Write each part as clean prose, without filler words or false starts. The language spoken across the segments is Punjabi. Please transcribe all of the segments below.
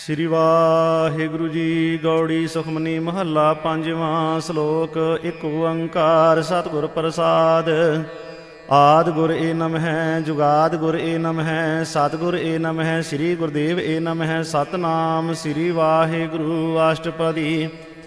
ਸ੍ਰੀ ਵਾਹਿਗੁਰੂ ਜੀ। ਗੌੜੀ ਸੁਖਮਨੀ ਮਹੱਲਾ ਪੰਜਵਾਂ। ਸ਼ਲੋਕ। ਇੱਕ ਓੰਕਾਰ ਸਤਿਗੁਰ ਪ੍ਰਸਾਦ। ਆਦ ਗੁਰ ਏ ਨਮਹਿ, ਜੁਗਾਦ ਗੁਰ ਏ ਨਮਹਿ, ਸਤਿਗੁਰ ਏ ਨਮਹਿ, ਸ੍ਰੀ ਗੁਰਦੇਵ ਏ ਨਮਹਿ। ਸਤਿਨਾਮ ਸ੍ਰੀ ਵਾਹਿਗੁਰੂ ਅਸ਼ਟਪਦੀ।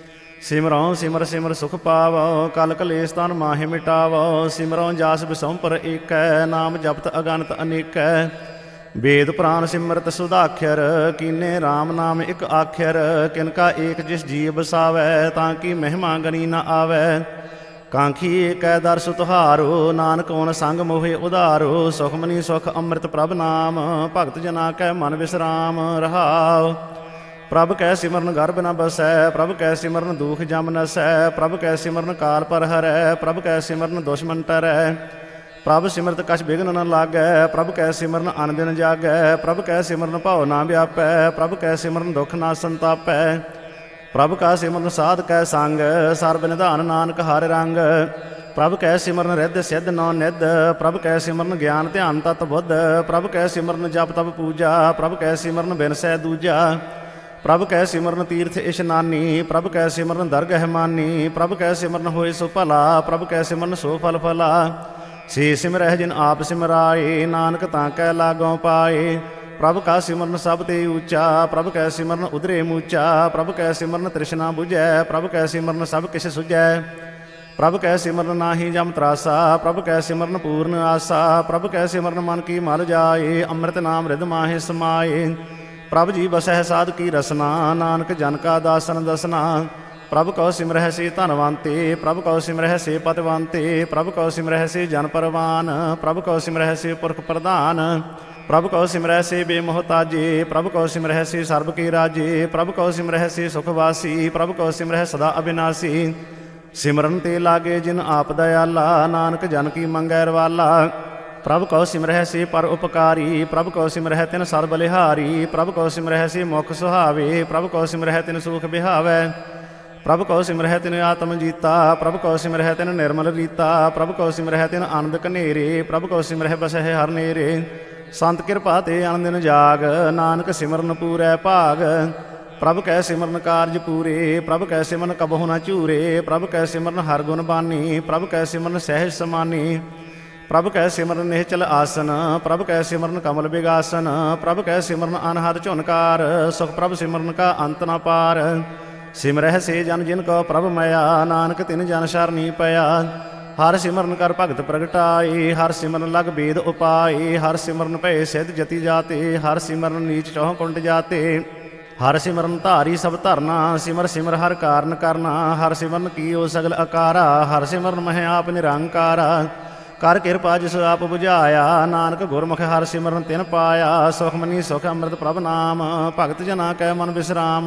ਸਿਮਰਉ ਸਿਮਰ ਸਿਮਰ ਸੁਖ ਪਾਵੋ, ਕਲ ਕਲੇਸ਼ ਤਨ ਮਾਹਿ ਮਿਟਾਵੋ। ਸਿਮਰਉ ਜਾਸ ਬਿਸੰਪਰ ਏਕੈ, ਨਾਮ ਜਪਤ ਅਗਨਤ ਅਨੇਕੈ। ਵੇਦ ਪੁਰਾਨ ਸਿਮਰਤ ਸੁਧਾਖਰ, ਕੀਨੇ ਰਾਮ ਨਾਮ ਇੱਕ ਆਖਰ। ਕਿਨਕਾ ਏਕ ਜਿਸ ਜੀ ਬਸਾਵੈ, ਤਾਂ ਕੀ ਮਹਿਮਾ ਗਨੀ ਨ ਆਵੈ। ਕਾਂਖੀ ਏਕੈ ਦਰਸ ਤੁਹਾਰੋ, ਨਾਨਕ ਓਨ ਸੰਗ ਮੋਹਿ ਉਧਾਰੋ। ਸੁਖਮਨੀ ਸੁਖ ਅੰਮ੍ਰਿਤ ਪ੍ਰਭ ਨਾਮ, ਭਗਤ ਜਨਾ ਕੈ ਮਨ ਵਿਸਰਾਮ। ਰਹਾਉ। ਪ੍ਰਭ ਕੈ ਸਿਮਰਨ ਗਰਭ ਨ ਬਸੈ, ਪ੍ਰਭ ਕੈ ਸਿਮਰਨ ਦੂਖ ਜਮ ਨਸੈ। ਪ੍ਰਭ ਕੈ ਸਿਮਰਨ ਕਾਲ ਪਰ ਹਰੈ, ਪ੍ਰਭ ਕੈ ਸਿਮਰਨ ਦੁਸ਼ਮਨ ਟਰੈ। ਪ੍ਰਭ ਸਿਮਰਤ ਕਛ ਬਿਘਨ ਨ ਲਾਗੈ, ਪ੍ਰਭ ਕੈ ਸਿਮਰਨ ਅਨ ਦਿਨ ਜਾਗੈ। ਪ੍ਰਭ ਕੈ ਸਿਮਰਨ ਭਉ ਨਾ ਵਿਆਪੈ, ਪ੍ਰਭ ਕੈ ਸਿਮਰਨ ਦੁਖ ਨਾ ਸੰਤਾਪੈ। ਪ੍ਰਭ ਕਾ ਸਿਮਰਨ ਸਾਧ ਕੈ ਸੰਗ, ਸਰਬ ਨਿਧਾਨ ਨਾਨਕ ਹਰਿ ਰੰਗ। ਪ੍ਰਭ ਕੈ ਸਿਮਰਨ ਰਿੱਧ ਸਿੱਧ ਨੌ ਨਿਧ, ਪ੍ਰਭ ਕੈ ਸਿਮਰਨ ਗਿਆਨ ਧਿਆਨ ਤਤ ਬੁੱਧ। ਪ੍ਰਭ ਕੈ ਸਿਮਰਨ ਜਪ ਤਪ ਪੂਜਾ, ਪ੍ਰਭ ਕੈ ਸਿਮਰਨ ਬਿਨਸੈ ਦੂਜਾ। ਪ੍ਰਭ ਕੈ ਸਿਮਰਨ ਤੀਰਥ ਇਸ਼ਨਾਨੀ, ਪ੍ਰਭ ਕੈ ਸਿਮਰਨ ਦਰਗਹਿ ਮਾਨੀ। ਪ੍ਰਭ ਕੈ ਸਿਮਰਨ ਹੋਏ ਸੋ ਭਲਾ, ਪ੍ਰਭ ਕੈ ਸਿਮਰਨ ਸੋ ਫਲ ਫਲਾ। ਸੇ ਸਿਮਰਹਿ ਜਿਨ ਆਪ ਸਿਮਰਾਏ, ਨਾਨਕ ਤਾਂ ਕੈ ਲਾਗੋਂ ਪਾਏ। ਪ੍ਰਭ ਕਾ ਸਿਮਰਨ ਸਭ ਤੇ ਊਚਾ, ਪ੍ਰਭ ਕੈ ਸਿਮਰਨ ਉਧਰੇ ਮੂਚਾ। ਪ੍ਰਭ ਕੈ ਸਿਮਰਨ ਤ੍ਰਿਸ਼ਨਾ ਬੁਝੈ, ਪ੍ਰਭ ਕੈ ਸਿਮਰਨ ਸਭ ਕਿਛ ਸੁਝੈ। ਪ੍ਰਭ ਕੈ ਸਿਮਰਨ ਨਾਹੀ ਜਮ ਤਰਾਸਾ, ਪ੍ਰਭ ਕੈ ਸਿਮਰਨ ਪੂਰਨ ਆਸਾ। ਪ੍ਰਭ ਕੈ ਸਿਮਰਨ ਮਨ ਕੀ ਮਲ ਜਾਏ, ਅੰਮ੍ਰਿਤ ਨਾਮ ਰਿਦ ਮਾਹਿ ਸਮਾਏ। ਪ੍ਰਭ ਜੀ ਬਸਹਿ ਸਾਧ ਕੀ ਰਸਨਾ, ਨਾਨਕ ਜਨ ਕਾ ਦਾਸਨ ਦਸਨਾ। ਪ੍ਰਭ ਕਉ ਸਿਮਰਹਿ ਸੇ ਧਨਵੰਤੇ, ਪ੍ਰਭ ਕਉ ਸਿਮਰਹਿ ਸੇ ਪਤਵੰਤੇ। ਪ੍ਰਭ ਕਉ ਸਿਮਰਹਿ ਸੇ ਜਨ ਪਰਵਾਨ, ਪ੍ਰਭ ਕਉ ਸਿਮਰਹਿ ਸੇ ਪੁਰਖ ਪ੍ਰਧਾਨ। ਪ੍ਰਭ ਕਉ ਸਿਮਰਹਿ ਸੇ ਬੇਮੋਹਤਾਜੇ, ਪ੍ਰਭ ਕਉ ਸਿਮਰਹਿ ਸੇ ਸਰਬ ਕੇ ਰਾਜੇ। ਪ੍ਰਭ ਕਉ ਸਿਮਰਹਿ ਸੇ ਸੁਖ ਵਾਸੀ, ਪ੍ਰਭ ਕਉ ਸਿਮਰਹਿ ਸਦਾ ਅਬਿਨਾਸੀ। ਸਿਮਰਨ ਤੇ ਲਾਗੇ ਜਿਨ ਆਪ ਦਇਆਲਾ, ਨਾਨਕ ਜਨ ਕੀ ਮੰਗੈ ਰਵਾਲਾ। ਪ੍ਰਭ ਕਉ ਸਿਮਰਹਿ ਸੇ ਪਰ ਉਪਕਾਰੀ, ਪ੍ਰਭ ਕਉ ਸਿਮਰਹਿ ਤਿਨ ਸਰ ਬਲਿਹਾਰੀ। ਪ੍ਰਭ ਕਉ ਸਿਮਰਹਿ ਸੇ ਮੁਖ ਸੁਹਾਵੇ, ਪ੍ਰਭ ਕਉ ਸਿਮਰਹਿ ਤਿਨ ਸੂਖ ਬਿਹਾਵੈ। ਪ੍ਰਭ ਕਉ ਸਿਮਰਹਿ ਤਿਨ ਆਤਮ ਜੀਤਾ, ਪ੍ਰਭ ਕਉ ਸਿਮਰਹਿ ਤਿਨ ਨਿਰਮਲ ਰੀਤਾ। ਪ੍ਰਭ ਕਉ ਸਿਮਰਹਿ ਤਿਨ ਆਨੰਦ ਕਨੇਰੇ, ਪ੍ਰਭ ਕਉ ਸਿਮਰਹਿ ਬਸਹਿ ਹਰ ਨੇਰੇ। ਸੰਤ ਕਿਰਪਾ ਤੇ ਅਨ ਦਿਨ ਜਾਗ, ਨਾਨਕ ਸਿਮਰਨ ਪੂਰੈ ਭਾਗ। ਪ੍ਰਭ ਕੈ ਸਿਮਰਨ ਕਾਰਜ ਪੂਰੇ, ਪ੍ਰਭ ਕੈ ਸਿਮਰਨ ਕਬਹੁ ਨ ਝੂਰੇ। ਪ੍ਰਭ ਕੈ ਸਿਮਰਨ ਹਰ ਗੁਣ ਬਾਨੀ, ਪ੍ਰਭ ਕੈ ਸਿਮਰਨ ਸਹਿਜ ਸਮਾਨੀ। ਪ੍ਰਭ ਕੈ ਸਿਮਰਨ ਨਿਹਚਲ ਆਸਨ, ਪ੍ਰਭ ਕੈ ਸਿਮਰਨ ਕਮਲ ਬਿਗਾਸਨ। ਪ੍ਰਭ ਕੈ ਸਿਮਰਨ ਅਨਹਦ ਝੁਨਕਾਰ, ਸੁਖ ਪ੍ਰਭ ਸਿਮਰਨ ਕਾ ਅੰਤ ਨ ਪਾਰ। ਸਿਮਰਹਿ ਸੇ ਜਨ ਜਿਨ ਕਉ ਪ੍ਰਭ ਮਇਆ, ਨਾਨਕ ਤਿਨ ਜਨ ਸ਼ਰਨੀ ਪਿਆ। ਹਰ ਸਿਮਰਨ ਕਰ ਭਗਤ ਪ੍ਰਗਟਾਏ, ਹਰ ਸਿਮਰਨ ਲਗ ਬੇਦ ਉਪਾਏ। ਹਰ ਸਿਮਰਨ ਭਏ ਸਿੱਧ ਜਤੀ ਜਾਤੇ, ਹਰ ਸਿਮਰਨ ਨੀਚ ਚੌਹ ਕੁੰਟ ਜਾਤੇ। ਹਰ ਸਿਮਰਨ ਧਾਰੀ ਸਭ ਧਰਨਾ, ਸਿਮਰ ਸਿਮਰ ਹਰ ਕਾਰਨ ਕਰਨਾ। ਹਰ ਸਿਮਰਨ ਕੀਓ ਸਗਲ ਅਕਾਰਾ, ਹਰ ਸਿਮਰਨ ਮਹਿ ਆਪ ਨਿਰੰਕਾਰਾ। ਕਰ ਕਿਰਪਾ ਜਿਸ ਆਪ ਬੁਝਾਇਆ, ਨਾਨਕ ਗੁਰਮੁਖ ਹਰ ਸਿਮਰਨ ਤਿਨ ਪਾਇਆ। ਸੁਖਮਨੀ ਸੁਖ ਅੰਮ੍ਰਿਤ ਪ੍ਰਭ ਨਾਮ, ਭਗਤ ਜਨਾ ਕੈ ਮਨ ਵਿਸਰਾਮ।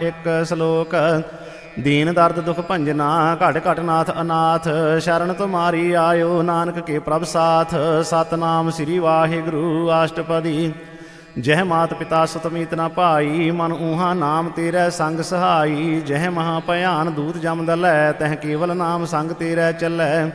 8 ਸ਼ਲੋਕ। ਦੀਨ ਦਰਦ ਦੁਖ ਭੰਜਨਾ, ਘਟ ਘਟ ਨਾਥ ਅਨਾਥ। ਸ਼ਰਨ ਤੁਮਾਰੀ ਆਇਓ, ਨਾਨਕ ਕੇ ਪ੍ਰਭ ਸਾਥ। ਸਤਨਾਮ ਸ੍ਰੀ ਵਾਹਿਗੁਰੂ ਅਸ਼ਟਪਦੀ। ਜਹ ਮਾਤ ਪਿਤਾ ਸੁਤ ਮੀਤ ਨ ਭਾਈ, ਮਨ ਊਹਾ ਨਾਮ ਤੇਰੇ ਸੰਗ ਸਹਾਈ। ਜਹ ਮਹਾ ਭਿਆਨ ਦੂਤ ਜਮ ਦਲੈ, ਤਹ ਕੇਵਲ ਨਾਮ ਸੰਗ ਤੇਰੇ ਚੱਲੈ।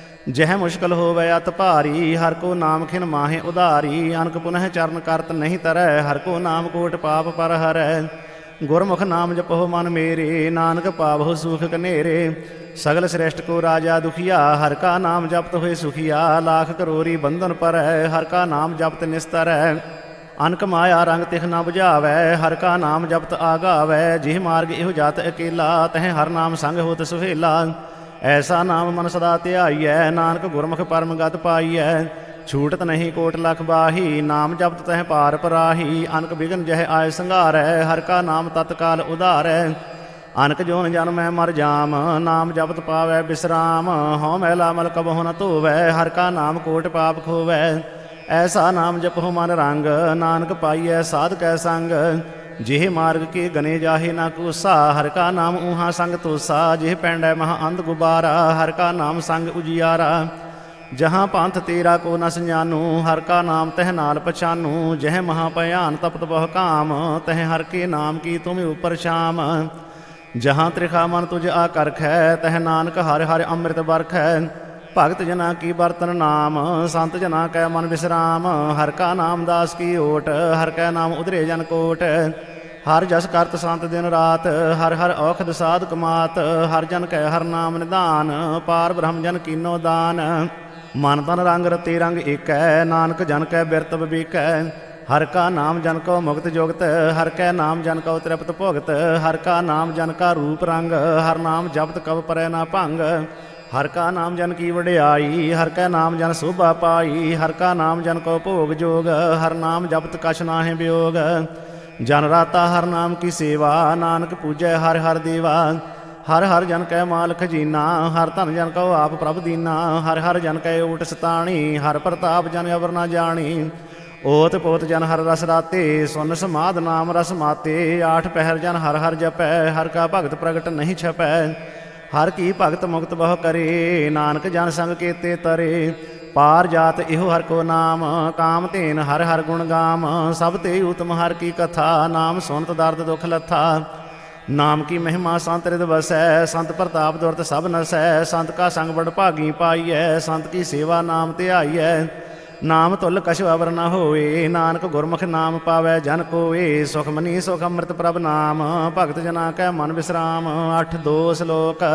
ਜਹ ਮੁਸ਼ਕਲ ਹੋਵੈ ਅਤ ਭਾਰੀ, ਹਰ ਕੋ ਨਾਮ ਖਿਨ ਮਾਹੇ ਉਧਾਰੀ। ਅਨਕ ਪੁਨਹ ਚਰਨ ਕਰਤ ਨਹੀਂ ਤਰੈ, ਹਰ ਕੋ ਨਾਮ ਕੋਟ ਪਾਪ ਪਰ ਹਰੈ। ਗੁਰਮੁਖ ਨਾਮ ਜਪਹੁ ਮਨ ਮੇਰੇ, ਨਾਨਕ ਪਾਵਹੁ ਸੂਖ ਕਨੇਰੇ। ਸਗਲ ਸ੍ਰੇਸ਼ਟ ਕੋ ਰਾਜਾ ਦੁਖੀਆ, ਹਰ ਕਾ ਨਾਮ ਜਪਤ ਹੋਏ ਸੁਖੀਆ। ਲਾਖ ਕਰੋਰੀ ਬੰਧਨ ਪਰੈ, ਹਰ ਕਾ ਨਾਮ ਜਪਤ ਨਿਸਤਰੈ। ਅਨਕ ਮਾਇਆ ਰੰਗ ਤਿਖ ਨ ਬੁਝਾਵੈ, ਹਰ ਕਾ ਨਾਮ ਜਪਤ ਆਗਾਵੈ। ਜਿਹ ਮਾਰਗ ਇਹੋ ਜਾਤ ਅਕੇਲਾ, ਤਹ ਹਰ ਨਾਮ ਸੰਗ ਹੋਤ ਸੁਹੇਲਾ। ਐਸਾ ਨਾਮ ਮਨ ਸਦਾ ਧਿਆਈਐ, ਨਾਨਕ ਗੁਰਮੁਖ ਪਰਮ ਗਤ ਪਾਈਐ। ਛੂਟਤ ਨਹੀਂ ਕੋਟ ਲਖ ਬਾਹੀ, ਨਾਮ ਜਪਤ ਤਹ ਪਾਰ ਪਰਾਹੀ। ਅਨਕ ਬਿਗਨ ਜਹ ਆਏ ਸੰਘਾਰੈ, ਹਰ ਕਾ ਨਾਮ ਤਤਕਾਲ ਉਧਾਰੈ। ਅਨਕ ਜੋਨ ਜਨਮੈ ਮਰ ਜਾਮ, ਨਾਮ ਜਪਤ ਪਾਵੈ ਬਿਸਰਾਮ। ਹਉ ਮੈਲਾ ਮਲ ਕਬਹੁ ਨ ਧੋਵੈ, ਹਰ ਕਾ ਨਾਮ ਕੋਟ ਪਾਪ ਖੋਵੈ। ਐਸਾ ਨਾਮ ਜਪਹੁ ਮਨ ਰੰਗ, ਨਾਨਕ ਪਾਈਐ ਸਾਧ ਕੈ ਸੰਗ। ਜਿਹ ਮਾਰਗ ਕੇ ਗਨੇ ਜਾਹੇ ਨਾ ਕੂਸਾ, ਹਰ ਕਾ ਨਾਮ ਊਹਾ ਸੰਗ ਤੋਸਾ। ਜਿਹ ਪੈਂਡੈ ਮਹਾ ਅੰਧ ਗੁਬਾਰਾ, ਹਰ ਕਾ ਨਾਮ ਸੰਗ ਉਜਿਆਰਾ। ਜਹਾਂ ਪੰਥ ਤੇਰਾ ਕੋ ਨ ਸੰਜਾਨੂ, ਹਰ ਕਾ ਨਾਮ ਤਹ ਨਾਲ ਪਛਾਨੂ। ਜਹ ਮਹਾ ਭਿਆਨ ਤਪਤ ਬਹੁ ਕਾਮ, ਤਹ ਹਰ ਕੇ ਨਾਮ ਕੀ ਤੁਮ ਉਪਰ ਸ਼ਾਮ। ਜਹਾਂ ਤ੍ਰਿਖਾ ਮਨ ਤੁਝ ਆਕਰਖੈ, ਤਹ ਨਾਨਕ ਹਰਿ ਹਰਿ ਅੰਮ੍ਰਿਤ ਬਰਖੈ। ਭਗਤ ਜਨਾ ਕੀ ਬਰਤਨ ਨਾਮ, ਸੰਤ ਜਨਾ ਕੈ ਮਨ ਵਿਸਰਾਮ। ਹਰ ਕਾ ਨਾਮ ਦਾਸ ਕੀ ਓਟ, ਹਰ ਕੈ ਨਾਮ ਉਧਰੇ ਜਨ ਕੋਟ। ਹਰ ਜਸ ਕਰਤ ਸੰਤ ਦਿਨ ਰਾਤ, ਹਰ ਹਰ ਔਖਦ ਸਾਧਕ ਮਾਤ। ਹਰ ਜਨ ਕੈ ਹਰ ਨਾਮ ਨਿਧਾਨ, ਪਾਰ ਬ੍ਰਹਮ ਜਨ ਕੀਨੋ ਦਾਨ। ਮਨ ਤਨ ਰੰਗ ਰਤੇ ਰੰਗ ਏਕੈ, ਨਾਨਕ ਜਨ ਕੈ ਬਿਰਤ ਵਿਵੇਕੈ। ਹਰ ਕਾ ਨਾਮ ਜਨ ਕੋ ਮੁਕਤ ਜੁਗਤ, ਹਰ ਕੈ ਨਾਮ ਜਨ ਕੋ ਤ੍ਰਿਪਤ ਭੁਗਤ। ਹਰ ਕਾ ਨਾਮ ਜਨ ਕਾ ਰੂਪ ਰੰਗ, ਹਰ ਨਾਮ ਜਪਤ ਕਬ ਪਰੈ ਨਾ ਭੰਗ। ਹਰ ਕਾ ਨਾਮ ਜਨ ਕੀ ਵਡਿਆਈ, ਹਰ ਕੈ ਨਾਮ ਜਨ ਸੋਭਾ ਪਾਈ। ਹਰ ਕਾ ਨਾਮ ਜਨ ਕੋ ਭੋਗ ਜੋਗ, ਹਰ ਨਾਮ ਜਪਤ ਕਛ ਨਾਹਿ ਵਿਯੋਗ। ਜਨ ਰਾਤਾ ਹਰ ਨਾਮ ਕੀ ਸੇਵਾ, ਨਾਨਕ ਪੂਜੈ ਹਰਿ ਹਰਿ ਦੇਵਾ। ਹਰ ਹਰ ਜਨ ਕੈ ਮਾਲ ਖਜੀਨਾ, ਹਰ ਧਨ ਜਨ ਕਉ ਆਪ ਪ੍ਰਭ ਦੀਨਾ। ਹਰ ਹਰ ਜਨ ਕੈ ਓਟ ਸਤਾਣੀ, ਹਰ ਪ੍ਰਤਾਪ ਜਨ ਅਵਰ ਨਾ ਜਾਣੀ। ਓਤ ਪੋਤ ਜਨ ਹਰ ਰਸ ਰਾਤੇ, ਸੁਨ ਸਮਾਧ ਨਾਮ ਰਸ ਮਾਤੇ। ਆਠ ਪਹਿਰ ਜਨ ਹਰ ਹਰ ਜਪੈ, ਹਰ ਕਾ ਭਗਤ ਪ੍ਰਗਟ ਨਹੀਂ ਛਪੈ। ਹਰ ਕੀ ਭਗਤ ਮੁਕਤ ਬਹੁ ਕਰੇ, ਨਾਨਕ ਜਨ ਸੰਗ ਕੇਤੇ ਤਰੇ। ਪਾਰ ਜਾਤ ਇਹੋ ਹਰ ਕੋ ਨਾਮ, ਕਾਮ ਧੇਨ ਹਰ ਹਰ ਗੁਣ ਗਾਮ। ਸਭ ਤੇ ਉਤਮ ਹਰ ਕੀ ਕਥਾ, ਨਾਮ ਸੁਨਤ ਦਰਦ ਦੁਖ ਲੱਥਾ। ਨਾਮ ਕੀ ਮਹਿਮਾ ਸੰਤ ਰਿਦ ਵਸੈ, ਸੰਤ ਪ੍ਰਤਾਪ ਦੁਰਤ ਸਭ ਨਸੈ। ਸੰਤ ਕਾ ਸੰਗ ਬੜ ਭਾਗੀ ਪਾਈਐ, ਸੰਤ ਕੀ ਸੇਵਾ ਨਾਮ ਧਿਆਈਐ। ਨਾਮ ਤੁਲ ਕਛੁ ਅਵਰ ਨ ਹੋਏ, ਨਾਨਕ ਗੁਰਮੁਖ ਨਾਮ ਪਾਵੈ ਜਨ ਕੋਏ। ਸੁਖ ਮਨੀ ਸੁਖ ਅੰਮ੍ਰਿਤ ਪ੍ਰਭ ਨਾਮ, ਭਗਤ ਜਨਾ ਕੈ ਮਨ ਵਿਸਰਾਮ। 8-2 ਸ਼ਲੋਕ।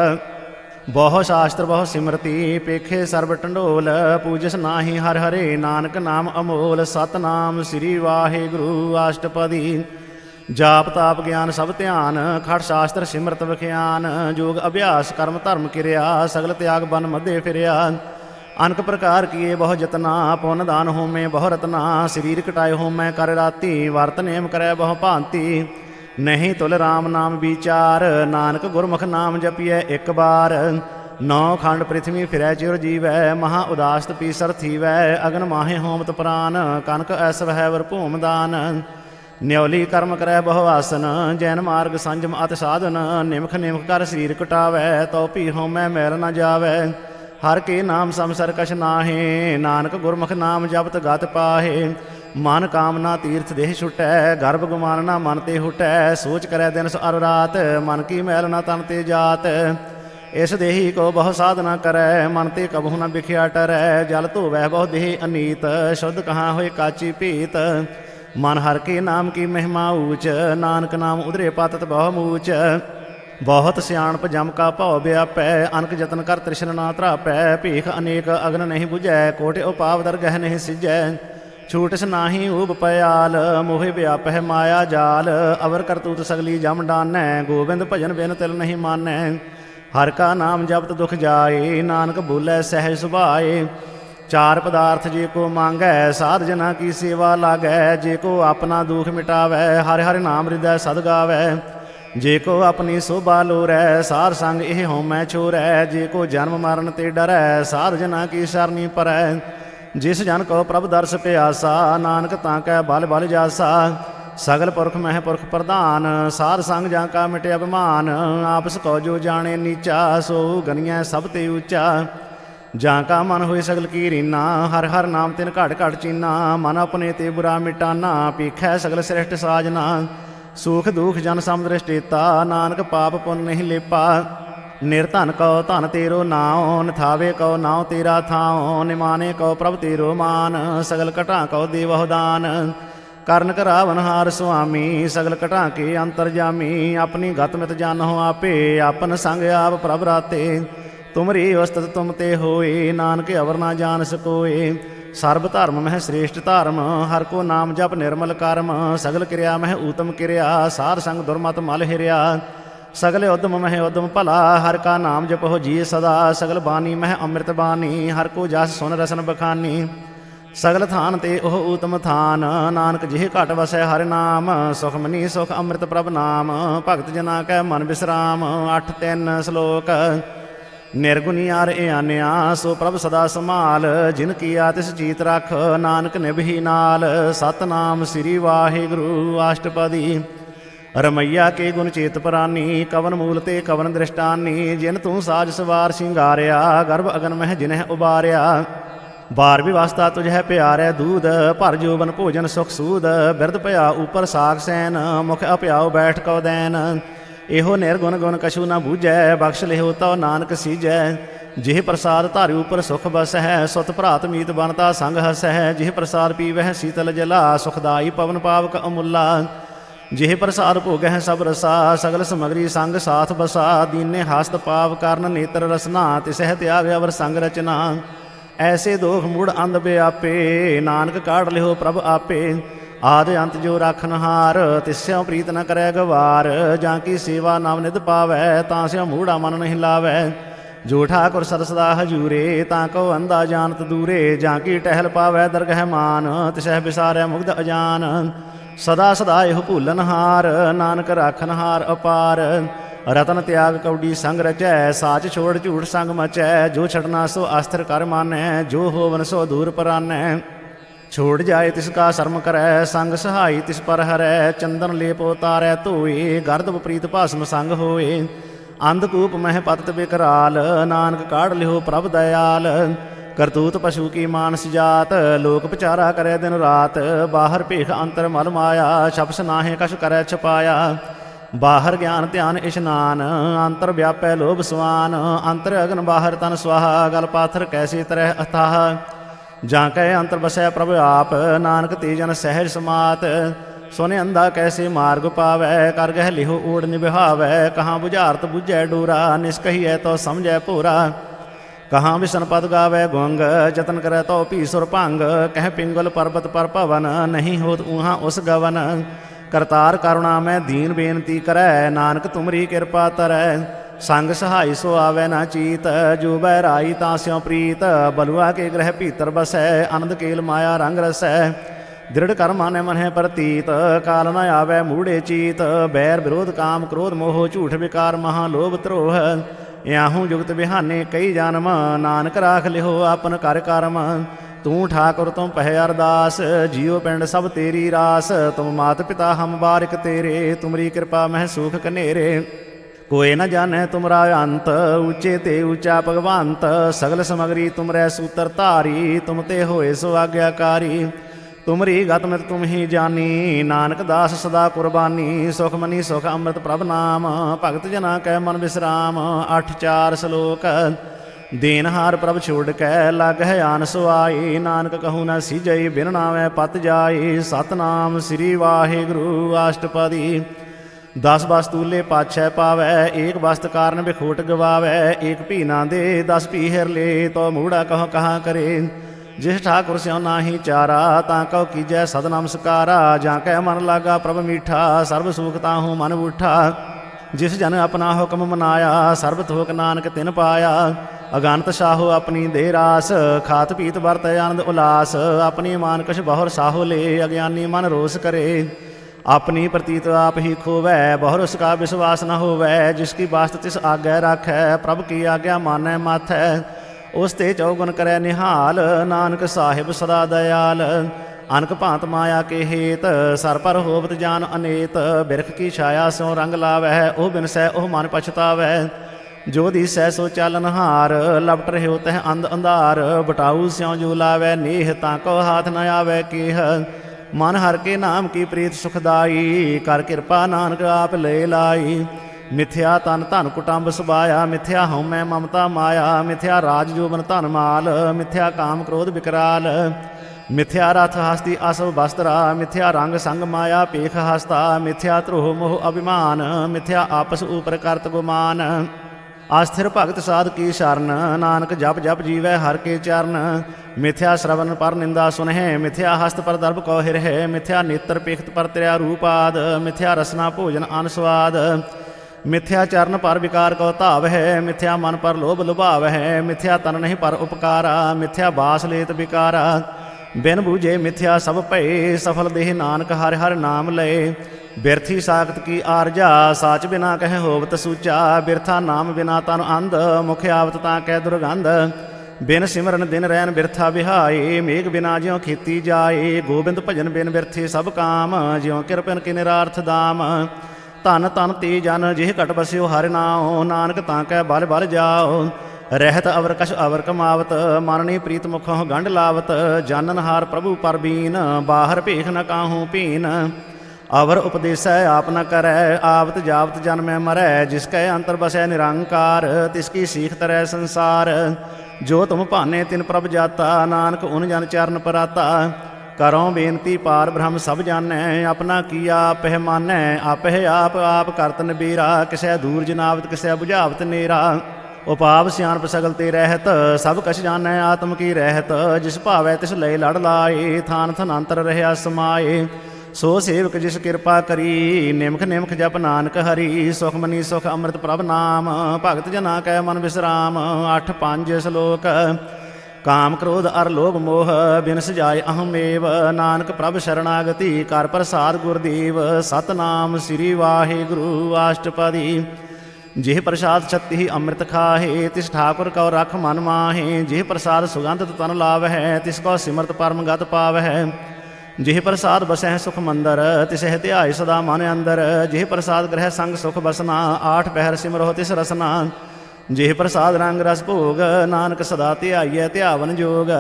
ਬਹੁ ਸ਼ਾਸਤਰ ਬਹੁ ਸਿਮਰਤੀ, ਪੇਖੇ ਸਰਬ ਢੰਡੋਲ। ਪੂਜਸ ਨਾਹੀ ਹਰਿ ਹਰੇ, ਨਾਨਕ ਨਾਮ ਅਮੋਲ। ਸਤਨਾਮ ਸ੍ਰੀ ਵਾਹਿਗੁਰੂ ਅਸ਼ਟਪਦੀ। ਜਾਪ ਤਾਪ ਗਿਆਨ ਸਭ ਧਿਆਨ, ਖਟ ਸ਼ਾਸਤਰ ਸਿਮਰਤ ਵਿਖਿਆਨ। ਯੋਗ ਅਭਿਆਸ ਕਰਮ ਧਰਮ ਕਿਰਿਆ, ਸਗਲ ਤਿਆਗ ਬਨ ਮਧੇ ਫਿਰਿਆ। ਅਨਕ ਪ੍ਰਕਾਰ ਕੀਏ ਬਹੁ ਜਤਨਾ, ਪੁੰਨ ਦਾਨ ਹੋਮੇ ਬਹੁ ਰਤਨਾ। ਸਰੀਰ ਕਟਾਏ ਹੋਮੈ ਕਰ ਰਾਤੀ, ਵਰਤ ਨੇਮ ਕਰੈ ਬਹੁ ਭਾਂਤੀ। ਨਹੀਂ ਤੁਲ ਰਾਮ ਨਾਮ ਵਿਚਾਰ, ਨਾਨਕ ਗੁਰਮੁਖ ਨਾਮ ਜਪੀਐ ਇੱਕ ਬਾਰ। 9 ਖੰਡ ਪ੍ਰਿਥਵੀ ਫਿਰੈ ਚਿਰ ਜੀਵੈ, ਮਹਾ ਉਦਾਸਤ ਪੀਸਰ ਥੀਵੈ। ਅਗਨ ਮਾਹੇ ਹੋਮਤ ਪ੍ਰਾਨ, ਕਨਕ ਐਸ ਵਹਿ ਵਰ ਭੂਮ ਦਾਨ। ਨਿਉਲੀ ਕਰਮ ਕਰੈ ਬਹੁ ਆਸਨ, ਜੈਨ ਮਾਰਗ ਸੰਜਮ ਅਤਿ ਸਾਧਨ। ਨਿਮਖ ਨਿਮਖ ਕਰ ਸਰੀਰ ਕਟਾਵੈ, ਤਉ ਭੀ ਹੋਮੈ ਮੈਲ ਨ ਜਾਵੈ। ਹਰ ਕੇ ਨਾਮ ਸਮਸਰ ਕਛ ਨਾਹੇ, ਨਾਨਕ ਗੁਰਮੁਖ ਨਾਮ ਜਪਤ ਗਤ ਪਾਹੇ। ਮਨ ਕਾਮਨਾ ਤੀਰਥ ਦੇਹ ਛੁਟੈ, ਗਰਭ ਗੁਮਾਨਨਾ ਮਨ ਤੇ ਹੁਟੈ। ਸੋਚ ਕਰੈ ਦਿਨ ਅਰ ਰਾਤ, ਮਨ ਕੀ ਮੈਲ ਨ ਤਨ ਤੇ ਜਾਤ। ਇਸ ਦੇਹੀ ਕੋ ਬਹੁ ਸਾਧਨਾ ਕਰੈ, ਮਨ ਤੇ ਕਬਹੁ ਨ ਬਿਖਿਆ ਟਰੈ। ਜਲ ਧੋਵੈ ਬਹੁ ਦੇਹ ਅਨੀਤ, ਸ਼ੁੱਧ ਕਹਾਂ ਹੋਏ ਕਾਚੀ ਭੀਤ। ਮਨ ਹਰ ਕੇ ਨਾਮ ਕੀ ਮਹਿਮਾ ਊਚ, ਨਾਨਕ ਨਾਮ ਉਧਰੇ ਪਾਤਤ ਬਹੁ ਮੂਚ। ਬਹੁਤ ਸਿਆਣਪ ਜਮ ਕਾ ਭਉ ਵਿਆਪੈ, ਅਨਕ ਜਤਨ ਕਰ ਤ੍ਰਿਸ਼ਨ ਨਾ ਧਰਾਪੈ। ਭੀਖ ਅਨੇਕ ਅਗਨ ਨਹੀਂ ਬੁਝੈ, ਕੋਟਿ ਉਪਾਵ ਦਰਗਹਿ ਨਹੀਂ ਸਿਜੈ। ਛੂਟਿਸ ਨਾਹੀ ਊਬ ਪਯਾਲ, ਮੋਹਿ ਵਿਆਪਹਿ ਮਾਇਆ ਜਾਲ। ਅਵਰ ਕਰਤੂਤ ਸਗਲੀ ਜਮ ਡਾਨੈ, ਗੋਬਿੰਦ ਭਜਨ ਬਿਨ ਤਿਲ ਨਹੀਂ ਮਾਨੈ। ਹਰ ਕਾ ਨਾਮ ਜਪਤ ਦੁਖ ਜਾਏ, ਨਾਨਕ ਬੋਲੇ ਸਹਿਜ ਸੁਭਾਏ। ਚਾਰ ਪਦਾਰਥ ਜੇ ਕੋ ਮੰਗੈ, ਸਾਧ ਜਨਾ ਕੀ ਸੇਵਾ ਲਾਗੈ। ਜੇ ਕੋ ਆਪਣਾ ਦੁਖ ਮਿਟਾਵੈ, ਹਰਿ ਹਰਿ ਨਾਮ ਹਿਰਦੈ ਸਦ ਗਾਵੈ। ਜੇ ਕੋ ਆਪਣੀ ਸੋਭਾ ਲੋਰੈ, ਸਾਰ ਸੰਗ ਇਹ ਹਉਮੈ ਛੋਰੈ। ਜੇ ਕੋ ਜਨਮ ਮਰਨ ਤੇ ਡਰੈ, ਸਾਧ ਜਨਾ ਕੀ ਸਰਨੀ ਪਰੈ। ਜਿਸ ਜਨ ਕੋ ਪ੍ਰਭ ਦਰਸ ਪਿਆਸਾ, ਨਾਨਕ ਤਾਂ ਕੈ ਬਲ ਬਲ ਜਾਸਾ। ਸਗਲ ਪੁਰਖ ਮਹਿ ਪੁਰਖ ਪ੍ਰਧਾਨ, ਸਾਧ ਸੰਗ ਜਾਂ ਕਾ ਮਿਟਿ ਅਭਿਮਾਨ। ਆਪਸ ਕੋ ਜੋ ਜਾਣੇ ਨੀਚਾ, ਸੋ ਗਨੀਐ ਸਭ ਤੇ ਊਚਾ। ਜਾਂ ਕਾ ਮਨ ਹੋਏ ਸਗਲ ਕੀ ਰੀਨਾ, ਹਰ ਹਰ ਨਾਮ ਤਿਨ ਘਟ ਘਟ ਚੀਨਾ। ਮਨ ਆਪਣੇ ਤੇ ਬੁਰਾ ਮਿਟਾਨਾ, ਪੀਖੈ ਸਗਲ ਸ੍ਰਿਸ਼ਟ ਸਾਜਨਾ। ਸੁਖ ਦੁਖ ਜਨ ਸਮਦ੍ਰਿਸ਼ਟੇਤਾ, ਨਾਨਕ ਪਾਪ ਪੁੰਨ ਨਹੀਂ ਲੇਪਾ। ਨਿਰਧਨ ਕਉ ਧਨ ਤੇਰੋ ਨਾਉ, ਨਿਥਾਵੇ ਕਉ ਨਾਉ ਤੇਰਾ ਥਾਉ। ਨਿਮਾਨੇ ਕਉ ਪ੍ਰਭ ਤੇਰੋ ਮਾਨ, ਸਗਲ ਘਟਾਂ ਕਉ ਦੇਵਹੁ ਦਾਨ। ਕਰਨ ਕਰਾਵਨ ਹਾਰ ਸੁਆਮੀ, ਸਗਲ ਘਟਾਂ ਕੇ ਅੰਤਰਜਾਮੀ। ਆਪਣੀ ਗਤ ਮਿਤ ਜਾਨਹੁ ਆਪੇ, ਆਪਨ ਸੰਗ ਆਪ ਪ੍ਰਭ ਰਾਤੇ। ਤੁਮਰੀ ਉਸਤਤ ਤੁਮ ਤੇ ਹੋਏ, ਨਾਨਕ ਅਵਰ ਨਾ ਜਾਣ ਸਕੋਏ। ਸਰਬ ਧਰਮ ਮਹਿ ਸ੍ਰੇਸ਼ਟ ਧਰਮ, ਹਰ ਕੋ ਨਾਮ ਜਪ ਨਿਰਮਲ ਕਰਮ। ਸਗਲ ਕਿਰਿਆ ਮਹਿ ਊਤਮ ਕਿਰਿਆ, ਸਾਧ ਸੰਗ ਦੁਰਮਤ ਮਲ ਹਿਰਿਆ। ਸਗਲ ਉਦਮ ਮਹਿ ਉਦਮ ਭਲਾ, ਹਰ ਕਾ ਨਾਮ ਜਪਹੁ ਜੀ ਸਦਾ। ਸਗਲ ਬਾਣੀ ਮਹਿ ਅੰਮ੍ਰਿਤ ਬਾਣੀ, ਹਰ ਕੋ ਜਸ ਸੁਨ ਰਸਨ ਬਖਾਨੀ। ਸਗਲ ਥਾਨ ਤੇ ਉਹ ਊਤਮ ਥਾਨ, ਨਾਨਕ ਜਿਹ ਘਟ ਵਸੈ ਹਰਿ ਨਾਮ। ਸੁਖ ਮਨੀ ਸੁਖ ਅੰਮ੍ਰਿਤ ਪ੍ਰਭ ਨਾਮ, ਭਗਤ ਜਨਾ ਕੈ ਮਨ ਵਿਸਰਾਮ। 8-3 ਸ਼ਲੋਕ। ਨਿਰਗੁਣੀ ਆਰ ਆਨਿਆ, ਸੋ ਪ੍ਰਭ ਸਦਾ ਸੰਭਾਲ। ਜਿਨ ਕੀਆ ਤਿਸ ਜੀਤ ਰਖ, ਨਾਨਕ ਨਿਭੀ ਨਾਲ। ਸਤਨਾਮ ਸ੍ਰੀ ਵਾਹਿਗੁਰੂ ਅਸ਼ਟਪਦੀ। ਰਮਈਆ ਕੇ ਗੁਣ ਚੇਤ ਪ੍ਰਾਨੀ, ਕਵਨ ਮੂਲ ਤੇ ਕਵਨ ਦ੍ਰਿਸ਼ਟਾਨੀ। ਜਿਨ ਤੂੰ ਸਾਜ ਸਵਾਰ ਸ਼ਿੰਗਾਰਿਆ, ਗਰਭ ਅਗਨ ਮਹਿ ਜਿਨਹਿ ਉਬਾਰਿਆ। ਬਾਰ ਵਿਵਸਥਾ ਤੁਝੈ ਪਿਆਰੈ ਦੂਧ, ਭਰ ਜੋਬਨ ਭੋਜਨ ਸੁਖ ਸੂਦ। ਬਿਰਧ ਭਇਆ ਉਪਰ ਸਾਖ ਸੈਨ, ਮੁਖ ਅਪਿਆਉ ਬੈਠ ਕਉ ਦੈਨ। ਇਹੋ ਨਿਰਗੁਣ ਗੁਣ ਕਛੂ ਨਾ ਬੂਝੈ, ਬਖਸ਼ ਲਿਹੁ ਤਉ ਨਾਨਕ ਸੀਜੈ। ਜਿਹ ਪ੍ਰਸਾਦ ਧਾਰਿ ਉਪਰ ਸੁਖ ਬਸਹਿ, ਸੁਤ ਭਰਾਤ ਮੀਤ ਬਨਤਾ ਸੰਗ ਹਸਹਿ। ਜਿਹ ਪ੍ਰਸਾਦ ਪੀਵਹਿ ਸੀਤਲ ਜਲਾ, ਸੁਖਦਾਈ ਪਵਨ ਪਾਵਕ ਅਮੁੱਲਾ। ਜਿਹ ਪ੍ਰਸਾਦ ਭੋਗਹਿ ਸਭ ਰਸਾ ਸਗਲ ਸਮਗਰੀ ਸੰਗ ਸਾਥ ਬਸਾ ਦੀਨੇ ਹਸਤ ਪਾਵ ਕਰਨ ਨੇਤਰ ਰਸਨਾ ਤਿਸਹਿ ਤਿਆਗ ਅਵਰ ਸੰਗ ਰਚਨਾ ਐਸੇ ਦੋਖ ਮੂੜ ਅੰਧ ਬਿਆਪੇ ਨਾਨਕ ਕਾਢ ਲਿਓ ਪ੍ਰਭ ਆਪੇ ਆਦਿ ਅੰਤ ਜੋ ਰਾਖਨਹਾਰ ਤਿਸਿਉ ਪ੍ਰੀਤ ਨ ਕਰੈ ਗਵਾਰ ਜਾਂ ਕੀ ਸੇਵਾ ਨਵ ਨਿਤ ਪਾਵੈ ਤਾਂ ਸਿਉ ਮੂੜਾ ਮਨ ਨਹੀਂ ਲਾਵੈ ਜੋ ਠਾਕੁਰ ਸਰਸਦਾ ਹਜੂਰੇ ਤਾਂ ਕੋ ਅੰਧਾ ਜਾਣਤ ਦੂਰੇ ਜਾਂ ਕੀ ਟਹਿਲ ਪਾਵੈ ਦਰਗਹਿ ਮਾਨ ਤਿਸਹਿ ਵਿਸਾਰੈ ਮੁਗਧ ਅਜਾਨ ਸਦਾ ਸਦਾ ਇਹੋ ਭੂਲਨਹਾਰ ਨਾਨਕ ਰਾਖਨਹਾਰ ਅਪਾਰ ਰਤਨ ਤਿਆਗ ਕੌਡੀ ਸੰਗ ਰਚੈ ਸਾਚ ਛੋੜ ਝੂਠ ਸੰਗ ਮਚੈ ਜੋ ਛੜਨਾ ਸੋ ਅਸਥਿਰ ਕਰ ਮਾਨੈ ਜੋ ਹੋਵਨ ਸੋ ਦੂਰ ਪਰਾਨੈ ਛੋੜ ਜਾਏ ਤਿਸ ਕਾ ਸ਼ਰਮ ਕਰੈ ਸੰਗ ਸਹਾਈ ਤਿਸ ਪਰ ਹਰੈ ਚੰਦਨ ਲੇਪ ਉਤਾਰੈ ਧੋਏ ਗਰਦ ਵਿਪਰੀਤ ਭਾਸਮ ਸੰਗ ਹੋਏ ਅੰਧਕੂਪ ਮਹਿ ਪਤਿਤ ਬਿਕਰਾਲ ਨਾਨਕ ਕਾਢ ਲਿਓ ਪ੍ਰਭ ਦਇਆਲ ਕਰਤੂਤ ਪਸ਼ੂ ਕੀ ਮਾਨਸ ਜਾਤ ਲੋਕ ਵਿਚਾਰਾ ਕਰੈ ਦਿਨ ਰਾਤ ਬਾਹਰ ਭੇਖ ਅੰਤਰ ਮਲ ਮਾਇਆ ਛਪਸ ਨਾਹੇ ਕਛ ਕਰੈ ਛਪਾਇਆ ਬਾਹਰ ਗਿਆਨ ਧਿਆਨ ਇਸ਼ਨਾਨ ਅੰਤਰ ਵਿਆਪੈ ਲੋਭ ਸਵਾਨ ਅੰਤਰ ਅਗਨ ਬਾਹਰ ਤਨ ਸਵਾਹਾ ਗਲ ਪਾਥਰ ਕੈਸੇ ਤਰਹਿ ਅਥਾਹ ਜਾਂ ਕੈ ਅੰਤਰ ਬਸੈ ਪ੍ਰਭ ਆਪ ਨਾਨਕ ਤੇ ਜਨ ਸਹਿਜ ਸਮਾਤ ਸੋਨੇ ਅੰਧਾ ਕੈਸੇ ਮਾਰਗ ਪਾਵੈ ਕਰ ਗਹਿ ਲਿਹੋ ਓੜ ਨਿਭਾਵੈ ਕਹਾਂ ਬੁਝਾਰਤ ਬੁਝੈ ਡੋਰਾ ਨਿਸਕਹੀਐ ਤੋ ਸਮਝੈ ਭੋਰਾ ਕਹਾਂ ਵਿਸ਼ਨ ਪਦ ਗਾਵੈ ਗੁੰਗ ਜਤਨ ਕਰੈ ਤੋ ਭੀ ਸੁਰ ਭੰਗ ਕਹਿ ਪਿੰਗਲ ਪਰਬਤ ਪਰ ਭਵਨ ਨਹੀਂ ਹੋਤ ਊਹਾਂ ਉਸ ਗਵਨ ਕਰਤਾਰ ਕਰੁਣਾ ਮੈਂ ਦੀਨ ਬੇਨਤੀ ਕਰੈ ਨਾਨਕ ਤੁਮਰੀ ਕਿਰਪਾ ਤਰੈ ਸੰਗ ਸਹਾਈ ਸੋ ਆਵੈ ਨਾ ਚੀਤ ਜੋ ਬਹਿਰਾਈ ਤਾਂ ਸਿਉ ਪ੍ਰੀਤ ਬਲੁਆ ਕੇ ਗ੍ਰਹਿ ਭੀਤਰ ਬਸੈ ਆਨੰਦ ਕੇਲ ਮਾਇਆ ਰੰਗ ਰਸੈ ਦ੍ਰਿੜ ਕਰ ਮਾਨੈ ਮਨਹਿ ਪ੍ਰਤੀਤ ਕਾਲ ਨ ਆਵੈ ਮੂੜੇ ਚੀਤ ਬੈਰ ਵਿਰੋਧ ਕਾਮ ਕ੍ਰੋਧ ਮੋਹ ਝੂਠ ਵਿਕਾਰ ਮਹਾ ਲੋਭ ਧਰੋਹ ਯਾਹੂ ਜੁਗਤ ਬਿਹਾਨੇ ਕਈ ਜਨਮ ਨਾਨਕ ਰਾਖ ਲਿਓ ਆਪਨ ਕਰ ਕਰਮ ਤੂੰ ਠਾਕੁਰ ਤੁਮ ਪਹਿ ਅਰਦਾਸ ਜੀਉ ਪਿੰਡ ਸਭ ਤੇਰੀ ਰਾਸ ਤੁਮ ਮਾਤ ਪਿਤਾ ਹਮ ਬਾਰਿਕ ਤੇਰੇ ਤੁਮਰੀ ਕਿਰਪਾ ਮਹਿ ਸੂਖ ਕਨੇਰੇ ਕੋਇ ਨ ਜਾਣੈ ਤੁਮਰਾ ਅੰਤ ਉੱਚੇ ਤੇ ਉੱਚਾ ਭਗਵੰਤ ਸਗਲ ਸਮਗਰੀ ਤੁਮਰੈ ਸੂਤਰ ਧਾਰੀ ਤੁਮ ਤੇ ਹੋਏ ਸੋ ਆਗਿਆਕਾਰੀ ਤੁਮਰੀ ਗਤ ਮਿਤ ਤੁਮ ਹੀ ਜਾਨੀ ਨਾਨਕ ਦਾਸ ਸਦਾ ਕੁਰਬਾਨੀ ਸੁਖ ਮਨੀ ਸੁਖ ਅੰਮ੍ਰਿਤ ਪ੍ਰਭ ਨਾਮ ਭਗਤ ਜਨਾ ਕੈ ਮਨ ਵਿਸਰਾਮ 8-4 ਸ਼ਲੋਕ ਦੇਨਹਾਰ ਪ੍ਰਭ ਛੋੜ ਕੈ ਲਗ ਹੈ ਆਨ ਸੁਆਈ ਨਾਨਕ ਕਹੂ ਨ ਸੀਜਈ ਬਿਨ ਨਾਮੈ ਪਤ ਜਾਈ ਸਤਨਾਮ ਸ੍ਰੀ ਵਾਹਿਗੁਰੂ ਅਸ਼ਟਪਦੀ 10 ਵਸਤੂਲੇ ਪਾਛੈ ਪਾਵੈ ਏਕ ਵਸਤ ਕਾਰਨ ਬਿਖੋਟ ਗਵਾਵੈ ਏਕ ਭੀ ਨਾ ਦੇ 10 ਭੀ ਹਿਰ ਲੇ ਤੋ ਮੂੜਾ ਕਹ ਕਹਾਂ ਕਰੇ ਜਿਸ ਠਾਕੁਰ ਸਿਉ ਨਾਹੀ ਚਾਰਾ ਤਾਂ ਕਉ ਕੀਜੈ ਸਦ ਨਮਸਕਾਰਾ ਜਾਂ ਕੈ ਮਨ ਲਾਗਾ ਪ੍ਰਭ ਮੀਠਾ ਸਰਬ ਸੁਖ ਤਾਹੂ ਮਨ ਬੂਠਾ ਜਿਸ ਜਨ ਆਪਣਾ ਹੁਕਮ ਮਨਾਇਆ ਸਰਬ ਥੋਕ ਨਾਨਕ ਤਿਨ ਪਾਇਆ ਅਗੰਤ ਸਾਹੋ ਆਪਣੀ ਦੇ ਰਾਸ ਖਾਤ ਪੀਤ ਵਰਤ ਆਨੰਦ ਉਲਾਸ ਆਪਣੀ ਮਾਨ ਕਛ ਬਹੁਰ ਸਾਹੋ ਲੇ ਅਗਿਆਨੀ ਮਨ ਰੋਸ ਕਰੇ ਆਪਣੀ ਪ੍ਰਤੀਤ ਆਪ ਹੀ ਖੋਵੈ ਬਹੁਰ ਉਸ ਕਾ ਵਿਸ਼ਵਾਸ ਨ ਹੋਵੈ ਜਿਸ ਕੀ ਬਾਸਤ ਤਿਸ ਆਗੈ ਰਾਖੈ ਪ੍ਰਭ ਕੀ ਆਗਿਆ ਮਾਨੈ ਮਾਥੈ ਉਸ ਤੇ ਚੌਗੁਣ ਕਰੈ ਨਿਹਾਲ ਨਾਨਕ ਸਾਹਿਬ ਸਦਾ ਦਇਆਲ ਅਨਕ ਭਾਂਤ ਮਾਇਆ ਕੇ ਹੇਤ ਸਰ ਪਰ ਹੋਵਤ ਜਾਨ ਅਨੇਤ ਬਿਰਖ ਕੀ ਛਾਇਆ ਸਿਉ ਰੰਗ ਲਾਵੈ ਉਹ ਬਿਨਸੈ ਉਹ ਮਨ ਪਛਤਾਵੈ ਜੋ ਦੀਸੈ ਸੋ ਚਾਲਨਹਾਰ ਲਪਟ ਰਹਿਓ ਤਹਿ ਅੰਧ ਅੰਧਾਰ ਬਟਾਊ ਸਿਉ ਜੋ ਲਾਵੈ ਨੀਹ ਤਾਂ ਕੋ ਹਾਥ ਨ ਆਵੈ ਕੀਹ ਮਨ ਹਰ ਕੇ ਨਾਮ ਕੀ ਪ੍ਰੀਤ ਸੁਖਦਾਈ ਕਰ ਕਿਰਪਾ ਨਾਨਕ ਆਪ ਲੈ ਲਾਈ ਮਿਥਿਆ ਤਨ ਧਨ ਕੁਟੰਬ ਸੁਭਾਇਆ ਮਿਥਿਆ ਹਉਮੈ ਮਮਤਾ ਮਾਇਆ ਮਿਥਿਆ ਰਾਜ ਜੋਬਨ ਧਨ ਮਾਲ ਮਿਥਿਆ ਕਾਮ ਕ੍ਰੋਧ ਵਿਕਰਾਲ ਮਿਥਿਆ ਰਥ ਹਸਤੀ ਅਸਵ ਬਸਤਰਾ ਮਿਥਿਆ ਰੰਗ ਸੰਗ ਮਾਇਆ ਪੇਖ ਹਸਤਾ ਮਿਥਿਆ ਧਰੋਹ ਮੋਹ ਅਭਿਮਾਨ ਮਿਥਿਆ ਆਪਸ ਉਪਰ ਕਰਤ ਗੁਮਾਨ ਆਸਥਿਰ ਭਗਤ ਸਾਧ ਕੀ ਸ਼ਰਨ ਨਾਨਕ ਜਪ ਜਪ ਜੀਵੈ ਹਰ ਕੇ ਚਰਨ ਮਿਥਿਆ ਸ਼ਰਵਨ ਪਰ ਨਿੰਦਾ ਸੁਨਹਿ ਮਿਥਿਆ ਹਸਤ ਪਰ ਦਰਬ ਕੋ ਹਿਰਹਿ ਮਿਥਿਆ ਨੇਤਰ ਪੇਖਤ ਪਰ ਤ੍ਰਿਆ ਰੂਪਾਦ ਮਿਥਿਆ ਰਸਨਾ ਭੋਜਨ ਅਨ ਸਵਾਦ ਮਿਥਿਆ ਚਰਨ ਪਰ ਵਿਕਾਰ ਕੋ ਧਾਵ ਹੈ ਮਿਥਿਆ ਮਨ ਪਰ ਲੋਭ ਲੁਭਾਵ ਹੈ ਮਿਥਿਆ ਤਨ ਨਹੀਂ ਪਰ ਉਪਕਾਰਾ ਮਿਥਿਆ ਬਾਸ ਲੇਤ ਵਿਕਾਰਾ ਬਿਨ ਬੂਝੇ ਮਿਥਿਆ ਸਭ ਭਏ ਸਫਲ ਦੇਹ ਨਾਨਕ ਹਰਿ ਹਰਿ ਨਾਮ ਲਏ ਬਿਰਥੀ ਸਾਖਤ ਕੀ ਆਰਜਾ ਸਾਚ ਬਿਨਾ ਕਹਿ ਹੋਵਤ ਸੂਚਾ ਬਿਰਥਾ ਨਾਮ ਬਿਨਾ ਤਨ ਅੰਧ ਮੁਖ ਆਵਤ ਤਾਂ ਕਹਿ ਦੁਰਗੰਧ ਬਿਨ ਸਿਮਰਨ ਦਿਨ ਰੈਨ ਬਿਰਥਾ ਵਿਹਾਏ ਮੇਘ ਬਿਨਾ ਜਿਉ ਖੇਤੀ ਜਾਏ ਗੋਬਿੰਦ ਭਜਨ ਬਿਨ ਬਿਰਥੇ ਸਭ ਕਾਮ ਜਿਉ ਕਿਰਪਨ ਕੀ ਨਿਰਾਰਥ ਦਾਮ ਧਨ ਤਨ ਤੇ ਜਨ ਜਿਹ ਘਟ ਬਸਿਓ ਹਰਿ ਨਾਉ ਨਾਨਕ ਤਾਂ ਕਹਿ ਬਲ ਬਲ ਜਾਓ ਰਹਿਤ ਅਵਰ ਕਛ ਅਵਰ ਕਮਾਵਤ ਮਾਨਣੀ ਪ੍ਰੀਤ ਮੁਖੋਂ ਗੰਢ ਲਾਵਤ ਜਾਨਨਹਾਰ ਪ੍ਰਭੂ ਪਰਬੀਨ ਬਾਹਰ ਭੇਖ ਨ ਕਾਹੂ ਭੀਨ ਅਵਰ ਉਪਦੇਸੈ ਆਪ ਨ ਕਰੈ ਆਵਤ ਜਾਵਤ ਜਨਮੈ ਮਰੈ ਜਿਸ ਕੈ ਅੰਤਰ ਬਸੈ ਨਿਰੰਕਾਰ ਤਿਸ ਕੀ ਸੀਖ ਤਰੈ ਸੰਸਾਰ ਜੋ ਤੁਮ ਭਾਨੇ ਤਿਨ ਪ੍ਰਭ ਜਾਤਾ ਨਾਨਕ ਉਨ ਜਨ ਚਰਨ ਪਰਾਤਾ ਕਰੋ ਬੇਨਤੀ ਪਾਰ ਬ੍ਰਹਮ ਸਭ ਜਾਣੈ, ਆਪਣਾ ਕੀਆ ਪਹਿ ਮਾਨੈ, ਆਪਹਿ ਆਪ ਆਪ ਕਰਤ ਨਬੀਰਾ, ਕਿਸੈ ਦੂਰ ਜਨਾਵਤ ਕਿਸੈ ਬੁਝਾਵਤ ਨੇਰਾ। ਉਪਾਪ ਸਿਆਣਪ ਸਗਲ ਤੇ ਰਹਿਤ, ਸਭ ਕਛ ਜਾਣੈ ਆਤਮ ਕੀ ਰਹਿਤ, ਜਿਸ ਭਾਵੈ ਤਿਸ ਲਈ ਲੜ ਲਾਏ, ਥਾਨ ਥਨਾੰਤਰ ਰਹਿਆ ਸਮਾਏ। ਸੋ ਸੇਵਕ ਜਿਸ ਕਿਰਪਾ ਕਰੀ, ਨਿਮਖ ਨਿਮਖ ਜਪ ਨਾਨਕ ਹਰੀ, ਸੁਖ ਮਨੀ ਸੁਖ ਅੰਮ੍ਰਿਤ ਪ੍ਰਭ ਨਾਮ, ਭਗਤ ਜਨਾ ਕੈ ਮਨ ਵਿਸਰਾਮ। 8-5 ਸ਼ਲੋਕ। ਕਾਮ ਕ੍ਰੋਧ ਅਰ ਲੋਭ ਮੋਹ ਬਿਨ ਸਜਾਏ ਅਹਮੇਵ, ਨਾਨਕ ਪ੍ਰਭ ਸ਼ਰਨਾਗਤੀ ਕਰ ਪ੍ਰਸਾਦ ਗੁਰਦੇਵ। ਸਤਨਾਮ ਸ੍ਰੀ ਵਾਹਿਗੁਰੂ ਅਸ਼ਟਪਦੀ। ਜਿਹ ਪ੍ਰਸਾਦ ਛੱਤੀ ਅੰਮ੍ਰਿਤ ਖਾਹੇ, ਤਿਸ ਠਾਕੁਰ ਕਉ ਰਖ ਮਨ ਮਾਹੇ। ਜਿਹ ਪ੍ਰਸਾਦ ਸੁਗੰਧਿਤ ਤਨ ਲਾਵਹਿ, ਤਿਸ ਕਉ ਸਿਮਰਤ ਪਰਮ ਗਤ ਪਾਵਹਿ। ਜਿਹ ਪ੍ਰਸਾਦ ਬਸਹਿ ਸੁਖ ਮੰਦਰ, ਤਿਸਹਿ ਧਿਆਏ ਸਦਾ ਮਨ ਅੰਦਰ। ਜਿਹ ਪ੍ਰਸਾਦ ਗ੍ਰਹਿ ਸੰਗ ਸੁਖ ਬਸਨਾ, 8 ਪਹਿਰ ਸਿਮਰੋ ਤਿਸ ਰਸਨਾ। ਜਿਹ ਪ੍ਰਸਾਦ ਰੰਗ ਰਸ ਭੋਗ, ਨਾਨਕ ਸਦਾ ਧਿਆਈਐ ਧਿਆਵਨ ਜੋਗ।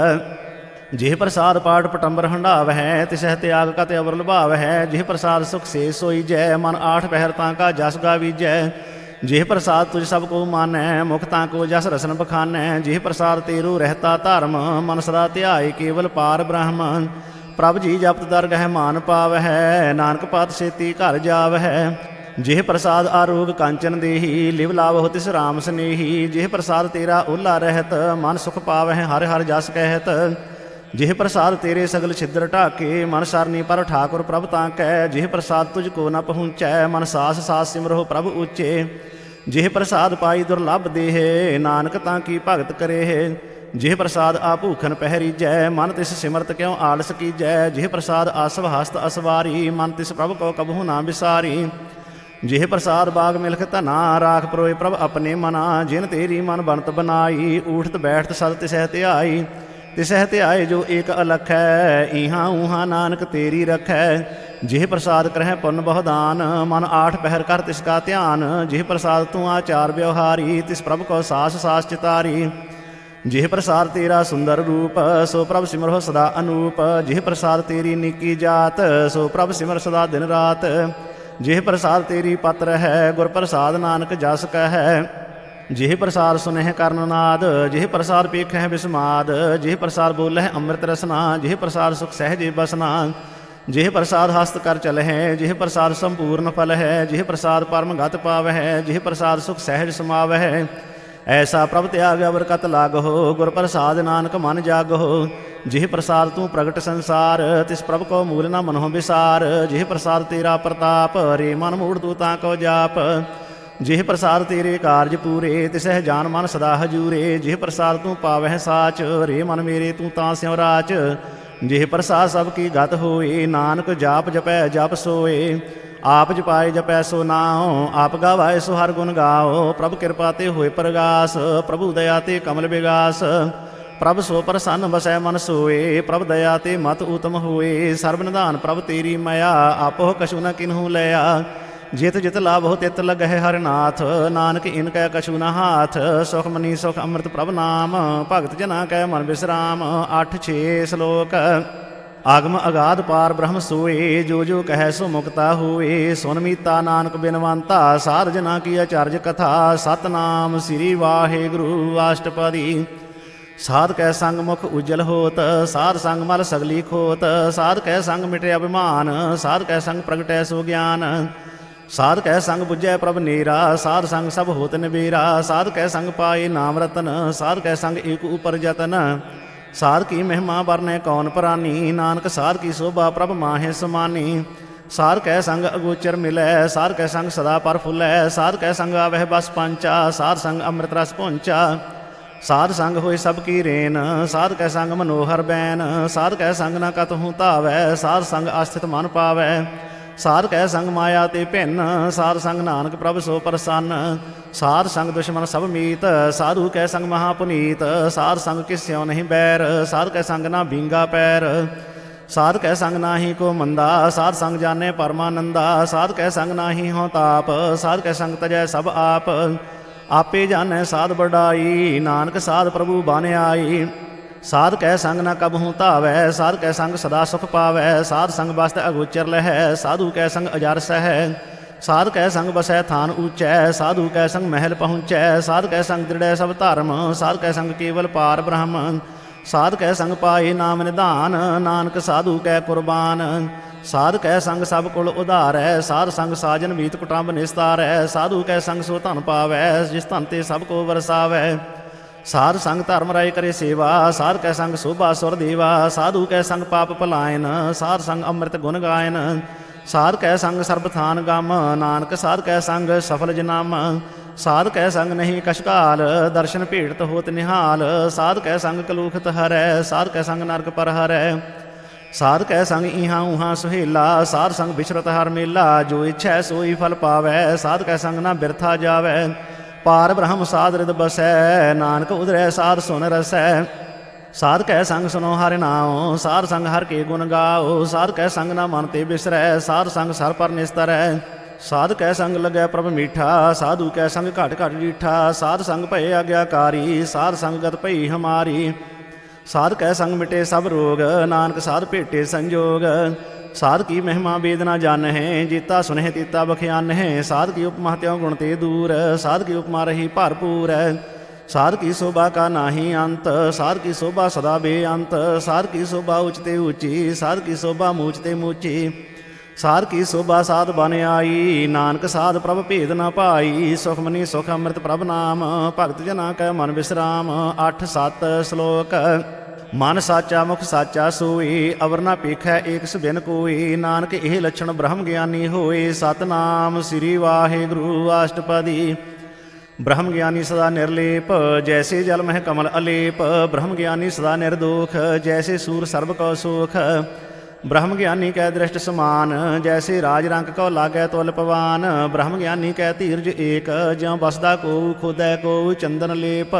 ਜਿਹ ਪ੍ਰਸਾਦ ਪਾਠ ਪਟੰਬਰ ਹੰਢਾਵਹਿ, ਤਿਸਹਿ ਤਿਆਗ ਕਤਿ ਅਵਰ ਲੁਭਾਵਹਿ। ਜਿਹ ਪ੍ਰਸਾਦ ਸੁਖ ਸੇ ਸੋਈਜੈ, ਮਨ 8 ਪਹਿਰ ਤਾਂ ਕਾ ਜਸ ਗਾਵੀਜੈ। ਜਿਹ ਪ੍ਰਸਾਦ ਤੁਝ ਸਭ ਕੋ ਮਾਨੈ, ਮੁਖ ਤਾਂ ਕੋ ਜਸ ਰਸਨ ਬਖਾਨੈ। ਜਿਹ ਪ੍ਰਸਾਦ ਤੇਰੂ ਰਹਿਤਾ ਧਰਮ, ਮਨ ਸਦਾ ਧਿਆਏ ਕੇਵਲ ਪਾਰ ਬ੍ਰਹਮ। ਪ੍ਰਭ ਜੀ ਜਪਤ ਦਰਗਹਿ ਮਾਨ ਪਾਵਹਿ, ਨਾਨਕ ਪਾਤ ਛੇਤੀ ਘਰ ਜਾਵਹਿ। ਜਿਹ ਪ੍ਰਸਾਦ ਆਰੋਗ ਕਾਂਚਨ ਦੇਹੀ, ਲਿਵ ਲਾਵਹੁ ਤਿਸ ਰਾਮ ਸਨੇਹੀ। ਜਿਹ ਪ੍ਰਸਾਦ ਤੇਰਾ ਓਲਾ ਰਹਿਤ, ਮਨ ਸੁਖ ਪਾਵਹਿ ਹਰਿ ਹਰਿ ਜਸ ਕਹਿਤ। ਜਿਹ ਪ੍ਰਸਾਦ ਤੇਰੇ ਸਗਲ ਛਿਦਰ ਢਾਕੇ, ਮਨ ਸਰਨੀ ਪਰ ਠਾਕੁਰ ਪ੍ਰਭ ਤਾਂ ਕੈ। ਜਿਹ ਪ੍ਰਸਾਦ ਤੁਝ ਕੋ ਨ ਪਹੁੰਚੈ, ਮਨ ਸਾਸ ਸਾਸ ਸਿਮਰੋ ਪ੍ਰਭ ਉੱਚੇ। ਜਿਹ ਪ੍ਰਸਾਦ ਪਾਈ ਦੁਰਲਭ ਦੇਹ, ਨਾਨਕ ਤਾਂ ਕੀ ਭਗਤ ਕਰੇ। ਜਿਹ ਪ੍ਰਸਾਦ ਆ ਭੂਖਨ ਪਹਿਰੀਜੈ, ਮਨ ਤਿਸ ਸਿਮਰਤ ਕਿਉ ਆਲਸ ਕੀਜੈ। ਜਿਹ ਪ੍ਰਸਾਦ ਆਸਵ ਹਸਤ ਅਸਵਾਰੀ, ਮਨ ਤਿਸ ਪ੍ਰਭ ਕੋ ਕਬਹੂ ਨਾ ਵਿਸਾਰੀ। ਜਿਹ ਪ੍ਰਸਾਦ ਬਾਗ ਮਿਲਖ ਧਨਾ, ਰਾਖ ਪਰੋਏ ਪ੍ਰਭ ਆਪਣੇ ਮਨਾ। ਜਿਨ ਤੇਰੀ ਮਨ ਬਣਤ ਬਨਾਈ, ਊਠਤ ਬੈਠਤ ਸਦ ਤਿਸਹਿ ਧਿਆਈ। ਤਿਸਹਿ ਧਿਆਏ ਜੋ ਏਕ ਅਲਖੈ, ਇਹਾਂ ਊਹਾਂ ਨਾਨਕ ਤੇਰੀ ਰਖੈ। ਜਿਹ ਪ੍ਰਸਾਦ ਕਰਹਿ ਪੁੰਨ ਬਹੁ ਦਾਨ, ਮਨ 8 ਪਹਿਰ ਕਰ ਤਿਸ ਕਾ ਧਿਆਨ। ਜਿਹ ਪ੍ਰਸਾਦ ਤੂੰ ਆਚਾਰ ਵਿਵਹਾਰੀ, ਤਿਸ ਪ੍ਰਭ ਕੋ ਸਾਸ ਸਾਸ ਚਿਤਾਰੀ। ਜਿਹ ਪ੍ਰਸਾਦ ਤੇਰਾ ਸੁੰਦਰ ਰੂਪ, ਸੋ ਪ੍ਰਭ ਸਿਮਰੋ ਸਦਾ ਅਨੂਪ। ਜਿਹ ਪ੍ਰਸਾਦ ਤੇਰੀ ਨਿੱਕੀ ਜਾਤ, ਸੋ ਪ੍ਰਭ ਸਿਮਰ ਸਦਾ ਦਿਨ ਰਾਤ। ਜਿਹ ਪ੍ਰਸਾਦ ਤੇਰੀ ਪਤਰ ਹੈ, ਗੁਰ ਪ੍ਰਸਾਦ ਨਾਨਕ ਜਸ ਕਹੈ। ਜਿਹ ਪ੍ਰਸਾਦ ਸੁਨਹਿ ਕਰਨਨਾਦ, ਜਿਹ ਪ੍ਰਸਾਦ ਪੇਖਹਿ ਬਿਸਮਾਦ। ਜਿਹ ਪ੍ਰਸਾਦ ਬੋਲਹਿ ਅੰਮ੍ਰਿਤ ਰਸਨਾ, ਜਿਹ ਪ੍ਰਸਾਦ ਸੁਖ ਸਹਿਜੇ ਬਸਨਾ। ਜਿਹ ਪ੍ਰਸਾਦ ਹਸਤ ਕਰ ਚਲਹਿ, ਜਿਹ ਪ੍ਰਸਾਦ ਸੰਪੂਰਨ ਫਲ ਹੈ। ਜਿਹ ਪ੍ਰਸਾਦ ਪਰਮ ਗਤ ਪਾਵਹਿ, ਜਿਹ ਪ੍ਰਸਾਦ ਸੁਖ ਸਹਿਜ ਸਮਾਵਹਿ। ਐਸਾ ਪ੍ਰਭ ਤਿਆਗ ਅਵਰ ਕਤ ਲਾਗਹੁ, ਗੁਰ ਪ੍ਰਸਾਦ ਨਾਨਕ ਮਨ ਜਾਗਹੁ। ਜਿਹ ਪ੍ਰਸਾਦ ਤੂੰ ਪ੍ਰਗਟ ਸੰਸਾਰ, ਤਿਸ ਪ੍ਰਭ ਕੋ ਮੂਲ ਨਾ ਮਨਹੁ ਵਿਸਾਰ। ਜਿਹ ਪ੍ਰਸਾਦ ਤੇਰਾ ਪ੍ਰਤਾਪ, ਰੇ ਮਨ ਮੂੜ ਤੂੰ ਤਾਂ ਕੋ ਜਾਪ। ਜਿਹ ਪ੍ਰਸਾਦ ਤੇਰੇ ਕਾਰਜ ਪੂਰੇ, ਤਿਸਹਿ ਜਾਨ ਮਨ ਸਦਾ ਹਜੂਰੇ। ਜਿਹ ਪ੍ਰਸਾਦ ਤੂੰ ਪਾਵਹਿ ਸਾਚ, ਰੇ ਮਨ ਮੇਰੇ ਤੂੰ ਤਾਂ ਸਿਉ ਰਾਚ। ਜਿਹ ਪ੍ਰਸਾਦ ਸਭ ਕੀ ਗਤ ਹੋਏ, ਨਾਨਕ ਜਾਪ ਜਪੈ ਜਪ ਸੋਏ। ਆਪ ਜਪਾਏ ਜਪੈ ਸੋ ਨਾਉ, ਆਪ ਗਾਵਾਏ ਸੋ ਹਰ ਗੁਣ ਗਾਓ। ਪ੍ਰਭ ਕਿਰਪਾ ਤੇ ਹੋਏ ਪ੍ਰਗਾਸ, ਪ੍ਰਭੂ ਦਇਆ ਤੇ ਕਮਲ ਵਿਗਾਸ। ਪ੍ਰਭ ਸੋ ਪ੍ਰਸੰਨ ਬਸੈ ਮਨ ਸੋਏ, ਪ੍ਰਭ ਦਇਆ ਤੇ ਮਤ ਊਤਮ ਹੋਏ। ਸਰਬ ਨਿਧਾਨ ਪ੍ਰਭ ਤੇਰੀ ਮਾਇਆ, ਆਪੋ ਕਛੂ ਨ ਕਿਨਹੂ ਲਿਆ। ਜਿਤ ਜਿਤ ਲਾਭੋ ਤਿਤ ਲਗਹਿ ਹਰਿ ਨਾਥ, ਨਾਨਕ ਇਨ ਕੈ ਕਛੂ ਨ ਹਾਥ। ਸੁਖ ਮਨੀ ਸੁਖ ਅੰਮ੍ਰਿਤ ਪ੍ਰਭ ਨਾਮ, ਭਗਤ ਜਨਾ ਕੈ ਮਨ ਵਿਸਰਾਮ। 8-6 ਸ਼ਲੋਕ। ਆਗਮ ਅਗਾਧ ਪਾਰ ਬ੍ਰਹਮ ਸੋਏ, ਜੋ ਜੋ ਕਹਿ ਸੋ ਮੁਕਤਾ ਹੋਏ। ਸੁਨ ਮੀਤਾ ਨਾਨਕ ਬਿਨਵੰਤਾ, ਸਾਧ ਜਨਾ ਕੀ ਅਚਰਜ ਕਥਾ। ਸਤਨਾਮ ਸ੍ਰੀ ਵਾਹਿਗੁਰੂ ਅਸ਼ਟਪਦੀ। ਸਾਧ ਕੈ ਸੰਗ ਮੁਖ ਉਜਲ ਹੋਤ, ਸਾਧ ਸੰਗ ਮਲ ਸਗਲੀ ਖੋਤ। ਸਾਧ ਕੈ ਸੰਗ ਮਿਟੇ ਅਭਿਮਾਨ, ਸਾਧ ਕੈ ਸੰਗ ਪ੍ਰਗਟੈ ਸੋ ਗਿਆਨ। ਸਾਧ ਕੈ ਸੰਗ ਬੁਝੈ ਪ੍ਰਭ ਨੇਰਾ, ਸਾਧ ਸੰਗ ਸਭ ਹੋਤ ਨਿਬੇਰਾ। ਸਾਧ ਕੈ ਸੰਗ ਪਾਏ ਨਾਮ ਰਤਨ, ਸਾਧ ਕੈ ਸੰਗ ਏਕ ਉਪਰ ਜਤਨ। ਸਾਧ ਕੀ ਮਹਿਮਾ ਵਰਨੈ ਕੌਣ ਪ੍ਰਾਨੀ, ਨਾਨਕ ਸਾਧ ਕੀ ਸੋਭਾ ਪ੍ਰਭ ਮਾਹੇ ਸਮਾਨੀ। ਸਾਧ ਕੈ ਸੰਗ ਅਗੋਚਰ ਮਿਲੈ, ਸਾਧ ਕੈ ਸੰਗ ਸਦਾ ਪਰ ਫੁੱਲੈ। ਸਾਧ ਕੈ ਸੰਗ ਆਵਹਿ ਬਸ ਪੰਚਾ, ਸਾਧ ਸੰਗ ਅੰਮ੍ਰਿਤ ਰਸ ਪਹੁੰਚਾ। ਸਾਧ ਸੰਗ ਹੋਏ ਸਭ ਕੀ ਰੇਨ, ਸਾਧ ਕੈ ਸੰਗ ਮਨੋਹਰ ਬੈਨ। ਸਾਧ ਕੈ ਸੰਗ ਨ ਕਤਹੂ ਧਾਵੈ, ਸਾਧ ਸੰਗ ਅਸਥਿਤ ਮਨ ਪਾਵੈ। ਸਾਧ ਕੈ ਸੰਗ ਮਾਇਆ ਤੇ ਭਿੰਨ, ਸਾਧ ਸੰਗ ਨਾਨਕ ਪ੍ਰਭ ਸੋ ਪ੍ਰਸੰਨ। ਸਾਧ ਸੰਗ ਦੁਸ਼ਮਨ ਸਭ ਮੀਤ, ਸਾਧੂ ਕੈ ਸੰਗ ਮਹਾ ਪੁਨੀਤ। ਸਾਧ ਸੰਗ ਕਿਸ ਸਿਉ ਨਹੀਂ ਬੈਰ, ਸਾਧ ਕੈ ਸੰਗ ਨਾ ਬੀਂਗਾ ਪੈਰ। ਸਾਧ ਕੈ ਸੰਗ ਨਾਹੀ ਕੋ ਮੰਦਾ, ਸਾਧ ਸੰਗ ਜਾਣੈ ਪਰਮਾਨੰਦਾ। ਸਾਧ ਕੈ ਸੰਗ ਨਾਹੀ ਹੋ ਤਾਪ, ਸਾਧ ਕੈ ਸੰਗ ਤਜੈ ਸਭ ਆਪ। ਆਪੇ ਜਾਣੈ ਸਾਧ ਬੜਾਈ, ਨਾਨਕ ਸਾਧ ਪ੍ਰਭੂ ਬਨ ਆਈ। ਸਾਧ ਕੈ ਸੰਗ ਨ ਕਬਹੂ ਧਾਵੈ, ਸਾਧ ਕੈ ਸੰਗ ਸਦਾ ਸੁਖ ਪਾਵੈ। ਸਾਧ ਸੰਗ ਬਸਤ ਅਗੋਚਰ ਲਹੈ, ਸਾਧੂ ਕੈ ਸੰਗ ਅਜਰ ਸਹੈ। ਸਾਧ ਕੈ ਸੰਗ ਬਸੈ ਥਾਨ ਊਚੈ, ਸਾਧੂ ਕੈ ਸੰਗ ਮਹਿਲ ਪਹੁੰਚੈ। ਸਾਧ ਕੈ ਸੰਗ ਦ੍ਰਿੜੈ ਸਭ ਧਰਮ, ਸਾਧ ਕੈ ਸੰਗ ਕੇਵਲ ਪਾਰ ਬ੍ਰਹਮ। ਸਾਧ ਕੈ ਸੰਗ ਪਾਏ ਨਾਮ ਨਿਧਾਨ, ਨਾਨਕ ਸਾਧੂ ਕੈ ਕੁਰਬਾਨ। ਸਾਧ ਕੈ ਸੰਗ ਸਭ ਕੁਲ ਉਧਾਰੈ, ਸਾਧ ਸੰਗ ਸਾਜਨ ਮੀਤ ਕੁਟੰਬ ਨਿਸਤਾਰੈ। ਸਾਧੂ ਕੈ ਸੰਗ ਸੋ ਧਨ ਪਾਵੈ, ਜਿਸ ਧਨ ਤੇ ਸਭ ਕੋ ਵਰਸਾਵੈ। ਸਾਧ ਸੰਗ ਧਰਮ ਰਾਏ ਕਰੇ ਸੇਵਾ, ਸਾਧ ਕੈ ਸੰਗ ਸੋਭਾ ਸੁਰ ਦੇਵਾ। ਸਾਧੂ ਕੈ ਸੰਗ ਪਾਪ ਭਲਾਇਨ, ਸਾਧ ਸੰਗ ਅੰਮ੍ਰਿਤ ਗੁਣ ਗਾਇਨ। ਸਾਧ ਕੈ ਸੰਗ ਸਰਬ ਥਾਨ ਗਮ, ਨਾਨਕ ਸਾਧ ਕੈ ਸੰਗ ਸਫਲ ਜਨਮ। ਸਾਧ ਕੈ ਸੰਗ ਨਹੀਂ ਕਛਕਾਲ, ਦਰਸ਼ਨ ਭੇਟਤ ਹੋਤ ਨਿਹਾਲ। ਸਾਧ ਕੈ ਸੰਗ ਕਲੂਖਤ ਹਰੈ, ਸਾਧ ਕੈ ਸੰਗ ਨਰਕ ਪਰ ਹਰੈ। ਸਾਧ ਕੈ ਸੰਗ ਇਹਾਂ ਉਹਾਂ ਸੁਹੇਲਾ, ਸਾਧ ਸੰਗ ਬਿਛਰਤ ਹਰ ਮੇਲਾ। ਜੋ ਇੱਛੈ ਸੋਈ ਫਲ ਪਾਵੈ, ਸਾਧ ਕੈ ਸੰਗ ਨਾ ਬਿਰਥਾ ਜਾਵੈ। ਪਾਰ ਬ੍ਰਹਮ ਸਾਧ ਰਿਦ ਬਸੈ, ਨਾਨਕ ਉਦਰੈ ਸਾਧ ਸੁਨ ਰਸੈ। ਸਾਧ ਕੈ ਸੰਗ ਸੁਨੋ ਹਰਿ ਨਾਉ, ਸਾਧ ਸੰਗ ਹਰਿ ਕੇ ਗੁਣ ਗਾਓ। ਸਾਧ ਕੈ ਸੰਗ ਨਾ ਮਨ ਤੇ ਬਿਸਰੈ, ਸਾਧ ਸੰਗ ਸਰ ਪਰ ਨਿਸਤਰੈ। ਸਾਧ ਕੈ ਸੰਗ ਲੱਗੈ ਪ੍ਰਭ ਮੀਠਾ, ਸਾਧੂ ਕੈ ਸੰਗ ਘਟ ਘਟ ਡੀਠਾ। ਸਾਧ ਸੰਗ ਭਏ ਆਗਿਆਕਾਰੀ, ਸਾਧ ਸੰਗ ਗਤ ਭਈ ਹਮਾਰੀ। ਸਾਧ ਕੈ ਸੰਗ ਮਿਟੇ ਸਭ ਰੋਗ, ਨਾਨਕ ਸਾਧ ਭੇਟੇ ਸੰਜੋਗ। ਸਾਧ ਕੀ ਮਹਿਮਾ ਵੇਦ ਨਾ ਜਾਣਹਿ, ਜੀਤਾ ਸੁਨਹਿ ਤੀਤਾ ਬਖਿਆਨਹਿ। ਸਾਧ ਕੀ ਉਪਮਾ ਤਿਉ ਗੁਣ ਤੇ ਦੂਰ, ਸਾਧ ਕੀ ਉਪਮਾ ਰਹੀ ਭਰਪੂਰ। ਸਾਧ ਕੀ ਸੋਭਾ ਕਾ ਨਾਹੀ ਅੰਤ, ਸਾਧ ਕੀ ਸੋਭਾ ਸਦਾ ਬੇਅੰਤ। ਸਾਧ ਕੀ ਸੋਭਾ ਉੱਚ ਤੇ ਉੱਚੀ, ਸਾਧ ਕੀ ਸੋਭਾ ਮੂਚ ਤੇ ਮੂਚੀ। ਸਾਧ ਕੀ ਸੋਭਾ ਸਾਧ ਬਨ ਆਈ, ਨਾਨਕ ਸਾਧ ਪ੍ਰਭ ਭੇਦ ਨਾ ਪਾਈ। ਸੁਖਮਨੀ ਸੁਖ ਅੰਮ੍ਰਿਤ ਪ੍ਰਭ ਨਾਮ, ਭਗਤ ਜਨਾ ਕੈ ਮਨ ਵਿਸਰਾਮ। 8-7 ਸ਼ਲੋਕ। ਮਨ ਸਾਚਾ ਮੁਖ ਸਾਚਾ ਸੋਈ, ਅਵਰ ਨਾ ਪੇਖੈ ਏਕ ਸਬਿਨ ਕੋਈ। ਨਾਨਕ ਇਹ ਲੱਛਣ ਬ੍ਰਹਮ ਗਿਆਨੀ ਹੋਏ, ਸਤਨਾਮ ਸ੍ਰੀ ਵਾਹਿਗੁਰੂ। ਅਸ਼ਟਪਦੀ। ਬ੍ਰਹਮ ਗਿਆਨੀ ਸਦਾ ਨਿਰਲੇਪ, ਜੈਸੇ ਜਲ ਮਹਿ ਕਮਲ ਅਲੇਪ। ਬ੍ਰਹਮ ਗਿਆਨੀ ਸਦਾ ਨਿਰਦੋਖ, ਜੈਸੇ ਸੂਰ ਸਰਬ ਕਉ ਸੋਖ। ਬ੍ਰਹਮ ਗਿਆਨੀ ਕੈ ਦ੍ਰਿਸ਼ਟ ਸਮਾਨ, ਜੈਸੇ ਰਾਜ ਰੰਕ ਕਉ ਲਾਗੈ ਤੁਲ ਪਵਾਨ। ਬ੍ਰਹਮ ਗਿਆਨੀ ਕੈ ਧੀਰਜ ਏਕ, ਜਿਉ ਬਸਦਾ ਕੋ ਖੁਦੈ ਕੋ ਚੰਦਨ ਲੇਪ।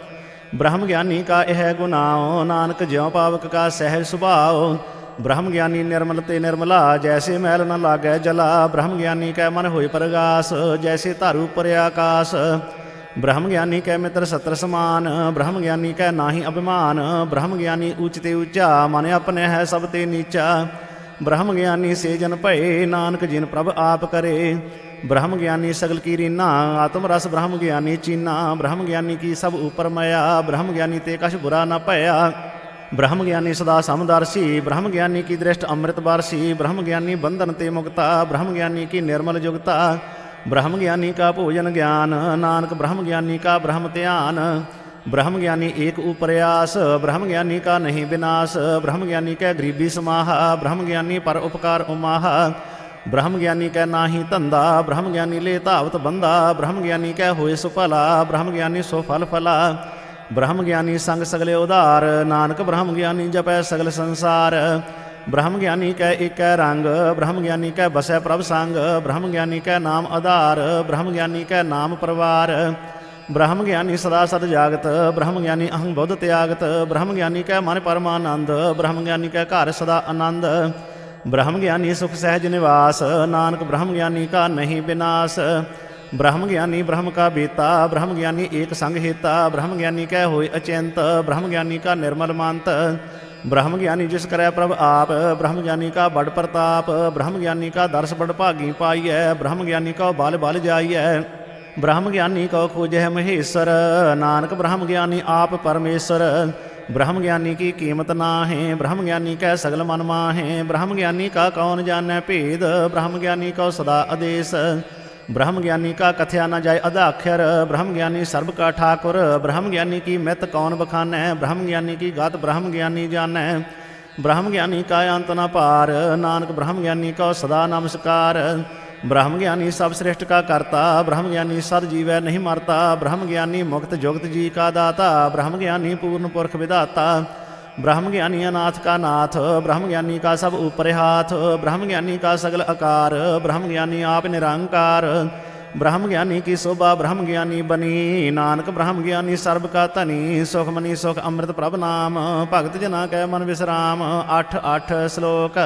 ਬ੍ਰਹਮ ਗਿਆਨੀ ਕਾ ਇਹ ਗੁਨਾਉ, ਨਾਨਕ ਜਿਉ ਪਾਵਕ ਕਾ ਸਹਿਜ ਸੁਭਾਉ। ਬ੍ਰਹਮ ਗਿਆਨੀ ਨਿਰਮਲ ਤੇ ਨਿਰਮਲਾ, ਜੈਸੇ ਮੈਲ ਨ ਲਾਗੈ ਜਲਾ। ਬ੍ਰਹਮ ਗਿਆਨੀ ਕੈ ਮਨ ਹੋਇ ਪ੍ਰਗਾਸ, ਜੈਸੇ ਧਾਰੂ ਉਪਰ ਆਕਾਸ। ਬ੍ਰਹਮ ਗਿਆਨੀ ਕੈ ਮਿੱਤਰ ਸਤਰ ਸਮਾਨ, ਬ੍ਰਹਮ ਗਿਆਨੀ ਕੈ ਨਾਹੀ ਅਭਿਮਾਨ। ਬ੍ਰਹਮ ਗਿਆਨੀ ਉੱਚ ਤੇ ਉੱਚਾ, ਮਨ ਆਪਣੇ ਹੈ ਸਭ ਤੇ ਨੀਚਾ। ਬ੍ਰਹਮ ਗਿਆਨੀ ਸੇ ਜਨ ਭਏ, ਨਾਨਕ ਜਿਨ ਪ੍ਰਭ ਆਪ ਕਰੇ। ਬ੍ਰਹਮ ਗਿਆਨੀ ਸਗਲ ਕੀ ਰੀਨਾ, ਆਤਮ ਰਸ ਬ੍ਰਹਮ ਗਿਆਨੀ ਚੀਨਾ। ਬ੍ਰਹਮ ਗਿਆਨੀ ਕੀ ਸਭ ਉਪਰ ਮਇਆ, ਬ੍ਰਹਮ ਗਿਆਨੀ ਤੇ ਕਛ ਬੁਰਾ ਨ ਭਇਆ। ਬ੍ਰਹਮ ਗਿਆਨੀ ਸਦਾ ਸਮਦਰਸ਼ੀ, ਬ੍ਰਹਮ ਗਿਆਨੀ ਕੀ ਦ੍ਰਿਸ਼ਟ ਅੰਮ੍ਰਿਤ ਵਰਸ਼ੀ। ਬ੍ਰਹਮ ਗਿਆਨੀ ਬੰਧਨ ਤੇ ਮੁਕਤਾ, ਬ੍ਰਹਮ ਗਿਆਨੀ ਕੀ ਨਿਰਮਲ ਜੁਗਤਾ। ਬ੍ਰਹਮ ਗਿਆਨੀ ਕਾ ਭੋਜਨ ਗਿਆਨ, ਨਾਨਕ ਬ੍ਰਹਮ ਗਿਆਨੀ ਕਾ ਬ੍ਰਹਮ ਧਿਆਨ। ਬ੍ਰਹਮ ਗਿਆਨੀ ਏਕ ਉਪਰਿਆਸ, ਬ੍ਰਹਮ ਗਿਆਨੀ ਕਾ ਨਹੀਂ ਵਿਨਾਸ਼। ਬ੍ਰਹਮ ਗਿਆਨੀ ਕੈ ਗਰੀਬੀ ਸਮਾਹਾ, ਬ੍ਰਹਮ ਗਿਆਨੀ ਪਰ ਉਪਕਾਰ ਉਮਾਹਾ। ਬ੍ਰਹਮ ਗਿਆਨੀ ਕੈ ਨਾਹੀ ਧੰਦਾ, ਬ੍ਰਹਮ ਗਿਆਨੀ ਲੈ ਧਾਵਤ ਬੰਦਾ। ਬ੍ਰਹਮ ਗਿਆਨੀ ਕੈ ਹੋਏ ਸੁਭਲਾ, ਬ੍ਰਹਮ ਗਿਆਨੀ ਸੋ ਫਲ ਫਲਾ। ਬ੍ਰਹਮ ਗਿਆਨੀ ਸੰਗ ਸਗਲੇ ਉਧਾਰ, ਨਾਨਕ ਬ੍ਰਹਮ ਗਿਆਨੀ ਜਪੈ ਸਗਲ ਸੰਸਾਰ। ਬ੍ਰਹਮ ਗਿਆਨੀ ਕੈ ਏਕੈ ਰੰਗ, ਬ੍ਰਹਮ ਗਿਆਨੀ ਕੈ ਬਸੈ ਪ੍ਰਭ ਸੰਗ। ਬ੍ਰਹਮ ਗਿਆਨੀ ਕੈ ਨਾਮ ਆਧਾਰ, ਬ੍ਰਹਮ ਗਿਆਨੀ ਕੈ ਨਾਮ ਪਰਵਾਰ। ਬ੍ਰਹਮ ਗਿਆਨੀ ਸਦਾ ਸਦ ਜਾਗਤ, ਬ੍ਰਹਮ ਗਿਆਨੀ ਅਹੰ ਬੁੱਧ ਤਿਆਗਤ। ਬ੍ਰਹਮ ਗਿਆਨੀ ਕੈ ਮਨ ਪਰਮਾਨੰਦ, ਬ੍ਰਹਮ ਗਿਆਨੀ ਕੈ ਘਰ ਸਦਾ ਆਨੰਦ। ਬ੍ਰਹਮ ਗਿਆਨੀ ਸੁਖ ਸਹਿਜ ਨਿਵਾਸ, ਨਾਨਕ ਬ੍ਰਹਮ ਗਿਆਨੀ ਕਾ ਨਹੀਂ ਵਿਨਾਸ਼। ਬ੍ਰਹਮ ਗਿਆਨੀ ਬ੍ਰਹਮ ਕਾ ਬੇਤਾ, ਬ੍ਰਹਮ ਗਿਆਨੀ ਏਕ ਸੰਗ ਹੇਤਾ। ਬ੍ਰਹਮ ਗਿਆਨੀ ਕੈ ਹੋਏ ਅਚਿੰਤ, ਬ੍ਰਹਮ ਗਿਆਨੀ ਕਾ ਨਿਰਮਲ ਮੰਤ। ਬ੍ਰਹਮ ਗਿਆਨੀ ਜਿਸ ਕਰੈ ਪ੍ਰਭ ਆਪ, ਬ੍ਰਹਮ ਗਿਆਨੀ ਕਾ ਬੜ ਪ੍ਰਤਾਪ। ਬ੍ਰਹਮ ਗਿਆਨੀ ਕਾ ਦਰਸ ਬੜ ਭਾਗੀ ਪਾਈਐ, ਬ੍ਰਹਮ ਗਿਆਨੀ ਕਾ ਬਲ ਬਲ ਜਾਈਐ। ਬ੍ਰਹਮ ਗਿਆਨੀ ਕਉ ਖੋਜਹਿ ਮਹੇਸਰ, ਨਾਨਕ ਬ੍ਰਹਮ ਗਿਆਨੀ ਆਪ ਪਰਮੇਸ਼ਰ। ਬ੍ਰਹਮ ਗਿਆਨੀ ਕੀ ਕੀਮਤ ਨਾਹੀਂ, ਬ੍ਰਹਮ ਗਿਆਨੀ ਕੈ ਸਗਲ ਮਨ ਮਾਹੇ। ਬ੍ਰਹਮ ਗਿਆਨੀ ਕਾ ਕੌਣ ਜਾਣੈ ਭੇਦ, ਬ੍ਰਹਮ ਗਿਆਨੀ ਕਉ ਸਦਾ ਆਦੇਸ। ਬ੍ਰਹਮ ਗਿਆਨੀ ਕਾ ਕਥਿਆ ਨ ਜਾਏ ਅਧਾਖਰ, ਬ੍ਰਹਮ ਗਿਆਨੀ ਸਰਬ ਕਾ ਠਾਕੁਰ। ਬ੍ਰਹਮ ਗਿਆਨੀ ਕੀ ਮਿਤ ਕੌਣ ਬਖਾਨੈ, ਬ੍ਰਹਮ ਗਿਆਨੀ ਕੀ ਗਤ ਬ੍ਰਹਮ ਗਿਆਨੀ ਜਾਣੈ। ਬ੍ਰਹਮ ਗਿਆਨੀ ਕਾ ਅੰਤ ਨ ਪਾਰ, ਨਾਨਕ ਬ੍ਰਹਮ ਗਿਆਨੀ ਕਉ ਸਦਾ ਨਮਸਕਾਰ। ਬ੍ਰਹਮ ਗਿਆਨੀ ਸਭ ਸ੍ਰਿਸ਼ਟ ਕਾ ਕਰਤਾ, ਬ੍ਰਹਮ ਗਿਆਨੀ ਸਦ ਜੀਵੈ ਨਹੀਂ ਮਰਤਾ। ਬ੍ਰਹਮ ਗਿਆਨੀ ਮੁਕਤ ਜੁਗਤ ਜੀ ਕਾ ਦਾਤਾ, ਬ੍ਰਹਮ ਗਿਆਨੀ ਪੂਰਨ ਪੁਰਖ ਵਿਧਾਤਾ। ਬ੍ਰਹਮ ਗਿਆਨੀ ਅਨਾਥ ਕਾ ਨਾਥ, ਬ੍ਰਹਮ ਗਿਆਨੀ ਕਾ ਸਭ ਉਪਰਿ ਹਾਥ। ਬ੍ਰਹਮ ਗਿਆਨੀ ਕਾ ਸਗਲ ਆਕਾਰ, ਬ੍ਰਹਮ ਗਿਆਨੀ ਆਪ ਨਿਰੰਕਾਰ। ਬ੍ਰਹਮ ਗਿਆਨੀ ਕੀ ਸੋਭਾ ਬ੍ਰਹਮ ਗਿਆਨੀ ਬਨੀ, ਨਾਨਕ ਬ੍ਰਹਮ ਗਿਆਨੀ ਸਰਬ ਕਾ ਧਨੀ। ਸੁਖਮਨੀ ਸੁਖ ਅੰਮ੍ਰਿਤ ਪ੍ਰਭ ਨਾਮ, ਭਗਤ ਜਨਾ ਕੈ ਮਨ ਵਿਸਰਾਮ। 8-8 ਸ਼ਲੋਕ।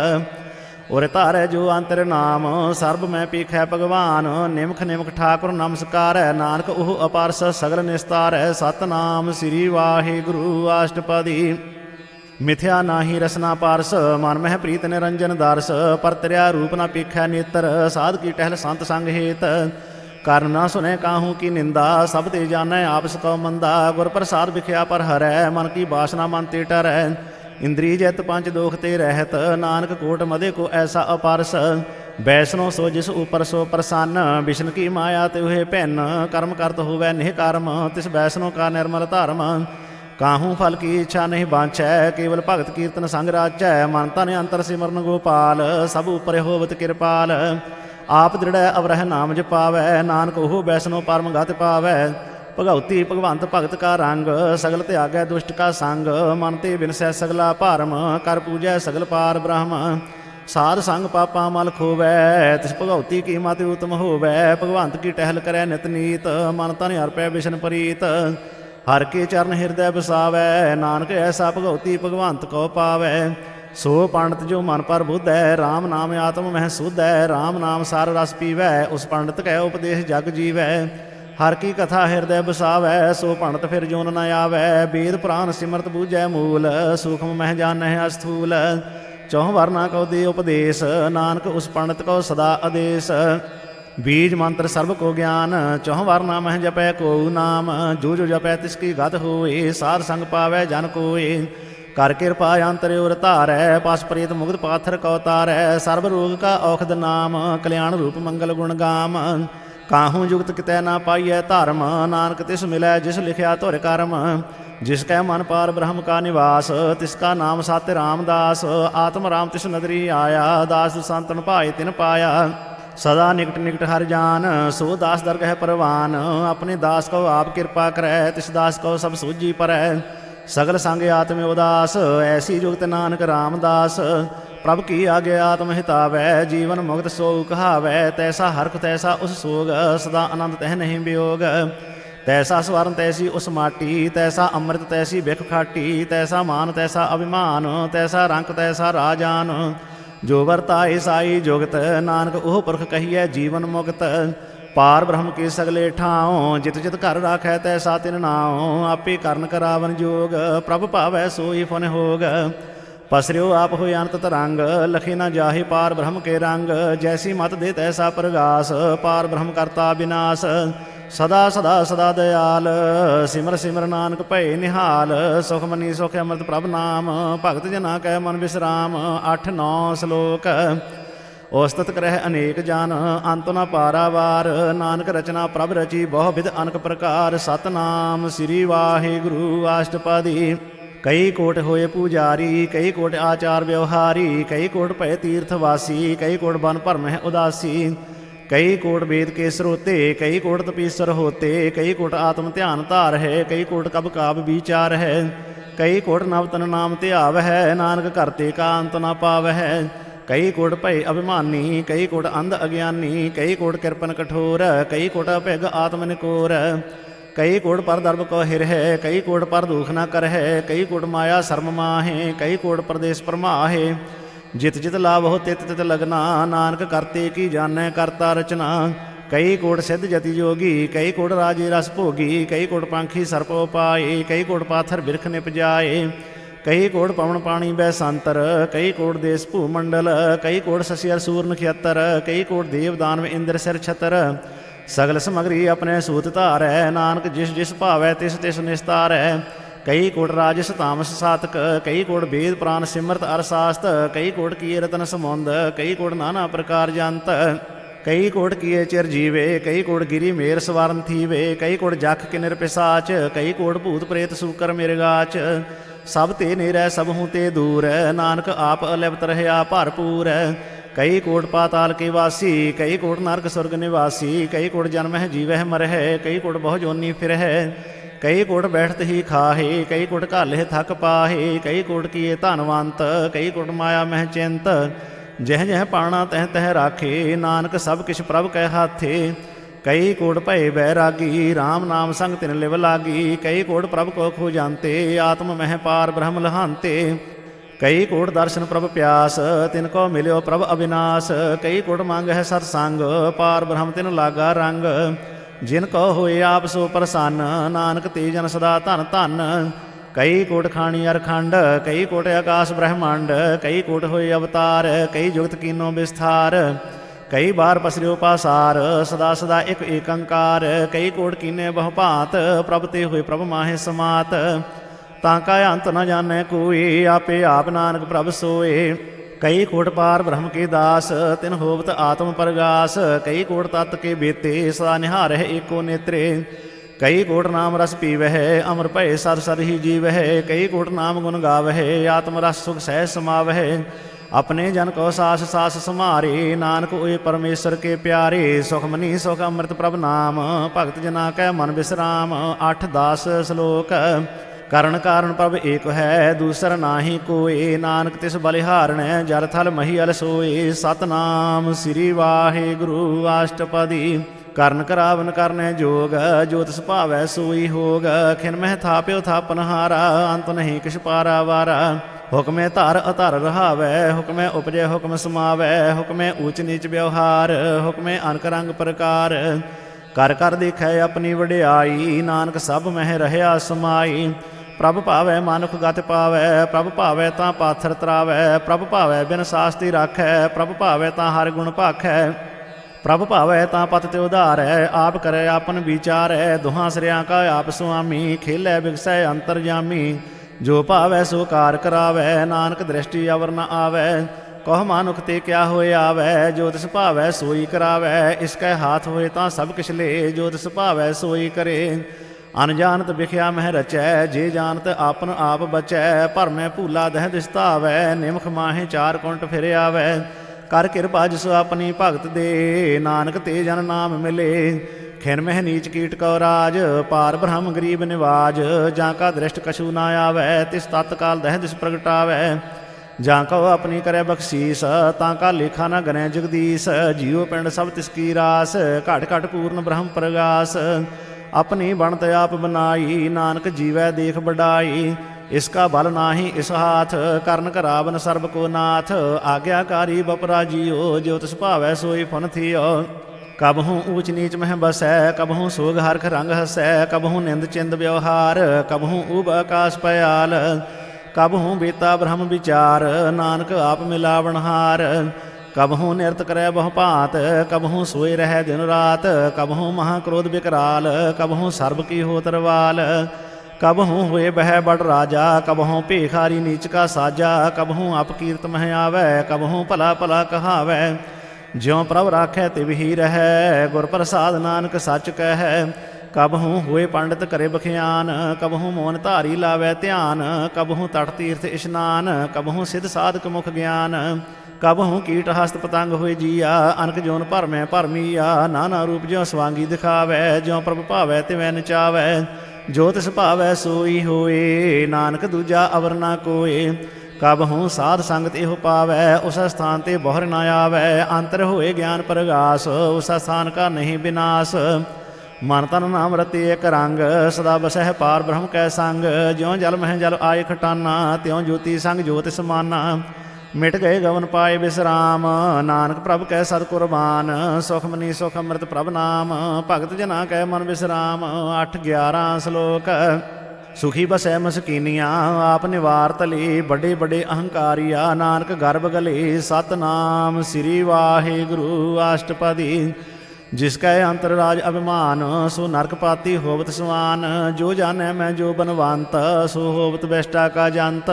ਉਰ ਧਾਰੈ ਜੋ ਅੰਤਰ ਨਾਮ, ਸਰਬ ਮੈਂ ਪੇਖੈ ਭਗਵਾਨ। ਨਿਮਖ ਨਿਮਖ ਠਾਕੁਰ ਨਮਸਕਾਰੈ, ਨਾਨਕ ਉਹ ਅਪਰਸ ਸਗਲ ਨਿਸਤਾਰੈ। ਸਤਨਾਮ ਸ੍ਰੀ ਵਾਹਿਗੁਰੂ। ਅਸ਼ਟਪਦੀ। ਮਿਥਿਆ ਨਾਹੀ ਰਸਨਾ ਪਾਰਸ, ਮਨ ਮਹਿ ਪ੍ਰੀਤ ਨਿਰੰਜਨ ਦਰਸ। ਪਰ ਤੇਰਿਆ ਰੂਪ ਨਾ ਪੇਖੈ ਨੇਤਰ, ਸਾਧ ਕੀ ਟਹਿਲ ਸੰਤ ਸੰਗ ਹੇਤ। ਕਰਨ ਨਾ ਸੁਨੇ ਕਾਹੂ ਕੀ ਨਿੰਦਾ, ਸਭ ਤੇ ਜਾਣੈ ਆਪਸ ਕਉ ਮੰਦਾ। ਗੁਰ ਪ੍ਰਸਾਦ ਵਿਖਿਆ ਪਰ ਹਰੈ, ਮਨ ਕੀ ਬਾਸਨਾ ਮਨ ਤੇ ਟਰੈ। ਇੰਦਰੀ ਜਿਤ ਪੰਜ ਦੋਖ ਤੇ ਰਹਿਤ, ਨਾਨਕ ਕੋਟ ਮਦੇ ਕੋ ਐਸਾ ਅਪਰਸ। ਬੈਸਨੋ ਸੋ ਜਿਸ ਉਪਰ ਸੋ ਪ੍ਰਸੰਨ, ਵਿਸ਼ਨ ਕੀ ਮਾਇਆ ਤਿਹੁ ਭਿੰਨ। ਕਰਮ ਕਰਤ ਹੋਵੈ ਨਿਹ ਕਰਮ, ਤਿਸ ਬੈਸਨੋ ਕਾ ਨਿਰਮਲ ਧਰਮ। ਕਾਹੂ ਫਲ ਕੀ ਇੱਛਾ ਨਹੀਂ ਬਾਂਛੈ, ਕੇਵਲ ਭਗਤ ਕੀਰਤਨ ਸੰਗ ਰਾਚੈ। ਮਨ ਤਨ ਅੰਤਰ ਸਿਮਰਨ ਗੋਪਾਲ, ਸਭ ਉਪਰ ਹੋਵਤ ਕਿਰਪਾਲ। ਆਪ ਦ੍ਰਿੜੈ ਅਵਰਹਿ ਨਾਮ ਜਪਾਵੈ, ਨਾਨਕ ਉਹ ਬੈਸਨੋ ਪਰਮ ਗਤਿ ਪਾਵੈ। ਭਗਉਤੀ ਭਗਵੰਤ ਭਗਤ ਕਾ ਰੰਗ, ਸਗਲ ਤਿਆਗੈ ਦੁਸ਼ਟ ਕਾ ਸੰਗ। ਮਨ ਤੇ ਬਿਨਸੈ ਸਗਲਾ ਭਰਮ, ਕਰ ਪੂਜੈ ਸਗਲ ਪਾਰ ਬ੍ਰਹਮ। ਸਾਧ ਸੰਗ ਪਾਪਾ ਮਲ ਖੋਵੈ, ਤਿਸ ਭਗਉਤੀ ਕੀ ਮਤਿ ਉਤਮ ਹੋਵੈ। ਭਗਵੰਤ ਕੀ ਟਹਿਲ ਕਰੈ ਨਿਤ ਨੀਤ, ਮਨ ਤਨ ਅਰਪੈ ਬਿਸ਼ਨ ਪ੍ਰੀਤ। ਹਰ ਕੇ ਚਰਨ ਹਿਰਦੈ ਬਸਾਵੈ, ਨਾਨਕ ਐਸਾ ਭਗਉਤੀ ਭਗਵੰਤ ਕੋ ਪਾਵੈ। ਸੋ ਪੰਡਤ ਜੋ ਮਨ ਪਰ ਬੁੱਧੈ, ਰਾਮ ਨਾਮ ਆਤਮ ਮਹਿ ਸੁਧੈ। ਰਾਮ ਨਾਮ ਸਾਰ ਰਸ ਪੀਵੈ, ਉਸ ਪੰਡਤ ਕੈ ਉਪਦੇਸ਼ ਜਗ ਜੀਵੈ। ਹਰ ਕੀ ਕਥਾ ਹਿਰਦੈ ਬਸਾਵੈ, ਸੋ ਪੰਡਤ ਫਿਰ ਜੋਨ ਨ ਆਵੈ। ਵੇਦ ਪੁਰਾਨ ਸਿਮਰਤ ਬੂਝੈ ਮੂਲ, ਸੂਖਮ ਮਹਿ ਜਾਣਹਿ ਅਸਥੂਲ। ਚੌਹ ਵਰਨਾ ਕਉ ਦੇ ਉਪਦੇਸ਼, ਨਾਨਕ ਉਸ ਪੰਡਤ ਕਉ ਸਦਾ ਆਦੇਸ਼। ਬੀਜ ਮੰਤਰ ਸਰਬ ਕੋ ਗਿਆਨ, ਚੌਹ ਵਰਨਾ ਮਹਿ ਜਪੈ ਕੋ ਨਾਮ। ਜੋ ਜੋ ਜਪੈ ਤਿਸ ਕੀ ਗਤ ਹੋਏ, ਸਾਧ ਸੰਗ ਪਾਵੈ ਜਨ ਕੋਏ। ਕਰ ਕਿਰਪਾ ਅੰਤਰਿ ਉਰ ਧਾਰੈ, ਪਸ ਪ੍ਰੇਤ ਮੁਗਧ ਪਾਥਰ ਕਉ ਤਾਰੈ। ਸਰਬ ਰੋਗ ਕਾ ਔਖਦ ਨਾਮ, ਕਲਿਆਣ ਰੂਪ ਮੰਗਲ ਗੁਣ ਗਾਮ। ਕਾਹੂ ਜੁਗਤ ਕਿਤੈ ਨਾ ਪਾਈਐ ਧਰਮ, ਨਾਨਕ ਤਿਸ ਮਿਲੈ ਜਿਸ ਲਿਖਿਆ ਧੁਰ ਕਰਮ। ਜਿਸ ਕੈ ਮਨ ਪਾਰ ਬ੍ਰਹਮ ਕਾ ਨਿਵਾਸ, ਤਿਸ ਕਾ ਨਾਮ ਸਤਿ ਰਾਮਦਾਸ। ਆਤਮ ਰਾਮ ਤਿਸ ਨਦਰੀ ਆਇਆ, ਦਾਸ ਸੰਤਨ ਭਾਏ ਤਿਨ ਪਾਇਆ। ਸਦਾ ਨਿਕਟ ਨਿਕਟ ਹਰਿ ਜਾਨ, ਸੋ ਦਾਸ ਦਰਗਹਿ ਪਰਵਾਨ। ਆਪਣੇ ਦਾਸ ਕਉ ਆਪ ਕਿਰਪਾ ਕਰੈ, ਤਿਸ ਦਾਸ ਕਉ ਸਭ ਸੂਝੀ ਪਰੈ। ਸਗਲ ਸੰਗ ਆਤਮ ਉਦਾਸ, ਐਸੀ ਜੁਗਤ ਨਾਨਕ ਰਾਮਦਾਸ। ਪ੍ਰਭ ਕੀ ਆਗੇ ਆਤਮ ਹਿਤਾਵੈ, ਜੀਵਨ ਮੁਕਤ ਸੋ ਕਹਾਵੈ। ਤੈਸਾ ਹਰਖ ਤੈਸਾ ਉਸ ਸੋਗ, ਸਦਾ ਆਨੰਦ ਤਹਿ ਨਹੀਂ ਵਿਯੋਗ। ਤੈਸਾ ਸਵਰਨ ਤੈਸੀ ਉਸ ਮਾਟੀ, ਤੈਸਾ ਅੰਮ੍ਰਿਤ ਤੈਸੀ ਬਿਖ ਖਾਟੀ। ਤੈਸਾ ਮਾਨ ਤੈਸਾ ਅਭਿਮਾਨ, ਤੈਸਾ ਰੰਕ ਤੈਸਾ ਰਾਜਾਨ। ਜੋ ਵਰਤਾਏ ਸਾਈ ਜੁਗਤ, ਨਾਨਕ ਉਹ ਪੁਰਖ ਕਹੀਐ ਜੀਵਨ ਮੁਕਤ। ਪਾਰ ਬ੍ਰਹਮ ਕੇ ਸਗਲੇ ਠਾਉ, ਜਿਤ ਜਿਤ ਘਰ ਰਾਖੈ ਤੈਸਾ ਤਿਨ ਨਾਉ। ਆਪੇ ਕਰਨ ਕਰਾਵਨ ਜੋਗ, ਪ੍ਰਭ ਭਾਵੈ ਸੋਈ ਫੁਨ ਹੋਗ। ਪਸਰਿਓ ਆਪ ਹੋਇ ਅਨੰਤ ਤਰੰਗ, ਲਖੇ ਨਾ ਜਾਹੇ ਪਾਰ ਬ੍ਰਹਮ ਕੇ ਰੰਗ। ਜੈਸੀ ਮਤ ਦੇ ਤੈਸਾ ਪ੍ਰਗਾਸ, ਪਾਰ ਬ੍ਰਹਮ ਕਰਤਾ ਵਿਨਾਸ਼। ਸਦਾ ਸਦਾ ਸਦਾ ਦਿਆਲ, ਸਿਮਰ ਸਿਮਰ ਨਾਨਕ ਭਏ ਨਿਹਾਲ। ਸੁਖ ਮਨੀ ਸੁਖ ਅੰਮ੍ਰਿਤ ਪ੍ਰਭ ਨਾਮ, ਭਗਤ ਜਨਾ ਕੈ ਮਨ ਬਿਸਰਾਮ। 8-9 ਸ਼ਲੋਕ। ਔਸਤਤ ਕਰਹਿ ਅਨੇਕ ਜਨ, ਅੰਤ ਨ ਪਾਰਾਵਾਰ। ਨਾਨਕ ਰਚਨਾ ਪ੍ਰਭ ਰਚੀ, ਬਹੁ ਵਿਧ ਅਨਕ ਪ੍ਰਕਾਰ। ਸਤਨਾਮ ਸ੍ਰੀ ਵਾਹਿਗੁਰੂ ਅਸ਼ਟਪਦੀ। ਕਈ ਕੋਟ ਹੋਏ ਪੂਜਾਰੀ, ਕਈ ਕੋਟ ਆਚਾਰ ਵਿਵਹਾਰੀ। ਕਈ ਕੋਟ ਭਏ ਤੀਰਥ ਵਾਸੀ, ਕਈ ਕੋਟ ਬਨ ਭਰਮਹਿ ਉਦਾਸੀ। ਕਈ ਕੋਟ ਵੇਦ ਕੇ ਸਰੋਤੇ, ਕਈ ਕੋਟ ਤਪੀਸਰ ਹੋਤੇ। ਕਈ ਕੋਟ ਆਤਮ ਧਿਆਨ ਧਾਰ ਹੈ, ਕਈ ਕੋਟ ਕਬ ਕਾਬ ਵਿਚਾਰ ਹੈ। ਕਈ ਕੋਟ ਨਵ ਤਨ ਨਾਮ ਧਿਆਵ ਹੈ, ਨਾਨਕ ਕਰਤੇ ਕਾ ਅੰਤ ਨ ਪਾਵਹਿ। ਕਈ ਕੋਟ ਭਏ ਅਭਿਮਾਨੀ, ਕਈ ਕੋਟ ਅੰਧ ਅਗਿਆਨੀ। ਕਈ ਕੋਟ ਕਿਰਪਨ ਕਠੋਰ, ਕਈ ਕੋਟ ਅਭਿਗ ਆਤਮ ਨਿਕੋਰ। ਕਈ ਕੋਟ ਪਰ ਦਰਬ ਕੋ ਹਿਰ ਹੈ, ਕਈ ਕੋਟ ਪਰ ਦੁਖ ਨ ਕਰਹਿ। ਕਈ ਕੋਟ ਮਾਇਆ ਸ਼ਰਮ ਮਾਹੇ, ਕਈ ਕੋਟ ਪ੍ਰਦੇਸ਼ ਪਰਮਾਹੇ। ਜਿਤ ਜਿਤ ਲਾਭ ਹੋ ਤਿਤ ਤਿਤ ਲਗਨਾ, ਨਾਨਕ ਕਰਤੇ ਕੀ ਜਾਣੈ ਕਰਤਾ ਰਚਨਾ। ਕਈ ਕੋਟ ਸਿੱਧ ਜਤੀ ਜੋਗੀ, ਕਈ ਕੋਟ ਰਾਜੇ ਰਸ ਭੋਗੀ। ਕਈ ਕੋਟ ਪੰਖੀ ਸਰਪ ਉਪਾਏ, ਕਈ ਕੋਟ ਪਾਥਰ ਬਿਰਖ ਨਿਪਜਾਏ। ਕਈ ਕੋਟ ਪਵਨ ਪਾਣੀ ਬੈ ਸੰਤਰ, ਕਈ ਕੋਟ ਦੇਸ ਭੂ ਮੰਡਲ। ਕਈ ਕੋਟ ਸਸਿਅਰ ਸੂਰ ਨਖਿਅਤਰ, ਕਈ ਕੋਟ ਦੇਵ ਦਾਨਵ ਇੰਦਰ ਸਿਰ ਛਤਰ। ਸਗਲ ਸਮਗਰੀ ਆਪਣੇ ਸੂਤ ਧਾਰੈ, ਨਾਨਕ ਜਿਸ ਜਿਸ ਭਾਵੈ ਤਿਸ ਤਿਸ ਨਿਸਤਾਰੈ। ਕਈ ਕੋਟ ਰਾਜਸ ਤਾਮਸ ਸਾਤਕ, ਕਈ ਕੋਟ ਵੇਦ ਪ੍ਰਾਨ ਸਿਮਰਤ ਅਰ ਸਾਸਤ। ਕਈ ਕੋਟ ਕੀਏ ਰਤਨ ਸਮੁੰਦ, ਕਈ ਕੋਟ ਨਾਨਾ ਪ੍ਰਕਾਰ ਜੰਤ। ਕਈ ਕੋਟ ਕੀਏ ਚਿਰ ਜੀਵੇ, ਕਈ ਕੋਟ ਗਿਰੀ ਮੇਰ ਸਵਰਨ ਥੀਵੇ। ਕਈ ਕੋਟ ਜਖ ਕਿਨਰ ਪਿਸਾਚ, ਕਈ ਕੋਟ ਭੂਤ ਪ੍ਰੇਤ ਸੂਕਰ ਮਿਰਗਾਚ। ਸਭ ਤੇ ਨੇਰੈ ਸਭ ਹੂੰ ਤੇ ਦੂਰ, ਨਾਨਕ ਆਪ ਅਲਿਪਤ ਰਹਿਆ ਭਰਪੂਰ। ਕਈ ਕੋਟ ਪਾਤਾਲ ਕੇ ਵਾਸੀ, ਕਈ ਕੋਟ ਨਰਕ ਸੁਰਗ ਨਿਵਾਸੀ। ਕਈ ਕੋਟ ਜਨਮਹਿ ਜੀਵਹਿ ਮਰਹਿ, ਕਈ ਕੋਟ ਬਹੁ ਜੋਨੀ ਫਿਰਹਿ। ਕਈ ਕੋਟ ਬੈਠਤ ਹੀ ਖਾਹੇ, ਕਈ ਕੋਟ ਘਾਲਹਿ ਥਕ ਪਾਹੇ। ਕਈ ਕੋਟ ਕੀਏ ਧਨਵੰਤ, ਕਈ ਕੋਟ ਮਾਇਆ ਮਹਿ ਚਿੰਤ। ਜਹ ਜਹ ਪਾਣਾ ਤਹ ਤਹ ਰਾਖੇ, ਨਾਨਕ ਸਭ ਕਿਛ ਪ੍ਰਭ ਕੈ ਹਾਥੇ। ਕਈ ਕੋਟ ਭਏ ਬੈਰਾਗੀ, ਰਾਮ ਨਾਮ ਸੰਗ ਤਿਨ ਲਿਵ ਲਾਗੀ। ਕਈ ਕੋਟ ਪ੍ਰਭ ਕੋ ਖੋਜਾਂਤੇ, ਆਤਮ ਮਹਿ ਪਾਰ ਬ੍ਰਹਮ ਲਹਾਂਤੇ। ਕਈ ਕੋਟ ਦਰਸ਼ਨ ਪ੍ਰਭ ਪਿਆਸ, ਤਿਨ ਕੋ ਮਿਲਿਓ ਪ੍ਰਭ ਅਵਿਨਾਸ਼। ਕਈ ਕੋਟ ਮੰਗ ਹੈ ਸਤ ਸੰਗ, ਪਾਰ ਬ੍ਰਹਮ ਤਿਨ ਲਾਗਾ ਰੰਗ। ਜਿਨ ਕੋ ਹੋਏ ਆਪ ਸੋ ਪ੍ਰਸੰਨ, ਨਾਨਕ ਤੇ ਜਨ ਸਦਾ ਧਨ ਧਨ। ਕਈ ਕੋਟ ਖਾਣੀ ਅਰਖੰਡ, ਕਈ ਕੋਟ ਆਕਾਸ ਬ੍ਰਹਮੰਡ। ਕਈ ਕੋਟ ਹੋਏ ਅਵਤਾਰ, ਕਈ ਜੁਗਤ ਕੀਨੋ ਵਿਸਥਾਰ। ਕਈ ਬਾਰ ਪਸਰਿਓ ਪਾਸਾਰ, ਸਦਾ ਸਦਾ ਇਕ ਏਕੰਕਾਰ। ਕਈ ਕੋਟ ਕੀਨੇ ਬਹੁ ਭਾਂਤ, ਪ੍ਰਭ ਤੇ ਹੋਏ ਪ੍ਰਭ ਮਾਹੇ ਸਮਾਤ। ਤਾਂ ਕਾ ਅੰਤ ਨ ਜਾਣੈ ਕੋਈ, ਆਪੇ ਆਪ ਨਾਨਕ ਪ੍ਰਭ ਸੋਏ। ਕਈ ਕੋਟ ਪਾਰ ਬ੍ਰਹਮ ਕੇ ਦਾਸ, ਤਿਨ ਹੋਵਤ ਆਤਮ ਪ੍ਰਗਾਸ। ਕਈ ਕੋਟ ਤਤ ਕੇ ਬੇਤੇ, ਸਦਾ ਨਿਹਾਰਹਿ ਏਕੋ ਨੇਤਰੇ। ਕਈ ਕੋਟ ਨਾਮ ਰਸ ਪੀਵਹਿ, ਅਮਰ ਭਏ ਸਦ ਸਦ ਹੀ ਜੀਵਹਿ। ਕਈ ਕੋਟ ਨਾਮ ਗੁਣ ਗਾਵਹਿ, ਆਤਮ ਰਸ ਸੁਖ ਸਹਿ ਸਮਾਵਹਿ। ਆਪਣੇ ਜਨ ਕੋ ਸਾਸ ਸਾਸ ਸਮਾਰੇ, ਨਾਨਕ ਹੋਏ ਪਰਮੇਸ਼ਰ ਕੇ ਪਿਆਰੇ। ਸੁਖ ਮਨੀ ਸੁਖ ਅੰਮ੍ਰਿਤ ਪ੍ਰਭ ਨਾਮ, ਭਗਤ ਜਨਾ ਕੈ ਮਨ ਬਿਸਰਾਮ। 8-10 ਸਲੋਕ। ਕਰਨ ਕਾਰਨ ਪ੍ਰਭ ਏਕ ਹੈ, ਦੂਸਰ ਨਾਹੀ ਕੋਏ। ਨਾਨਕ ਤਿਸ ਬਲਿਹਾਰਣੈ, ਜਲ ਥਲ ਮਹੀਅਲ ਸੋਏ। ਸਤਨਾਮ ਸ੍ਰੀ ਵਾਹਿਗੁਰੂ ਅਸ਼ਟਪਦੀ। ਕਰਨ ਕਰਾਵਨ ਕਰਨੈ ਜੋਗ, ਜੋ ਤਿਸ ਭਾਵੈ ਸੋਈ ਹੋਗ। ਖਿਨ ਮਹਿ ਥਾਪਿਓ ਥਾਪਨਹਾਰਾ, ਅੰਤ ਨਹੀਂ ਕਿਛ ਪਾਰਾਵਾਰਾ। ਹੁਕਮੈ ਧਰ ਅਧਰ ਰਹਾਵੈ, ਹੁਕਮੈ ਉਪਜੈ ਹੁਕਮ ਸਮਾਵੈ। ਹੁਕਮੈ ਊਚ ਨੀਚ ਵਿਵਹਾਰ, ਹੁਕਮੈ ਅਨਕ ਰੰਗ ਪ੍ਰਕਾਰ। ਕਰ ਕਰ ਦੇਖੈ ਆਪਣੀ ਵਡਿਆਈ, ਨਾਨਕ ਸਭ ਮਹਿ ਰਹਿਆ ਸਮਾਈ। ਪ੍ਰਭ ਭਾਵੈ ਮਨੁਖ ਗਤਿ ਪਾਵੈ, ਪ੍ਰਭ ਭਾਵੈ ਤਾਂ ਪਾਥਰ ਤਰਾਵੈ। ਪ੍ਰਭ ਭਾਵੈ ਬਿਨ ਸਾਸਤੀ ਰਾਖੈ, ਪ੍ਰਭ ਭਾਵੈ ਤਾਂ ਹਰਿ ਗੁਣ ਭਾਖੈ। ਪ੍ਰਭ ਭਾਵੈ ਤਾਂ ਪਤ ਤੇ ਉਧਾਰੈ, ਆਪ ਕਰੈ ਆਪਨ ਵਿਚਾਰੈ। ਦੁਹਾਂ ਸਿਰਿਆਂ ਕਾ ਆਪ ਸੁਆਮੀ, ਖੇਲੈ ਬਿਗਸੈ ਅੰਤਰਜਾਮੀ। ਜੋ ਭਾਵੈ ਸੋ ਕਾਰ ਕਰਾਵੈ, ਨਾਨਕ ਦ੍ਰਿਸ਼ਟੀ ਅਵਰ ਨ ਆਵੈ। ਕਹ ਮਾਨੁਖ ਤੇ ਕਿਆ ਹੋਏ ਆਵੈ, ਜੋ ਤਿਸ ਭਾਵੈ ਸੋਈ ਕਰਾਵੈ। ਇਸ ਕੈ ਹਾਥ ਹੋਏ ਤਾਂ ਸਭ ਕਿਛ ਲੇ, ਜੋ ਤਿਸ ਭਾਵੈ ਸੋਈ ਕਰੇ। ਅਨਜਾਨਤ ਵਿਖਿਆ ਮਹਿ ਰਚੈ, ਜੇ ਜਾਣਤ ਆਪਨ ਆਪ ਬਚੈ। ਭਰਮੈ ਭੂਲਾ ਦਹਿ ਦਿਸਤਾਵੈ, ਨਿਮਖ ਮਾਹੇ ਚਾਰ ਕੁੰਟ ਫਿਰ ਆਵੈ। ਕਰ ਕਿਰਪਾ ਜਿਸ ਆਪਣੀ ਭਗਤ ਦੇ, ਨਾਨਕ ਤੇ ਜਨ ਨਾਮ ਮਿਲੇ। ਖਿਨ ਮਹਿ ਨੀਚ ਕੀਟ ਕਉ ਰਾਜ, ਪਾਰ ਬ੍ਰਹਮ ਗਰੀਬ ਨਿਵਾਜ। ਜਾਂ ਕਾ ਦ੍ਰਿਸ਼ਟ ਕਛੂ ਨਾ ਆਵੈ, ਤਿਸ ਤਤਕਾਲ ਦਹਿ ਦਿਸ ਪ੍ਰਗਟਾਵੈ। ਜਾਂ ਕਉ ਆਪਣੀ ਕਰੈ ਬਖਸ਼ੀਸ, ਤਾਂ ਕਾ ਲੇਖਾ ਨਾ ਗਨੈ ਜਗਦੀਸ਼। ਜੀਉ ਪਿੰਡ ਸਭ ਤਿਸ ਕੀ ਰਾਸ, ਘਟ ਘਟ ਪੂਰਨ ਬ੍ਰਹਮ ਪ੍ਰਗਾਸ। ਆਪਣੀ ਬਣਤ ਆਪ ਬਨਾਈ, ਨਾਨਕ ਜੀਵੈ ਦੇਖ ਬਡਾਈ। ਇਸ ਕਾ ਬਲ ਨਾਹੀ ਇਸ ਹਾਥ, ਕਰਨ ਕਰਾਵਨ ਸਰਬ ਕੋ ਨਾਥ। ਆਗਿਆਕਾਰੀ ਬਪਰਾ ਜੀਓ, ਜੋ ਤਿਸ ਭਾਵੈ ਸੋਈ ਫੁਨ ਥੀਓ। ਕਬਹੂੰ ਊਚ ਨੀਚ ਮਹਿ ਬਸੈ, ਕਬਹੂੰ ਸੋਗ ਹਰਖ ਰੰਗ ਹਸੈ। ਕਬਹੂੰ ਨਿੰਦ ਚਿੰਦ ਵਿਵਹਾਰ, ਕਬਹੂੰ ਊਬ ਆਕਾਸ ਪयाल। ਕਬਹੂੰ ਬੀਤਾ ਬ੍ਰਹਮ ਵਿਚਾਰ, ਨਾਨਕ ਆਪ ਮਿਲਾਵਨਹਾਰ। ਕਬਹੂੰ ਨਿਰਤ ਕਰੈ ਬਹੁ ਭਾਂਤ, ਕਬਹੂੰ ਸੋਏ ਰਹਿ ਦਿਨ ਰਾਤ। ਕਬਹੂੰ ਮਹਾ ਕ੍ਰੋਧ ਬਿਕਰਾਲ, ਕਬਹੂੰ ਸਰਬ ਕੀ ਹੋ ਤਰਵਾਲ। ਕਬਹੂੰ ਹੋਏ ਬਹਿ ਬੜ ਰਾਜਾ, ਕਬਹੂੰ ਭੇਖਾਰੀ ਨੀਚ ਕਾ ਸਾਜਾ। ਕਬਹੂੰ ਅਪਕੀਰਤ ਮਹਿ ਆਵੈ, ਕਬਹੂੰ ਭਲਾ ਭਲਾ ਕਹਾਵੈ। ਜਿਉ ਪ੍ਰਭ ਰਾਖੈ ਤਿਵ ਹੀ ਰਹੈ, ਗੁਰ ਪ੍ਰਸਾਦ ਨਾਨਕ ਸੱਚ ਕਹਿ। ਕਬਹੂੰ ਹੋਏ ਪੰਡਿਤ ਕਰੇ ਬਖਿਆਨ, ਕਬਹੂੰ ਮੋਨ ਧਾਰੀ ਲਾਵੈ ਧਿਆਨ। ਕਬਹੂੰ ਤਟ ਤੀਰਥ ਇਸ਼ਨਾਨ, ਕਬਹੂੰ ਸਿਧ ਸਾਧਕ ਮੁਖ ਗਿਆਨ। ਕਬਹੂੰ ਕੀਟ ਹਸਤ ਪਤੰਗ ਹੋਏ ਜੀਆ, ਅਨਕ ਜੋਨ ਭਰਮੈ ਭਰਮੀਆ। ਨਾਨਾ ਰੂਪ ਜਿਉ ਸਵਾਂਗੀ ਦਿਖਾਵੈ, ਜਿਉ ਪ੍ਰਭ ਭਾਵੈ ਤਿਵੈ ਨਚਾਵੈ। ਜੋ ਤਿਸ ਭਾਵੈ ਸੋਈ ਹੋਏ, ਨਾਨਕ ਦੂਜਾ ਅਵਰ ਨਾ ਕੋਏ। ਕਬਹੂੰ ਸਾਧ ਸੰਗਤ ਇਹੋ ਪਾਵੈ, ਉਸ ਸਥਾਨ ਤੇ ਬੋਹਰ ਨਾ ਆਵੈ। ਅੰਤਰ ਹੋਏ ਗਿਆਨ ਪ੍ਰਗਾਸ, ਉਸ ਸਥਾਨ ਕਾ ਨਹੀਂ ਬਿਨਾਸ਼। ਮਨ ਤਨ ਨਾਮ ਰਤੇ ਇਕ ਰੰਗ, ਸਦਾ ਬਸਹਿ ਪਾਰ ਬ੍ਰਹਮ ਕੈ ਸੰਗ। ਜਿਉ ਜਲ ਮਹਿ ਜਲ ਆਏ ਖਟਾਨਾ, ਤਿਉ ਜੋਤੀ ਸੰਗ ਜੋਤਿ ਸਮਾਨਾ। ਮਿਟ ਗਏ ਗਵਨ ਪਾਏ ਬਿਸਰਾਮ, ਨਾਨਕ ਪ੍ਰਭ ਕੈ ਸਦ ਕੁਰਬਾਨ। ਸੁਖ ਮਨੀ ਸੁਖ ਅੰਮ੍ਰਿਤ ਪ੍ਰਭ ਨਾਮ, ਭਗਤ ਜਨਾ ਕੈ ਮਨ ਬਿਸਰਾਮ। 8-11 ਸਲੋਕ। ਸੁਖੀ ਬਸੈ ਮਸਕੀਨੀਆਂ, ਆਪ ਨਿਵਾਰ ਤਲੇ। ਵੱਡੇ ਵੱਡੇ ਅਹੰਕਾਰੀਆ, ਨਾਨਕ ਗਰਭ ਗਲੇ। ਸਤਨਾਮ ਸ੍ਰੀ ਵਾਹਿਗੁਰੂ ਅਸ਼ਟਪਦੀ। ਜਿਸ ਕੈ ਅੰਤਰ ਰਾਜ ਅਭਿਮਾਨ, ਸੋ ਨਰਕ ਪਾਤੀ ਹੋਵਤ ਸਵਾਨ। ਜੋ ਜਾਣੈ ਮੈਂ ਜੋ ਬਨਵੰਤ, ਸੋ ਹੋਵਤ ਬੈਸ਼ਟਾ ਕਾ ਜੰਤ।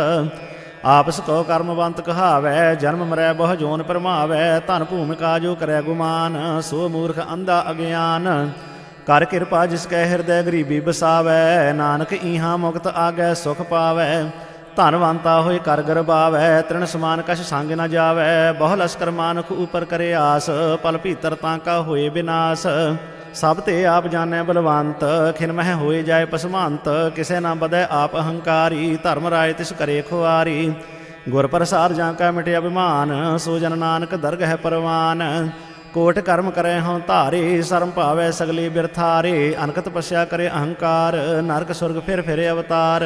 ਆਪਸ ਕੋ ਕਰਮਵੰਤ ਕਹਾਵੈ, ਜਨਮ ਮਰੈ ਬਹੁ ਜੋਨ ਭਰਮਾਵੈ। ਧਨ ਭੂਮਿਕਾ ਜੋ ਕਰੈ ਗੁਮਾਨ, ਸੋ ਮੂਰਖ ਅੰਧਾ ਅਗਿਆਨ। ਕਰ ਕਿਰਪਾ ਜਿਸ ਕੈ ਹਿਰਦੈ ਗਰੀਬੀ ਬਸਾਵੈ, ਨਾਨਕ ਈਹਾਂ ਮੁਕਤ ਆਗੈ ਸੁਖ ਪਾਵੈ। ਧਨਵੰਤਾ ਹੋਏ ਕਰ ਗਰਬਾਵੈ, ਤ੍ਰਿਣ ਸਮਾਨ ਕਛ ਸੰਗ ਨ ਜਾਵੈ। ਬਹੁ ਲਸਕਰ ਮਾਨੁਖ ਉਪਰ ਕਰੇ ਆਸ, ਪਲ ਭੀਤਰ ਤਾਂ ਕਾ ਹੋਏ ਬਿਨਾਸ਼। ਸਭ ਤੇ ਆਪ ਜਾਣੈ ਬਲਵੰਤ, ਖਿਨ ਮਹਿ ਹੋਏ ਜਾਏ ਪਸਮੰਤ। ਕਿਸੇ ਨਾ ਬਦੈ ਆਪ ਅਹੰਕਾਰੀ, ਧਰਮ ਰਾਏ ਤਿਸ ਕਰੇ ਖੁਆਰੀ। ਗੁਰ ਪ੍ਰਸਾਦ ਜਾਂ ਕਾ ਮਿਟਿ ਅਭਿਮਾਨ, ਸੋ ਜਨ ਨਾਨਕ ਦਰਗਹਿ ਪਰਵਾਨ। ਕੋਟ ਕਰਮ ਕਰੈ ਹਉ ਧਾਰੇ, ਸ਼ਰਮ ਭਾਵੈ ਸਗਲੇ ਬਿਰਥਾਰੇ। ਅਨਕ ਤਪੱਸਿਆ ਕਰੇ ਅਹੰਕਾਰ, ਨਰਕ ਸੁਰਗ ਫਿਰ ਫਿਰੇ ਅਵਤਾਰ।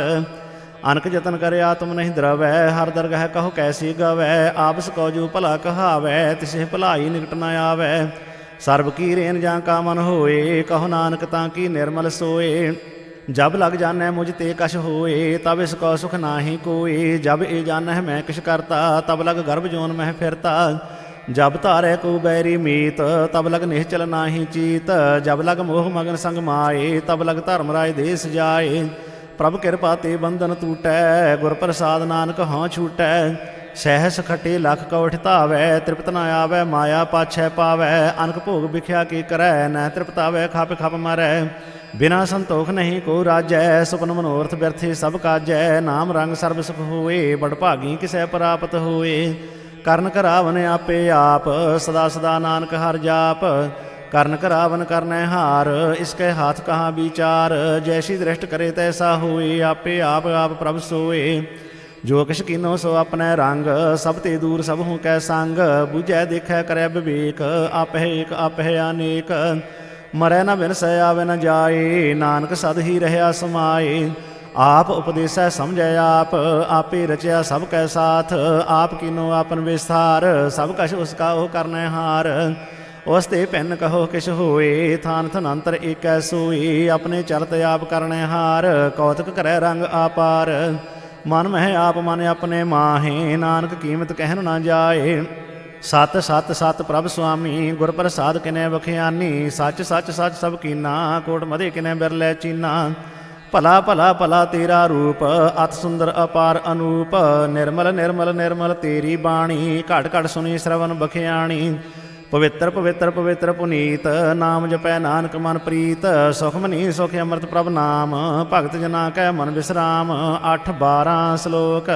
ਅਨਕ ਯਤਨ ਕਰੇ ਆਤਮ ਨਹੀਂ ਦਰਵੈ, ਹਰ ਦਰਗਹਿ ਕਹੋ ਕੈਸੀ ਗਵੈ। ਆਪਸ ਕਉ ਜੋ ਭਲਾ ਕਹਾਵੈ, ਤਿਸੇ ਭਲਾਈ ਨਿਕਟ ਨ ਆਵੈ। ਸਰਬ ਕੀ ਰੇਨ ਜਾਂ ਕਾ ਮਨ ਹੋਏ, ਕਹੋ ਨਾਨਕ ਤਾਂ ਕੀ ਨਿਰਮਲ ਸੋਏ। ਜਬ ਲਗ ਜਾਣੈ ਮੁਝ ਤੇ ਕਛ ਹੋਏ, ਤਬ ਇਸ ਕੋ ਸੁਖ ਨਾਹੀ ਕੋਏ। ਜਬ ਇਹ ਜਾਣੈ ਮੈਂ ਕਿਛ ਕਰਤਾ, ਤਬ ਲਗ ਗਰਭ ਜੋਨ ਮਹਿ ਫਿਰਤਾ। ਜਬ ਧਾਰੈ ਕੋ ਬੈਰੀ ਮੀਤ ਤਬ ਲਗ ਨਿਹਚਲ ਨਾਹੀ ਚੀਤ। ਜਬ ਲਗ ਮੋਹ ਮਗਨ ਸੰਗ ਮਾਏ ਤਬ ਲਗ ਧਰਮ ਰਾਜ ਦੇਸ ਜਾਏ। ਪ੍ਰਭ ਕਿਰਪਾ ਤੇ ਬੰਧਨ ਟੂਟੈ ਗੁਰ ਪ੍ਰਸਾਦ ਨਾਨਕ ਹਾਂ ਛੂਟੈ। ਸਹਿਸ ਖਟੇ ਲਖ ਕਉਠ ਧਾਵੈ ਤ੍ਰਿਪਤ ਨ ਆਵੈ ਮਾਇਆ ਪਾਛੈ ਪਾਵੈ। ਅਨਕ ਭੋਗ ਵਿਖਿਆ ਕੀ ਕਰੈ ਨਹਿ ਤ੍ਰਿਪਤਾਵੈ ਖਪ ਖਪ ਮਰੈ। ਬਿਨਾ ਸੰਤੋਖ ਨਹੀਂ ਕੋ ਰਾਜੈ ਸੁਪਨ ਮਨੋਰਥ ਬਿਰਥੇ ਸਭ ਕਾਜੈ। ਨਾਮ ਰੰਗ ਸਰਬ ਸੁਖ ਹੋਏ ਬੜ ਭਾਗੀ ਕਿਸੈ ਪ੍ਰਾਪਤ ਹੋਏ। ਕਰਨ ਕਰਾਵਨ ਆਪੇ ਆਪ ਸਦਾ ਸਦਾ ਨਾਨਕ ਹਰਿ ਜਾਪ। ਕਰਨ ਕਰਾਵਨ ਕਰਨੈ ਹਾਰ ਇਸਕੇ ਹਾਥ ਕਹਾਂ ਵਿਚਾਰ। ਜੈਸੀ ਦ੍ਰਿਸ਼ਟ ਕਰੇ ਤੈਸਾ ਹੋਏ ਆਪੇ ਆਪ ਆਪ ਪ੍ਰਭ ਸੋਏ। ਜੋ ਕਿਛ ਕੀਨੋ ਸੋ ਆਪਣੈ ਰੰਗ ਸਭ ਤੇ ਦੂਰ ਸਭ ਹੂੰ ਕੈ ਸੰਗ। ਬੁਝੈ ਦੇਖੈ ਕਰੈ ਵਿਵੇਕ ਆਪਹਿ ਏਕ ਆਪਹਿ ਅਨੇਕ। ਮਰੈ ਨ ਬਿਨਸੈ ਆਵੈ ਨ ਜਾਏ ਨਾਨਕ ਸਦ ਹੀ ਰਹਿਆ ਸਮਾਏ। ਆਪ ਉਪਦੇਸੈ ਸਮਝੈ ਆਪ ਆਪੇ ਰਚਿਆ ਸਭ ਕੈ ਸਾਥ। ਆਪ ਕੀਨੋ ਆਪਨ ਵਿਸਥਾਰ ਸਭ ਕਛ ਉਸ ਕਾ ਉਹ ਕਰਨੈ ਹਾਰ। ਉਸ ਤੇ ਭਿੰਨ ਕਹੋ ਕਿਛ ਹੋਏ ਥਾਨ ਥਨੰਤਰ ਏਕੈ ਸੋਈ। ਆਪਣੇ ਚਲਤ ਆਪ ਕਰਨੈ ਹਾਰ ਕੌਤਕ ਕਰੈ ਰੰਗ ਆਪਾਰ। ਮਨ ਮਹਿ ਆਪ ਮਨ ਆਪਣੇ ਮਾਹੇ ਨਾਨਕ ਕੀਮਤ ਕਹਿਨ ਨਾ ਜਾਏ। ਸਤ ਸਤ ਸਤ ਪ੍ਰਭ ਸੁਆਮੀ ਗੁਰ ਪ੍ਰਸਾਦ ਕਿਨੈ ਬਖਿਆਨੀ। ਸੱਚ ਸੱਚ ਸੱਚ ਸਭ ਕੀਨਾ ਕੋਟ ਮਧੇ ਕਿਨੈ ਬਿਰਲੈ ਚੀਨਾ। ਭਲਾ ਭਲਾ ਭਲਾ ਤੇਰਾ ਰੂਪ ਅਤ ਸੁੰਦਰ ਅਪਾਰ ਅਨੂਪ। ਨਿਰਮਲ ਨਿਰਮਲ ਨਿਰਮਲ ਤੇਰੀ ਬਾਣੀ ਘਟ ਘਟ ਸੁਣੀ ਸ਼ਰਵਨ ਬਖਿਆਣੀ। ਪਵਿੱਤਰ ਪਵਿੱਤਰ ਪਵਿੱਤਰ ਪੁਨੀਤ ਨਾਮ ਜਪੈ ਨਾਨਕ ਮਨ ਪ੍ਰੀਤ। ਸੁਖਮਨੀ ਸੁਖ ਅੰਮ੍ਰਿਤ ਪ੍ਰਭ ਨਾਮ ਭਗਤ ਜਨਾ ਕੈ ਮਨ ਵਿਸਰਾਮ। 8-12 ਸਲੋਕ।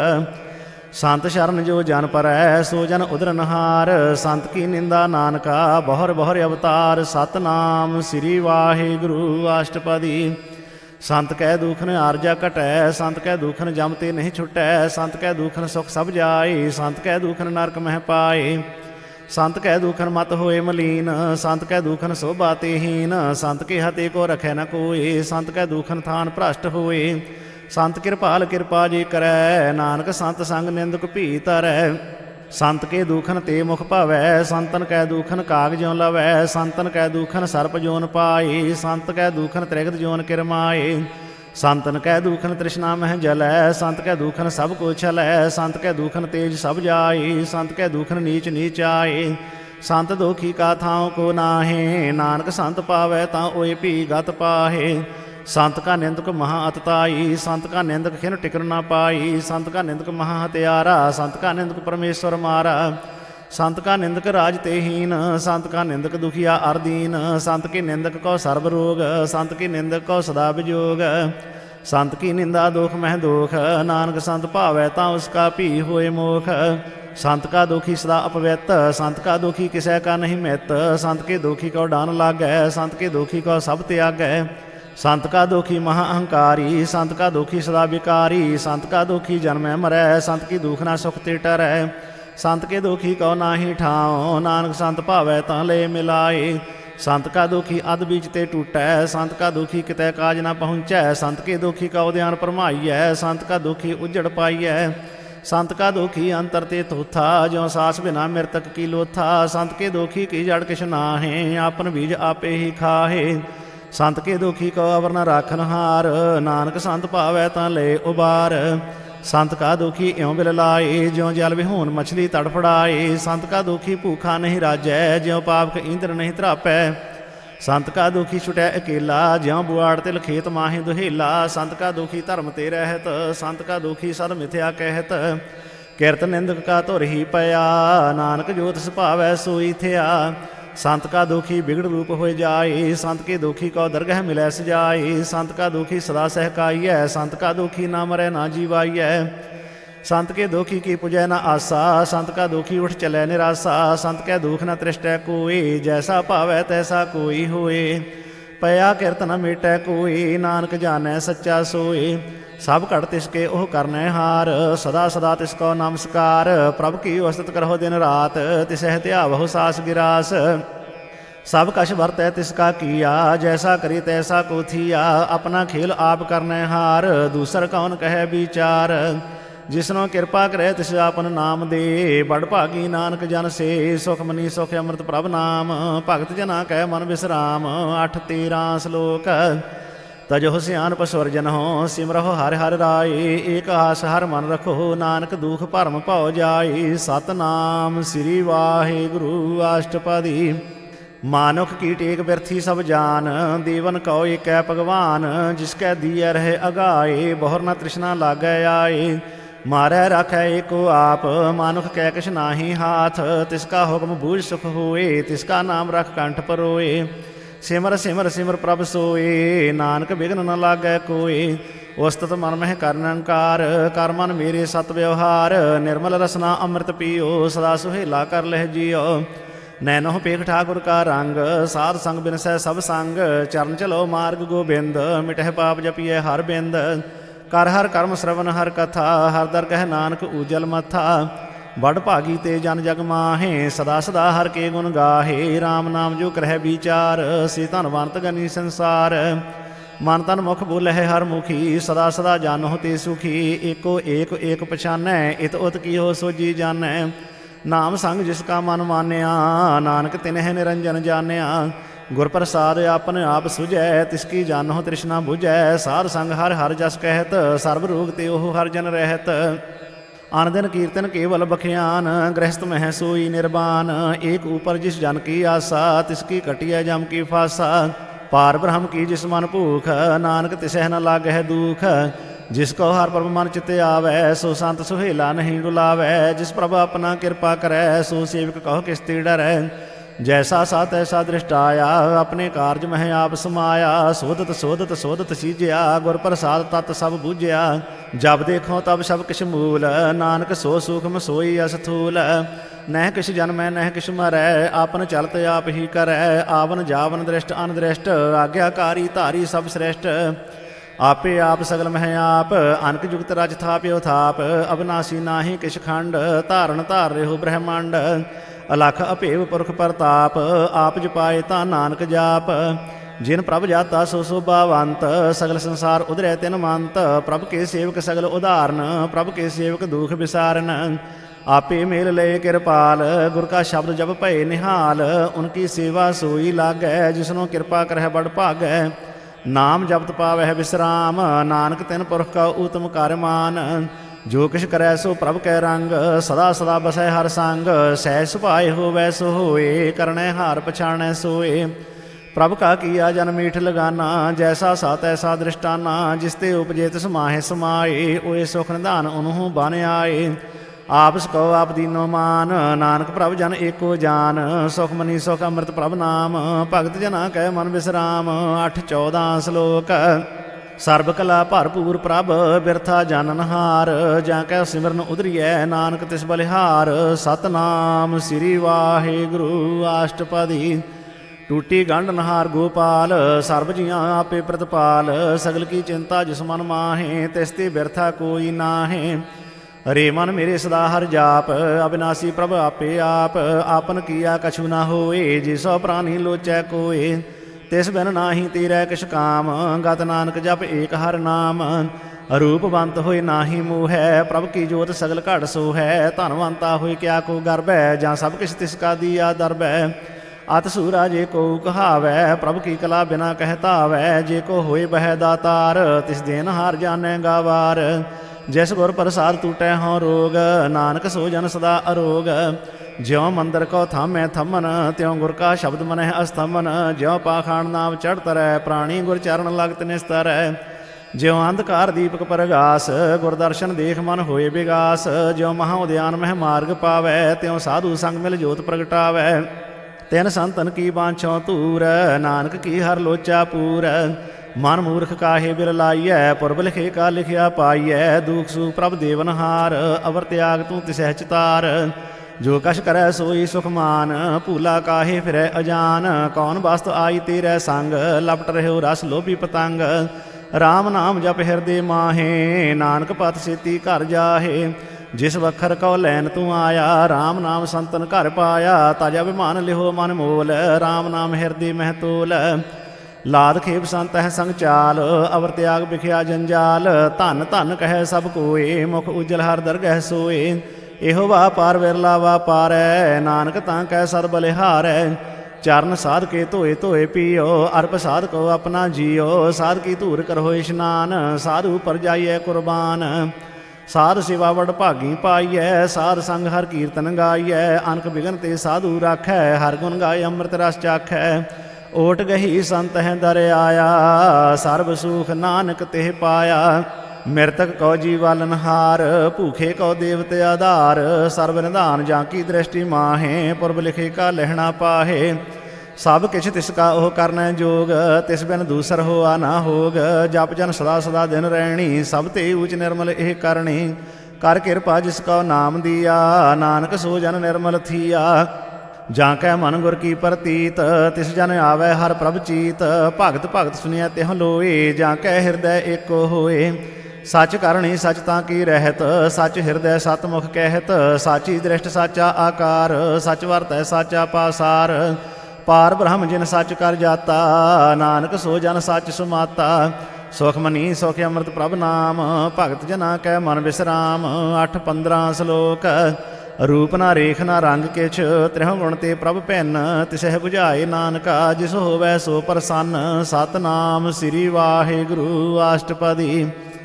ਸੰਤ ਸ਼ਰਨ ਜੋ ਜਨ ਪਰੈ ਸੋ ਜਨ ਉਦਰਨਹਾਰ। ਸੰਤ ਕੀ ਨਿੰਦਾ ਨਾਨਕਾ ਬਹੁਰ ਬਹੁਰ ਅਵਤਾਰ। ਸਤਨਾਮ ਸ੍ਰੀ ਵਾਹਿਗੁਰੂ ਅਸ਼ਟਪਦੀ। ਸੰਤ ਕੈ ਦੂਖਨ ਆਰਜਾ ਘਟੈ ਸੰਤ ਕੈ ਦੂਖਨ ਜਮ ਤੇ ਨਹੀਂ ਛੁਟੈ। ਸੰਤ ਕੈ ਦੂਖਨ ਸੁਖ ਸਭ ਜਾਏ ਸੰਤ ਕੈ ਦੂਖਨ ਨਰਕ ਮਹਿ ਪਾਏ। ਸੰਤ ਕੈ ਦੂਖਨ ਮਤ ਹੋਏ ਮਲੀਨ ਸੰਤ ਕੈ ਦੂਖਨ ਸੋਭਾ ਤੇ ਹੀਨ। ਸੰਤ ਕੇ ਹਤੇ ਕੋ ਰਖੈ ਨ ਕੋਏ ਸੰਤ ਕੈ ਦੂਖਨ ਥਾਨ ਭ੍ਰਸ਼ਟ ਹੋਏ। ਸੰਤ ਕਿਰਪਾਲ ਕਿਰਪਾ ਜੀ ਕਰੈ ਨਾਨਕ ਸੰਤ ਸੰਗ ਨਿੰਦਕ ਭੀ ਤਰੈ। ਸੰਤ ਕੇ ਦੂਖਨ ਤੇ ਮੁਖ ਭਾਵੈ ਸੰਤਨ ਕੈ ਦੂਖਨ ਕਾਗ ਜਿਉ ਲਵੈ। ਸੰਤਨ ਕੈ ਦੂਖਨ ਸਰਪ ਜੋਨ ਪਾਏ ਸੰਤ ਕੈ ਦੂਖਨ ਤ੍ਰਿਗਤ ਜੋਨ ਕਿਰਮਾਏ। ਸੰਤਨ ਕੈ ਦੂਖਨ ਤ੍ਰਿਸ਼ਨਾ ਮਹਿ ਜਲੈ ਸੰਤ ਕੈ ਦੂਖਨ ਸਭ ਕੋ ਛਲੈ। ਸੰਤ ਕੈ ਦੂਖਨ ਤੇਜ ਸਭ ਜਾਏ ਸੰਤ ਕੈ ਦੂਖਨ ਨੀਚ ਨੀਚ ਆਏ। ਸੰਤ ਦੋਖੀ ਕਾ ਥਾਉ ਕੋ ਨਾਹੇ ਨਾਨਕ ਸੰਤ ਪਾਵੈ ਤਾਂ ਓਏ ਭੀ ਗਤ ਪਾਹੇ। ਸੰਤ ਕਾ ਨਿੰਦਕ ਮਹਾ ਅਤਤਾਈ ਸੰਤ ਕਾ ਨਿੰਦਕ ਖਿਨ ਟਿਕਰ ਨਾ ਪਾਈ। ਸੰਤ ਕਾ ਨਿੰਦਕ ਮਹਾ ਹਤਿਆਰਾ ਸੰਤ ਕਾ ਨਿੰਦਕ ਪਰਮੇਸ਼ਵਰ ਮਾਰਾ। ਸੰਤ ਕਾ ਨਿੰਦਕ ਰਾਜ ਤੇ ਹੀਨ ਸੰਤ ਕਾ ਨਿੰਦਕ ਦੁਖੀਆ ਅਰਦੀਨ। ਸੰਤ ਕੀ ਨਿੰਦਕ ਕੋ ਸਰਬ ਰੋਗ ਸੰਤ ਕੀ ਨਿੰਦਕ ਕੋ ਸਦਾ ਵਿਜੋਗ। ਸੰਤ ਕੀ ਨਿੰਦਾ ਦੋਖ ਮਹਿ ਦੋਖ ਨਾਨਕ ਸੰਤ ਭਾਵੈ ਤਾਂ ਉਸ ਕਾ ਭੀ ਹੋਏ ਮੋਖ। ਸੰਤ ਕਾ ਦੋਖੀ ਸਦਾ ਅਪਵਿੱਤ ਸੰਤ ਕਾ ਦੋਖੀ ਕਿਸੈ ਕਾ ਨਹੀਂ ਮਿੱਤ। ਸੰਤ ਕੇ ਦੋਖੀ ਕੋ ਡਾਨ ਲਾਗੈ ਸੰਤ ਕੇ ਦੋਖੀ ਕੋ ਸਭ ਤਿਆਗੈ। ਸੰਤ ਕਾ ਦੋਖੀ ਮਹਾ ਅਹੰਕਾਰੀ ਸੰਤ ਕਾ ਦੋਖੀ ਸਦਾ ਵਿਕਾਰੀ। ਸੰਤ ਕਾ ਦੋਖੀ ਜਨਮੈ ਮਰੈ ਸੰਤ ਕੀ ਦੂਖ ਨਾ ਸੁਖ ਤੇ ਟਰੈ। ਸੰਤ ਕੇ ਦੋਖੀ ਕਉ ਨਾਹੀ ਠਾਉ ਨਾਨਕ ਸੰਤ ਭਾਵੈ ਤਾਂ ਲੈ ਮਿਲਾਏ। ਸੰਤ ਕਾ ਦੋਖੀ ਅਧ ਬੀਜ ਤੇ ਟੂਟੈ ਸੰਤ ਕਾ ਦੋਖੀ ਕਿਤੈ ਕਾਜ ਨਾ ਪਹੁੰਚੈ। ਸੰਤ ਕੇ ਦੋਖੀ ਕਉ ਧਿਆਨ ਭਰਮਾਈਐ ਸੰਤ ਕਾ ਦੋਖੀ ਉਜੜ ਪਾਈਐ। ਸੰਤ ਕਾ ਦੋਖੀ ਅੰਤਰ ਤੇ ਥੋਥਾ ਜਿਉ ਸਾਸ ਬਿਨਾ ਮਿਰਤਕ ਕੀ ਲੋਥਾ। ਸੰਤ ਕੇ ਦੋਖੀ ਕੀ ਜੜ ਕਿਛ ਨਾਹੇ ਆਪਨ ਬੀਜ ਆਪੇ ਹੀ ਖਾਹੇ। ਸੰਤ ਕੇ ਦੋਖੀ ਕਉ ਅਵਰ ਨ ਰਾਖਨ ਹਾਰ ਨਾਨਕ ਸੰਤ ਭਾਵੈ ਤਾਂ ਲੈ ਉਬਾਰ। ਸੰਤ ਕਾ ਦੋਖੀ ਇਉਂ ਬਿਲ ਲਾਏ ਜਿਉ ਜਲ ਵਿਹੂਨ ਮਛਲੀ ਤੜਫੜਾਏ। ਸੰਤ ਕਾ ਦੋਖੀ ਭੂਖਾ ਨਹੀਂ ਰਾਜੈ ਜਿਉ ਪਾਵਕ ਈਂਦਰ ਨਹੀਂ ਧਰਾਪੈ। ਸੰਤ ਕਾ ਦੋਖੀ ਛੁਟੈ ਅਕੇਲਾ ਜਿਉ ਬੁਆੜ ਤਿਲ ਖੇਤ ਮਾਹੇ ਦੁਹੇਲਾ। ਸੰਤ ਕਾ ਦੋਖੀ ਧਰਮ ਤੇ ਰਹਿਤ ਸੰਤ ਕਾ ਦੋਖੀ ਸਦ ਮਿਥਿਆ ਕਹਿਤ। ਕਿਰਤ ਨਿੰਦਕ ਕਾ ਧੁਰ ਹੀ ਪਿਆ ਨਾਨਕ ਜੋ ਤਿਸ ਭਾਵੈ ਸੋਈ ਥਿਆ। ਸੰਤ ਕਾ ਦੋਖੀ ਬਿਗੜ ਰੂਪ ਹੋਇ ਜਾਏ ਸੰਤ ਕੇ ਦੋਖੀ ਕਉ ਦਰਗਹਿ ਮਿਲੈ ਸਜਾਏ। ਸੰਤ ਕਾ ਦੋਖੀ ਸਦਾ ਸਹਿਕਾਈਐ ਸੰਤ ਕਾ ਦੋਖੀ ਨਾ ਮਰੈ ਨਾ ਜੀਵਾਈਐ। ਸੰਤ ਕੇ ਦੋਖੀ ਕੀ ਪੁਜੈ ਨਾ ਆਸਾ ਸੰਤ ਕਾ ਦੋਖੀ ਉਠ ਚਲੈ ਨਿਰਾਸਾ। ਸੰਤ ਕੈ ਦੁਖ ਨ ਤ੍ਰਿਸ਼ਟੈ ਕੋਇ ਜੈਸਾ ਭਾਵੈ ਤੈਸਾ ਕੋਈ ਹੋਏ। ਪਿਆ ਕਿਰਤ ਨ ਮੇਟੈ ਕੋਈ ਨਾਨਕ ਜਾਣੈ ਸੱਚਾ ਸੋਏ। ਸਭ ਘਟ ਤਿਸ ਕੇ ਉਹ ਕਰਨੈ ਹਾਰ ਸਦਾ ਸਦਾ ਤਿਸ ਕੋ ਨਮਸਕਾਰ। ਪ੍ਰਭ ਕੀ ਉਸਤਤ ਕਰਹੁ ਦਿਨ ਰਾਤ ਤਿਸਹਿ ਧਿਆਵਹੁ ਸਾਸ ਗਿਰਾਸ। ਸਭ ਕਛ ਵਰਤੈ ਤਿਸ ਕਾ ਕੀਆ ਜੈਸਾ ਕਰੀ ਤੈਸਾ ਕੋ ਥੀਆ। ਆਪਣਾ ਖੇਲ ਆਪ ਕਰਨੈ ਹਾਰ ਦੂਸਰ ਕੌਣ ਕਹੈ ਵਿਚਾਰ। ਜਿਸਨੋ ਕਿਰਪਾ ਕਰੈ ਤਿਸ ਆਪਨ ਨਾਮ ਦੇ ਬੜ ਭਾਗੀ ਨਾਨਕ ਜਨ ਸੇ। ਸੁਖਮਨੀ ਸੁਖ ਅੰਮ੍ਰਿਤ ਪ੍ਰਭ ਨਾਮ ਭਗਤ ਜਨਾ ਕੈ ਮਨ ਵਿਸਰਾਮ। 8-13 ਸਲੋਕ। ਤਜੋ ਸਿਆਣਪ ਸੁਰਜਨ ਹੋ ਸਿਮਰਹੁ ਹਰਿ ਹਰਿ ਰਾਏ। ਏਕ ਆਸ ਹਰਿ ਮਨ ਰਖੋ ਨਾਨਕ ਦੁਖ ਭਰਮ ਭਉ ਜਾਏ। ਸਤਨਾਮ ਸ੍ਰੀ ਵਾਹਿਗੁਰੂ ਅਸ਼ਟਪਦੀ। ਮਾਨੁਖ ਕੀ ਟੇਕ ਬਿਰਥੀ ਸਭ ਜਾਨ ਦੇਵਨ ਕਉ ਏਕੈ ਭਗਵਾਨ। ਜਿਸ ਕੈ ਦੀਐ ਰਹੇ ਅਗਾਏ ਬਹੁਰ ਨ ਤ੍ਰਿਸ਼ਨਾ ਲਾਗੈ ਆਏ। ਮਾਰੈ ਰਾਖੈ ਏਕੋ ਆਪ ਮਾਨੁਖ ਕੈ ਕਿਛ ਨਾਹੀ ਹਾਥ। ਤਿਸ ਕਾ ਹੁਕਮ ਬੂਝ ਸੁਖ ਹੋਏ ਤਿਸ ਕਾ ਨਾਮ ਰਖ ਕੰਠ ਪਰੋਏ। ਸਿਮਰ ਸਿਮਰ ਸਿਮਰ ਪ੍ਰਭ ਸੋਏ ਨਾਨਕ ਬਿਘਨ ਨ ਲਾਗੈ ਕੋਏ। ਉਸਤਤ ਮਨ ਮਹਿ ਕਰਨ ਅੰਕਾਰ ਕਰ ਮਨ ਮੇਰੇ ਸਤ ਵਿਵਹਾਰ। ਨਿਰਮਲ ਰਸਨਾ ਅੰਮ੍ਰਿਤ ਪੀਓ ਸਦਾ ਸੁਹੇਲਾ ਕਰ ਲਹਿ ਜੀਓ। ਨੈਨੋ ਪੇਖ ਠਾਕੁਰ ਕਾ ਰੰਗ ਸਾਧ ਸੰਗ ਬਿਨਸੈ ਸਭ ਸੰਗ। ਚਰਨ ਚਲੋ ਮਾਰਗ ਗੋਬਿੰਦ ਮਿਟਹਿ ਪਾਪ ਜਪੀਐ ਹਰ ਬਿੰਦ। ਕਰ ਹਰ ਕਰਮ ਸ਼ਰਵਨ ਹਰ ਕਥਾ ਹਰ ਦਰ ਕਹਿ ਨਾਨਕ ਊਜਲ ਮਥਾ। ਬੜ ਭਾਗੀ ਤੇ ਜਨ ਜਗ ਮਾਹੇ ਸਦਾ ਸਦਾ ਹਰ ਕੇ ਗੁਣ ਗਾਹੇ। ਰਾਮ ਨਾਮ ਜੋ ਕਰਹਿ ਵਿਚਾਰ ਸੇ ਧਨਵੰਤ ਗਨੀ ਸੰਸਾਰ। ਮਨ ਤਨ ਮੁਖ ਬੋਲਹਿ ਹਰ ਮੁਖੀ ਸਦਾ ਸਦਾ ਜਾਨੋ ਤੇ ਸੁਖੀ। ਏਕੋ ਏਕ ਏਕ ਪਛਾਨੈ ਇਤ ਉਤ ਕੀਓ ਸੋਜੀ ਜਾਣੈ। ਨਾਮ ਸੰਗ ਜਿਸ ਕਾ ਮਨ ਮਾਨਿਆ ਨਾਨਕ ਤਿਨਹਿ ਨਿਰੰਜਨ ਜਾਣਿਆ। ਗੁਰ ਪ੍ਰਸਾਦ ਆਪਨ ਆਪ ਸੁਝੈ ਤਿਸ ਕੀ ਜਾਨੋ ਤ੍ਰਿਸ਼ਨਾ ਬੁਝੈ। ਸਾਧ ਸੰਗ ਹਰ ਹਰ ਜਸ ਕਹਿਤ ਸਰਬ ਰੋਗ ਤੇ ਉਹ ਹਰ ਜਨ ਰਹਿਤ। ਅਨ ਦਿਨ ਕੀਰਤਨ ਕੇਵਲ ਬਖਿਆਨ ਗ੍ਰਹਿਸਤ ਮਹਿ ਸੋਈ ਨਿਰਬਾਨ। ਏਕ ਉਪਰ ਜਿਸ ਜਨ ਕੀ ਆਸਾ ਤਿਸ ਕੀ ਕਟਿਐ ਜਮ ਕੀ ਫਾਸਾ। ਪਾਰ ਬ੍ਰਹਮ ਕੀ ਜਿਸ ਮਨ ਭੂਖ ਨਾਨਕ ਤਿਸਹਿ ਨ ਲਾਗਹਿ ਦੂਖ। ਜਿਸ ਕੋ ਹਰ ਪ੍ਰਭ ਮਨ ਚਿਤੇ ਆਵੈ ਸੋ ਸੰਤ ਸੁਹੇਲਾ ਨਹੀਂ ਡੁਲਾਵੈ। ਜਿਸ ਪ੍ਰਭ ਆਪਣਾ ਕਿਰਪਾ ਕਰੈ ਸੋ ਸੇਵਕ ਕਹੋ ਕਿਸ ਤੇ ਡਰੈ। ਜੈਸਾ ਸਾ ਤੈਸਾ ਦ੍ਰਿਸ਼ਟ ਆਇਆ ਆਪਣੇ ਕਾਰਜ ਮਹਿ ਆਪ ਸਮਾਇਆ। ਸੋਧਤ ਸੋਧਤ ਸੋਧਤ ਸੀਜਿਆ ਗੁਰ ਪ੍ਰਸਾਦ ਤਤ ਸਭ ਬੂਝਿਆ। ਜਬ ਦੇਖੋ ਤਬ ਸਭ ਕਿਛ ਮੂਲ ਨਾਨਕ ਸੋ ਸੂਖਮ ਸੋਈ ਅਸਥੂਲ। ਨਹਿ ਕਿਛ ਜਨਮੈ ਨਹਿ ਕਿਛ ਮਰੈ ਆਪਨ ਚਲਤ ਆਪ ਹੀ ਕਰੈ। ਆਵਨ ਜਾਵਨ ਦ੍ਰਿਸ਼ਟ ਅਨਦ੍ਰਿਸ਼ਟ ਆਗਿਆਕਾਰੀ ਧਾਰੀ ਸਭ ਸ੍ਰੇਸ਼ਟ। ਆਪੇ ਆਪ ਸਗਲ ਮਹਿ ਆਪ ਅਨਕ ਜੁਗਤ ਰਜ ਥਾਪਿਓ ਥਾਪ। ਅਬਨਾਸੀ ਨਾਹੀ ਕਿਛ ਖੰਡ ਧਾਰਨ ਧਾਰ ਰਿਹੋ ਬ੍ਰਹਮੰਡ। ਅਲਖ ਅਭੇਵ ਪੁਰਖ ਪ੍ਰਤਾਪ ਆਪ ਜਪਾਏ ਤਾਂ ਨਾਨਕ ਜਾਪ। ਜਿਨ ਪ੍ਰਭ ਜਾਤਾ ਸੋ ਸੋਭਾਵੰਤ ਸਗਲ ਸੰਸਾਰ ਉਧਰੈ ਤਿਨ ਮੰਤ। ਪ੍ਰਭ ਕੇ ਸੇਵਕ ਸਗਲ ਉਧਾਰਨ ਪ੍ਰਭ ਕੇ ਸੇਵਕ ਦੁਖ ਵਿਸਾਰਨ। ਆਪੇ ਮੇਲ ਲਏ ਕਿਰਪਾਲ ਗੁਰ ਕਾ ਸ਼ਬਦ ਜਪ ਭਏ ਨਿਹਾਲ। ਉਨਕੀ ਸੇਵਾ ਸੋਈ ਲਾਗੈ ਜਿਸਨੋ ਕਿਰਪਾ ਕਰਹਿ ਬੜ ਭਾਗੈ। ਨਾਮ ਜਪਤ ਪਾਵਹਿ ਵਿਸਰਾਮ ਨਾਨਕ ਤਿਨ ਪੁਰਖ ਕਾ ਊਤਮ ਕਰਮਾਨ। ਜੋ ਕਿਛ ਕਰੈ ਸੋ ਪ੍ਰਭ ਕੈ ਰੰਗ ਸਦਾ ਸਦਾ ਬਸੈ ਹਰ ਸੰਗ। ਸਹਿਜ ਸੁਭਾਏ ਹੋਵੈ ਸੋ ਹੋਏ ਕਰਣੈ ਹਾਰ ਪਛਾਣੈ ਸੋਏ। ਪ੍ਰਭ ਕਾ ਕੀਆ ਜਨ ਮੀਠ ਲਗਾਨਾ ਜੈਸਾ ਸਾ ਤੈਸਾ ਦ੍ਰਿਸ਼ਟਾਨਾ। ਜਿਸ ਤੇ ਉਪਜੇ ਤਿਸ ਮਾਹੇ ਸਮਾਏ ਓਏ ਸੁਖ ਨਿਧਾਨ ਉਨਹੂ ਬਨ ਆਏ। ਆਪ ਸਕੋ ਆਪ ਦੀਨੋ ਮਾਨ ਨਾਨਕ ਪ੍ਰਭ ਜਨ ਏਕੋ ਜਾਨ। ਸੁਖ ਮਨੀ ਸੁਖ ਅੰਮ੍ਰਿਤ ਪ੍ਰਭ ਨਾਮ ਭਗਤ ਜਨਾ ਕੈ ਮਨ ਵਿਸਰਾਮ। 8-14 ਸ਼ਲੋਕ। ਸਰਬ ਕਲਾ ਭਰਪੂਰ ਪ੍ਰਭ ਬਿਰਥਾ ਜਾਨਨਹਾਰ। ਜਾਂ ਕੈ ਸਿਮਰਨ ਉਧਰੀਐ ਨਾਨਕ ਤਿਸ ਬਲਿਹਾਰ। ਸਤਨਾਮ ਸ੍ਰੀ ਵਾਹਿਗੁਰੂ ਅਸ਼ਟਪਦੀ। ਟੂਟੀ ਗੰਢ ਨਹਾਰ ਗੋਪਾਲ ਸਰਬ ਜੀਆਂ ਆਪੇ ਪ੍ਰਤਪਾਲ। ਸਗਲ ਕੀ ਚਿੰਤਾ ਜਿਸ ਮਨ ਮਾਹੇ ਤਿਸ ਤੇ ਬਿਰਥਾ ਕੋਈ ਨਾਹੇ। ਰੇ ਮਨ ਮੇਰੇ ਸਦਾ ਹਰ ਜਾਪ ਅਬਿਨਾਸੀ ਪ੍ਰਭ ਆਪੇ ਆਪ। ਆਪਨ ਕੀਆ ਕਛੂ ਨਾ ਹੋਏ ਜੇ ਸੋ ਪ੍ਰਾਨੀ ਲੋਚੈ ਕੋਏ। ਤਿਸ ਬਿਨ ਨਾਹੀ ਤੇਰੈ ਕਿਛ ਕਾਮ ਗਤ ਨਾਨਕ ਜਪ ਏਕ ਹਰ ਨਾਮ। ਰੂਪਵੰਤ ਹੋਏ ਨਾਹੀ ਮੋਹੈ ਪ੍ਰਭ ਕੀ ਜੋਤ ਸਗਲ ਘੜ ਸੋਹੈ। ਧਨਵੰਤਾ ਹੋਏ ਕਿਆ ਕੋ ਗਰਬੈ ਜਾਂ ਸਭ ਕਿਛ ਤਿਸ ਕਾ ਦੀਆ ਦਰਬੈ। ਅਤ ਸੂਰਾ ਜੇ ਕੋ ਕਹਾਵੈ ਪ੍ਰਭ ਕੀ ਕਲਾ ਬਿਨਾ ਕਹਿ ਧਾਵੈ। ਜੇ ਕੋ ਹੋਏ ਬਹਿ ਦਾਤਾਰ ਤਿਸ ਦੇਨ ਹਾਰ ਜਾਣੈ ਗਾਵਾਰ। ਜਿਸ ਗੁਰ ਪ੍ਰਸਾਦ ਟੂਟੈ ਹਉ ਰੋਗ ਨਾਨਕ ਸੋ ਜਨ ਸਦਾ ਅਰੋਗ। ਜਿਉ ਮੰਦਰ ਕੋ ਥਾਮੈ ਥੰਮਨ ਤਿਉ ਗੁਰ ਕਾ ਸ਼ਬਦ ਮਨਹਿ ਅਸਥੰਮਨ। ਜਿਉ ਪਾਖਾਣ ਨਾਮ ਚੜ੍ਹ ਤਰੈ ਪ੍ਰਾਣੀ ਗੁਰ ਚਰਨ ਲਗਤ ਨਿਸਤਰੈ। ਜਿਉ ਅੰਧਕਾਰ ਦੀਪਕ ਪ੍ਰਗਾਸ ਗੁਰ ਦਰਸ਼ਨ ਦੇਖ ਮਨ ਹੋਏ ਵਿਗਾਸ। ਜਿਉ ਮਹਾ ਉਦਿਆਨ ਮਹਿ ਮਾਰਗ ਪਾਵੈ ਤਿਉ ਸਾਧੂ ਸੰਗ ਮਿਲ ਜੋਤ ਪ੍ਰਗਟਾਵੈ। ਤਿਨ ਸੰਤਨ ਕੀ ਬਾਂਛੋ ਧੂਰ ਨਾਨਕ ਕੀ ਹਰ ਲੋਚਾ ਪੂਰ। ਮਨ ਮੂਰਖ ਕਾਹੇ ਬਿਰ ਲਾਈਐ ਪੁਰਬ ਲਿਖੇ ਕਾ ਲਿਖਿਆ ਪਾਈਐ। ਦੁਖ ਸੁਖ ਪ੍ਰਭ ਦੇਵਨਹਾਰ ਅਵਰ ਤਿਆਗ ਤੂੰ ਤਿਸਹਿ ਚਿਤਾਰ। ਜੋ ਕਛ ਕਰੈ ਸੋਈ ਸੁਖ ਮਾਨ ਭੂਲਾ ਕਾਹੇ ਫਿਰੈ ਅਜਾਨ। ਕੌਣ ਬਸਤ ਆਈ ਤੇਰੈ ਸੰਗ ਲਪਟ ਰਹਿਓ ਰਸ ਲੋਭੀ ਪਤੰਗ। ਰਾਮ ਨਾਮ ਜਪ ਹਿਰਦੇ ਮਾਹੇ ਨਾਨਕ ਪਤ ਸੇਤੀ ਘਰ ਜਾਹੇ। ਜਿਸ ਵਖਰ ਕਉ ਲੈਨ ਤੂੰ ਆਇਆ ਰਾਮ ਨਾਮ ਸੰਤਨ ਘਰ ਪਾਇਆ। ਤਾਜਾ ਬਿਮਾਨ ਲਿਹੋ ਮਨ ਮੋਲ ਰਾਮ ਨਾਮ ਹਿਰਦੇ ਮਹਿ ਤੋਲ। ਲਾਦ ਖੇਪ ਸੰਤ ਹੈ ਸੰਗ ਚਾਲ ਅਵਰ ਤਿਆਗ ਵਿਖਿਆ ਜੰਜਾਲ। ਧਨ ਧਨ ਕਹਿ ਸਭ ਕੋਏ ਮੁਖ ਉਜਲ ਹਰ ਦਰਗਹਿ ਸੋਏ। ਇਹੋ ਵਾਪਾਰ ਵਿਰਲਾ ਵਾਪਾਰੈ ਨਾਨਕ ਤਾਂ ਕਹਿ ਸਦ ਬਲਿਹਾਰੈ। ਚਰਨ ਸਾਧ ਕੇ ਧੋਏ ਧੋਏ ਪੀਓ, ਅਰਪ ਸਾਧ ਕੋ ਆਪਣਾ ਜੀਓ। ਸਾਧ ਕੀ ਧੂਰ ਕਰੋ ਇਸ਼ਨਾਨ, ਸਾਧੂ ਪਰ ਜਾਈਐ ਕੁਰਬਾਨ। ਸਾਧ ਸੇਵਾ ਵਡ ਭਾਗੀ ਪਾਈਐ, ਸਾਧ ਸੰਗ ਹਰ ਕੀਰਤਨ ਗਾਈਐ। ਅਨਕ ਬਿਗਨ ਤੇ ਸਾਧੂ ਰਾਖੈ, ਹਰ ਗੁਣ ਗਾਏ ਅੰਮ੍ਰਿਤ ਰਸ ਚਾਖੈ। ਓਟ ਗਹੀ ਸੰਤ ਹੈ ਦਰ ਆਇਆ, ਸਰਬ ਸੁਖ ਨਾਨਕ ਤਿਹ ਪਾਇਆ। ਮਿਰਤਕ ਕੋ ਜੀਵਾਲਨਹਾਰ, ਭੂਖੇ ਕੋ ਦੇਵਤ ਆਧਾਰ। ਸਰਬ ਨਿਧਾਨ ਜਾਂ ਕੀ ਦ੍ਰਿਸ਼ਟੀ ਮਾਹੇ, ਪੁਰਬ ਲਿਖੇ ਕਾ ਲਹਿਣਾ ਪਾਹੇ। ਸਭ ਕਿਛ ਤਿਸ ਕਾ ਉਹ ਕਰਨੈ ਜੋਗ, ਤਿਸ ਬਿਨ ਦੂਸਰ ਹੋਆ ਨਾ ਹੋਗ। ਜਪ ਜਨ ਸਦਾ ਸਦਾ ਦਿਨ ਰਹਿਣੀ, ਸਭ ਤੇ ਊਚ ਨਿਰਮਲ ਇਹ ਕਰਨੀ। ਕਰ ਕਿਰਪਾ ਜਿਸ ਕਉ ਨਾਮ ਦੀਆ, ਨਾਨਕ ਸੋ ਜਨ ਨਿਰਮਲ ਥੀਆ। ਜਾਂ ਕੈ ਮਨ ਗੁਰ ਕੀ ਪ੍ਰਤੀਤ, ਤਿਸ ਜਨ ਆਵੈ ਹਰ ਪ੍ਰਭ ਚੀਤ। ਭਗਤ ਭਗਤ ਸੁਨਿਐ ਤਿਹੁ ਲੋਏ, ਜਾਂ ਕੈ ਹਿਰਦੈ ਏਕੋ ਹੋਏ। ਸੱਚ ਕਰਣੀ ਸੱਚ ਤਾਂ ਕੀ ਰਹਿਤ, ਸੱਚ ਹਿਰਦੈ ਸਤਮੁਖ ਕਹਿਤ। ਸਾਚੀ ਦ੍ਰਿਸ਼ਟ ਸਾਚਾ ਆਕਾਰ, ਸੱਚ ਵਰਤੈ ਸਾਚਾ ਪਾਸਾਰ। ਪਾਰ ਬ੍ਰਹਮ ਜਿਨ ਸੱਚ ਕਰ ਜਾਤਾ, ਨਾਨਕ ਸੋ ਜਨ ਸੱਚ ਸੁਮਾਤਾ। ਸੁਖ ਮਨੀ ਸੁਖ ਅੰਮ੍ਰਿਤ ਪ੍ਰਭ ਨਾਮ, ਭਗਤ ਜਨਾ ਕੈ ਮਨ ਵਿਸਰਾਮ। 8-15 ਸਲੋਕ। ਰੂਪ ਨਾ ਰੇਖ ਨਾ ਰੰਗ ਕਿਛ, ਤ੍ਰਿਹੁ ਗੁਣ ਤੇ ਪ੍ਰਭ ਭਿੰਨ। ਤਿਸਹਿ ਬੁਝਾਏ ਨਾਨਕਾ, ਜਿਸ ਹੋਵੈ ਸੋ ਪ੍ਰਸੰਨ। ਸਤਨਾਮ ਸ੍ਰੀ ਵਾਹਿਗੁਰੂ ਅਸ਼ਟਪਦੀ।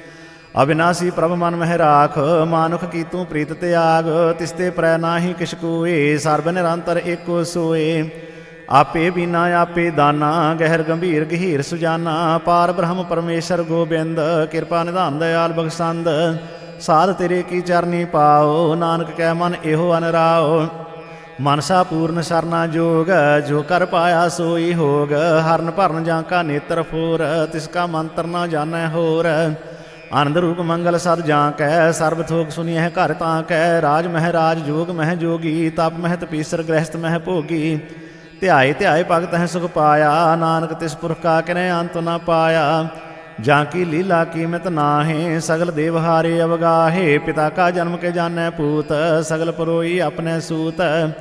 ਅਬਿਨਾਸੀ ਪ੍ਰਭ ਮਨ ਮਹਿ ਰਾਖ, ਮਾਨੁਖ ਕੀ ਤੂੰ ਪ੍ਰੀਤ ਤਿਆਗ। ਤਿਸਤੇ ਪ੍ਰੈ ਨਾਹੀ ਕਿਛ ਕੋਏ, ਸਰਬ ਨਿਰੰਤਰ ਏਕੋ ਸੋਏ। ਆਪੇ ਬੀਨਾ ਆਪੇ ਦਾਨਾ, ਗਹਿਰ ਗੰਭੀਰ ਗਹੀਰ ਸੁਜਾਨਾ। ਪਾਰ ਬ੍ਰਹਮ ਪਰਮੇਸ਼ਰ ਗੋਬਿੰਦ, ਕਿਰਪਾ ਨਿਧਾਨ ਦਇਆਲ ਬਖਸ਼ੰਦ। ਸਾਧ ਤੇਰੇ ਕੀ ਚਰਨੀ ਪਾਓ, ਨਾਨਕ ਕੈ ਮਨ ਇਹੋ ਅਨਰਾਓ। ਮਨਸਾ ਪੂਰਨ ਸਰਨਾ ਜੋਗ, ਜੋ ਕਰ ਪਾਇਆ ਸੋਈ ਹੋਗ। ਹਰਨ ਭਰਨ ਜਾਂ ਕਾ ਨੇਤਰ ਫੋਰ, ਤਿਸ ਕਾ ਮੰਤਰ ਨਾ ਜਾਣੈ ਹੋਰ। ਆਨੰਦ ਰੂਪ ਮੰਗਲ ਸਦ ਜਾਂ ਕੈ, ਸਰਬ ਥੋਕ ਸੁਨੀਐ ਘਰ ਤਾਂ ਕੈ। ਰਾਜ ਮਹਿ ਰਾਜ ਜੋਗ ਮਹਿ ਜੋਗੀ, ਤਪ ਮਹਿ ਤਪੀਸਰ ਗ੍ਰਹਿਸਥ ਮਹਿ ਭੋਗੀ। ਧਿਆਏ ਧਿਆਏ ਭਗਤ ਹੈ ਸੁਖ ਪਾਇਆ, ਨਾਨਕ ਤਿਸ ਪੁਰਖ ਕਾ ਕਿਨੈ ਅੰਤ ਨਾ ਪਾਇਆ। ਜਾਂ ਕੀ ਲੀਲਾ ਕੀਮਤ ਨਾਹੇ, ਸਗਲ ਦੇਵ ਹਾਰੇ ਅਵਗਾਹੇ। ਪਿਤਾ ਕਾ ਜਨਮ ਕੇ ਜਾਣੈ ਪੂਤ, ਸਗਲ ਪਰੋਈ ਆਪਣੈ ਸੂਤ।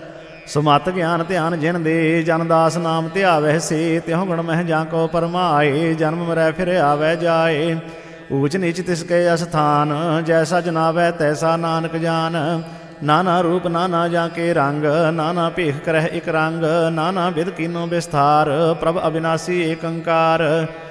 ਸੁਮਤ ਗਿਆਨ ਧਿਆਨ ਜਿਨ ਦੇ, ਜਨ ਦਾਸ ਨਾਮ ਧਿਆਵੈ ਸੇ। ਤਿਹੁ ਗੁਣ ਮਹਿ ਜਾਂ ਕੋ ਪਰਮਾਏ, ਜਨਮ ਮਰੈ ਫਿਰ ਆਵੈ ਜਾਏ। ਊਚ ਨੀਚ ਤਿਸ ਕੇ ਅਸਥਾਨ, ਜੈਸਾ ਜਨਾਵੈ ਤੈਸਾ ਨਾਨਕ ਜਾਨ। ਨਾਨਾ ਰੂਪ ਨਾਨਾ ਜਾਂ ਕੇ ਰੰਗ, ਨਾਨਾ ਭੇਖ ਕਰਹਿ ਇਕ ਰੰਗ। ਨਾਨਾ ਬਿਧ ਕੀਨੋ ਵਿਸਥਾਰ, ਪ੍ਰਭ ਅਬਿਨਾਸੀ ਏਕ ਓੰਕਾਰ।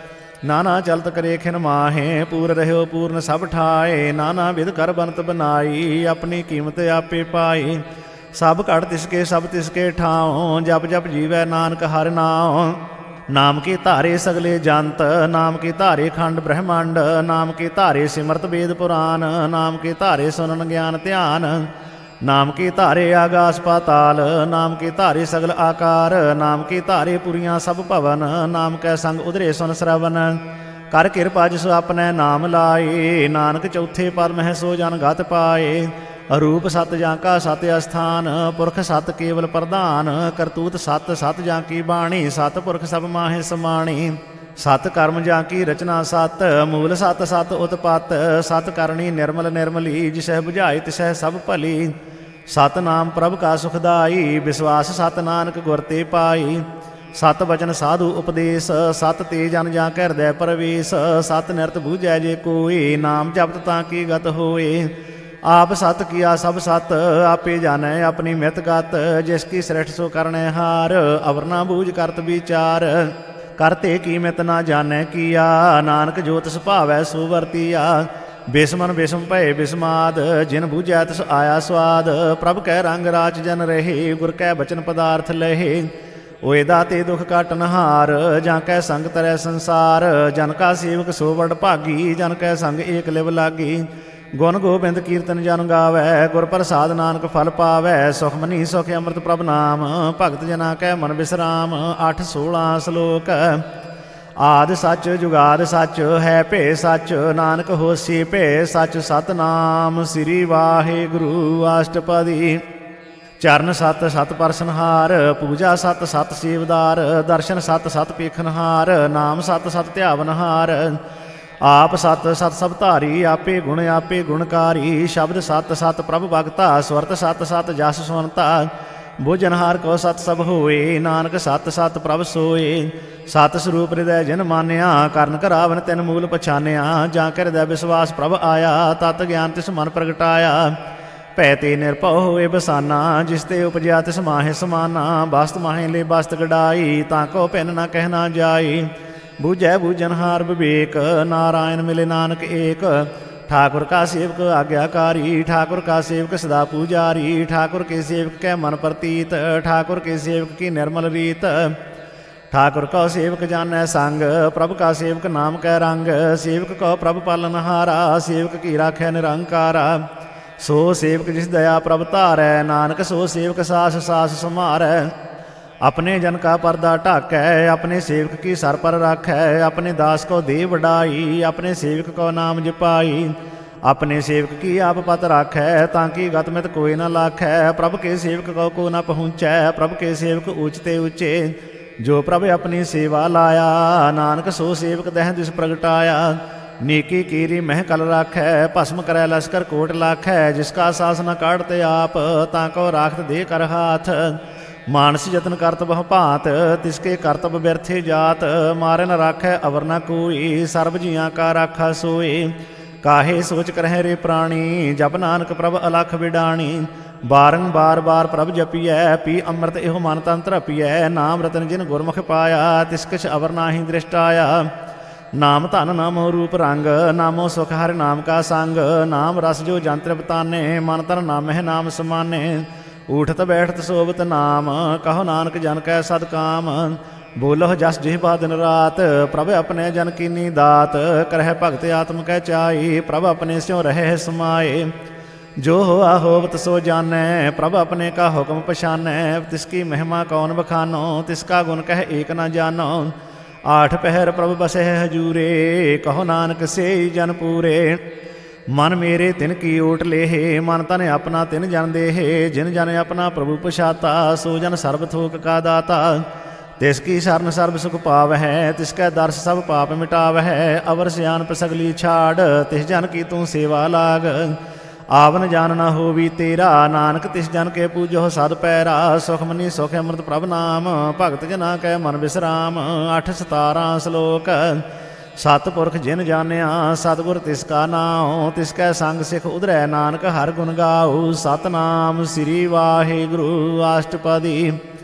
ਨਾਨਾ ਚਲਤ ਕਰੇ ਖਿਨ ਮਾਹੇ, ਪੂਰ ਰਹਿਓ ਪੂਰਨ ਸਭ ਠਾਏ। ਨਾਨਾ ਬਿਧ ਕਰ ਬਨਤ ਬਨਾਈ, ਆਪਣੀ ਕੀਮਤ ਆਪੇ ਪਾਈ। ਸਭ ਘਟ ਤਿਸਕੇ ਸਭ ਤਿਸਕੇ ਠਾਉ, ਜਪ ਜਪ ਜੀਵੈ ਨਾਨਕ ਹਰਿ ਨਾਉ। ਨਾਮ ਕੇ ਧਾਰੇ ਸਗਲੇ ਜੰਤ, ਨਾਮ ਕੇ ਧਾਰੇ ਖੰਡ ਬ੍ਰਹਮੰਡ। ਨਾਮ ਕੇ ਧਾਰੇ ਸਿਮਰਤ ਵੇਦ ਪੁਰਾਨ, ਨਾਮ ਕੇ ਧਾਰੇ ਸੁਨਨ ਗਿਆਨ ਧਿਆਨ। ਨਾਮ ਕੇ ਧਾਰੇ ਆਗਾਸ ਪਾਤਾਲ, ਨਾਮ ਕੇ ਧਾਰੇ ਸਗਲ ਆਕਾਰ। ਨਾਮ ਕੇ ਧਾਰੇ ਪੁਰੀਆਂ ਸਭ ਭਵਨ, ਨਾਮ ਕੈ ਸੰਗ ਉਧਰੇ ਸੁਨ ਸਰਵਨ। ਕਰ ਕਿਰਪਾ ਜਿਸ ਆਪਣੈ ਨਾਮ ਲਾਏ, ਨਾਨਕ ਚੌਥੇ ਪਦ ਮਹਿ ਸੋ ਜਨ ਗਤ ਪਾਏ। ਰੂਪ ਸਤ ਜਾਂ ਕਾ ਸਤ ਅਸਥਾਨ, ਪੁਰਖ ਸਤ ਕੇਵਲ ਪ੍ਰਧਾਨ। ਕਰਤੂਤ ਸਤ ਸਤ ਜਾਂ ਕੀ ਬਾਣੀ, ਸਤ ਪੁਰਖ ਸਭ ਮਾਹੇ ਸਮਾਣੀ। ਸਤ ਕਰਮ ਜਾਂ ਕੀ ਰਚਨਾ ਸਤ, ਮੂਲ ਸਤ ਸਤ ਉਤਪਤ। ਸਤ ਕਰਨੀ ਨਿਰਮਲ ਨਿਰਮਲੀ, ਜਿਸਹਿ ਬੁਝਾਈ ਤਿਸਹਿ ਸਭ ਭਲੀ। ਸਤਨਾਮ ਪ੍ਰਭ ਕਾ ਸੁਖਦਾਈ, ਵਿਸ਼ਵਾਸ ਸਤ ਨਾਨਕ ਗੁਰ ਤੇ ਪਾਈ। ਸਤ ਬਚਨ ਸਾਧੂ ਉਪਦੇਸ਼, ਸਤ ਤੇ ਜਨ ਜਾਂ ਕੈ ਹਿਰਦੈ ਪ੍ਰਵੇਸ਼। ਸਤ ਨਿਰਤ ਬੂਝੈ ਜੇ ਕੋਈ, ਨਾਮ ਜਪਤ ਤਾਂ ਕੀ ਗਤ ਹੋਏ। ਆਪ ਸਤ ਕੀਆ ਸਭ ਸਤ, ਆਪੇ ਜਾਣੈ ਆਪਣੀ ਮਿਤ ਗਤ। ਜਿਸ ਕੀ ਸ੍ਰਿਸ਼ਟ ਸੋ ਕਰਣੈ ਹਾਰ, ਅਵਰ ਨਾ ਬੂਝ ਕਰਤ ਵਿਚਾਰ। ਕਰਤੇ ਕੀ ਮਿਤ ਨਾ ਜਾਣੈ ਕੀਆ, ਨਾਨਕ ਜੋ ਤਿਸ ਭਾਵੈ ਸੋ ਵਰਤੀਆ। ਬਿਸਮਨ ਬਿਸਮ ਭਏ ਬਿਸਮਾਦ, ਜਿਨ ਬੂਝੈ ਤਿਸ ਆਇਆ ਸਵਾਦ। ਪ੍ਰਭ ਕੈ ਰੰਗ ਰਾਚ ਜਨ ਰਹੇ, ਗੁਰ ਕੈ ਬਚਨ ਪਦਾਰਥ ਲਹੇ। ਓਏ ਦਾਤੇ ਦੁਖ ਕਾਟਨਹਾਰ, ਜਾਂ ਕੈ ਸੰਗ ਤਰੈ ਸੰਸਾਰ। ਜਨ ਕਾ ਸੇਵਕ ਸੋ ਵਡ ਭਾਗੀ, ਜਨ ਕੈ ਸੰਗ ਏਕ ਲਿਵ ਲਾਗੀ। ਗੁਣ ਗੋਬਿੰਦ ਕੀਰਤਨ ਜਨ ਗਾਵੈ, ਗੁਰ ਪ੍ਰਸਾਦ ਨਾਨਕ ਫਲ ਪਾਵੈ। ਸੁਖ ਮਨੀ ਸੁਖ ਅੰਮ੍ਰਿਤ ਪ੍ਰਭ ਨਾਮ, ਭਗਤ ਜਨਾ ਕੈ ਮਨ ਵਿਸਰਾਮ। 8-16 ਸਲੋਕ। ਆਦਿ ਸੱਚ ਜੁਗਾਦ ਸੱਚ, ਹੈ ਭੇ ਸੱਚ ਨਾਨਕ ਹੋਸੀ ਭੇ ਸੱਚ। ਸਤਨਾਮ ਸ੍ਰੀ ਵਾਹਿਗੁਰੂ ਅਸ਼ਟਪਦੀ। ਚਰਨ ਸਤ ਸਤ ਪਰਸਨਹਾਰ, ਪੂਜਾ ਸਤ ਸਤ ਸੇਵਦਾਰ। ਦਰਸ਼ਨ ਸਤ ਸਤ ਪੇਖਨਹਾਰ, ਨਾਮ ਸਤ ਸਤ ਧਿਆਵਨਹਾਰ। ਆਪ ਸਤ ਸਤ ਸਭ ਧਾਰੀ, ਆਪੇ ਗੁਣ ਆਪੇ ਗੁਣਕਾਰੀ। ਸ਼ਬਦ ਸਤ ਸਤ ਪ੍ਰਭ ਭਗਤਾ, ਸੁਰਤ ਸਤ ਸਤ ਜਸ ਸੁਨਤਾ। ਬੁਝਨਹਾਰ ਕੋ ਸਤ ਸਭ ਹੋਏ, ਨਾਨਕ ਸਤ ਸਤ ਪ੍ਰਭ ਸੋਏ। ਸਤ ਸਰੂਪ ਹਿਰਦੈ ਜਿਨ ਮਾਨਿਆ, ਕਰਨ ਕਰਾਵਨ ਤਿਨ ਮੂਲ ਪਛਾਨਿਆ। ਜਾਂ ਕਿ ਹਿਰਦੈ ਵਿਸ਼ਵਾਸ ਪ੍ਰਭ ਆਇਆ, ਤਤ ਗਿਆਨ ਤਿਸ ਮਨ ਪ੍ਰਗਟਾਇਆ। ਭੈ ਤੇ ਨਿਰਭਉ ਹੋਏ ਬਸਾਨਾ, ਜਿਸ ਤੇ ਉਪਜਿਆ ਤਿਸ ਮਾਹੇ ਸਮਾਨਾ। ਬਸਤ ਮਾਹੇ ਲੈ ਬਸਤ ਗੜਾਈ, ਤਾਂ ਕੋ ਭਿੰਨ ਨਾ ਕਹਿ ਨਾ ਜਾਈ। ਬੂਝੈ ਬੂਝਨਹਾਰ ਵਿਵੇਕ, ਨਾਰਾਇਣ ਮਿਲੇ ਨਾਨਕ ਏਕ। ठाकुर का सेवक आज्ञाकारी, ठाकुर का सेवक सदा पूजारी। ठाकुर के सेवक कै मन प्रतीत, ठाकुर के सेवक की निर्मल रीत। ठाकुर को सेवक जानै संग, प्रभु का सेवक नाम कै रंग। सेवक को प्रभु पालनहारा, सेवक की राखै निरंकारा। सो सेवक जिस दया प्रभु धारै, नानक सो सेवक सास सास समारै। अपने जन का पर्दा ढाकै, अपने सेवक की सर पर राखै। अपने दास को दे वडाई, अपने सेवक को नाम जपाई। अपने सेवक की आप पत राखै, ताकि गतमित कोई न लाखै। प्रभु के सेवक को न पहुँचै, प्रभु के सेवक ऊंचते ऊँचे। जो प्रभु अपनी सेवा लाया, नानक सो सेवक दह दिस प्रगटाया। नीकी कीरी मह कल राखै, भस्म करै लश्कर कोट लाखै। जिसका सास न काढ़ते आप, ताको राखत दे कर हाथ। मानस जतन करत बहु भांत, तिसके करतब व्यर्थे जात। मारे न राखै अवर न कोई, सर्व जियां का राखा सोई। काहे सोच करह रे प्राणी, जप नानक प्रभ अलख बिडाणी। बारंबार बार प्रभ जपियै, पी अमृत एहो मन तन तरपियै। नाम रतन जिन गुरमुख पाया, तिस किछ अवर नाहि दृष्ट आया। नाम धन नामो रूप रंग, नामो सुख हरि नाम का संग। नाम रस जो जंत्र बताने, मन तन नाम है नाम समाने। ऊठत बैठत सोबत नाम, कहो नानक जन कै सद काम। बोलो जस जिह्वा दिन रात, प्रभ अपने जन कीनी दात। करह भगत आत्म कै चाई, प्रभ अपने स्यों रहे समाए। जो होआ होवत सो जानै, प्रभ अपने का हुक्म पछानै। तिसकी महिमा कौन बखानो, तिसका गुण कह एक न जानो। आठ पहर प्रभ बसे हजूरे, कहो नानक से जन पूरे। मन मेरे तिन की ओट लेहे, मन तन अपना तिन जन देहे। जिन जन अपना प्रभु पछाता, सो जन सर्व थोक का दाता। तिसकी शरण सर्व सुख पावै, तिसकै दर्श सब पाप मिटावै। अवर सियानप सगली छाड़, तिस जन की तू सेवा लाग। आवन जान न होवी तेरा, नानक तिस जन के पूजो सद पैरा। सुखमनी सुख अमृत प्रभ नाम, भगत जना कै मन विश्राम। 8 17 श्लोक। सतपुरख जिन जानिया, सतगुर तिसका नाम। तिसकै संग सिख उधरै, नानक हर गुण गाओ। सतनाम श्री वाहिगुरु अष्टपदी।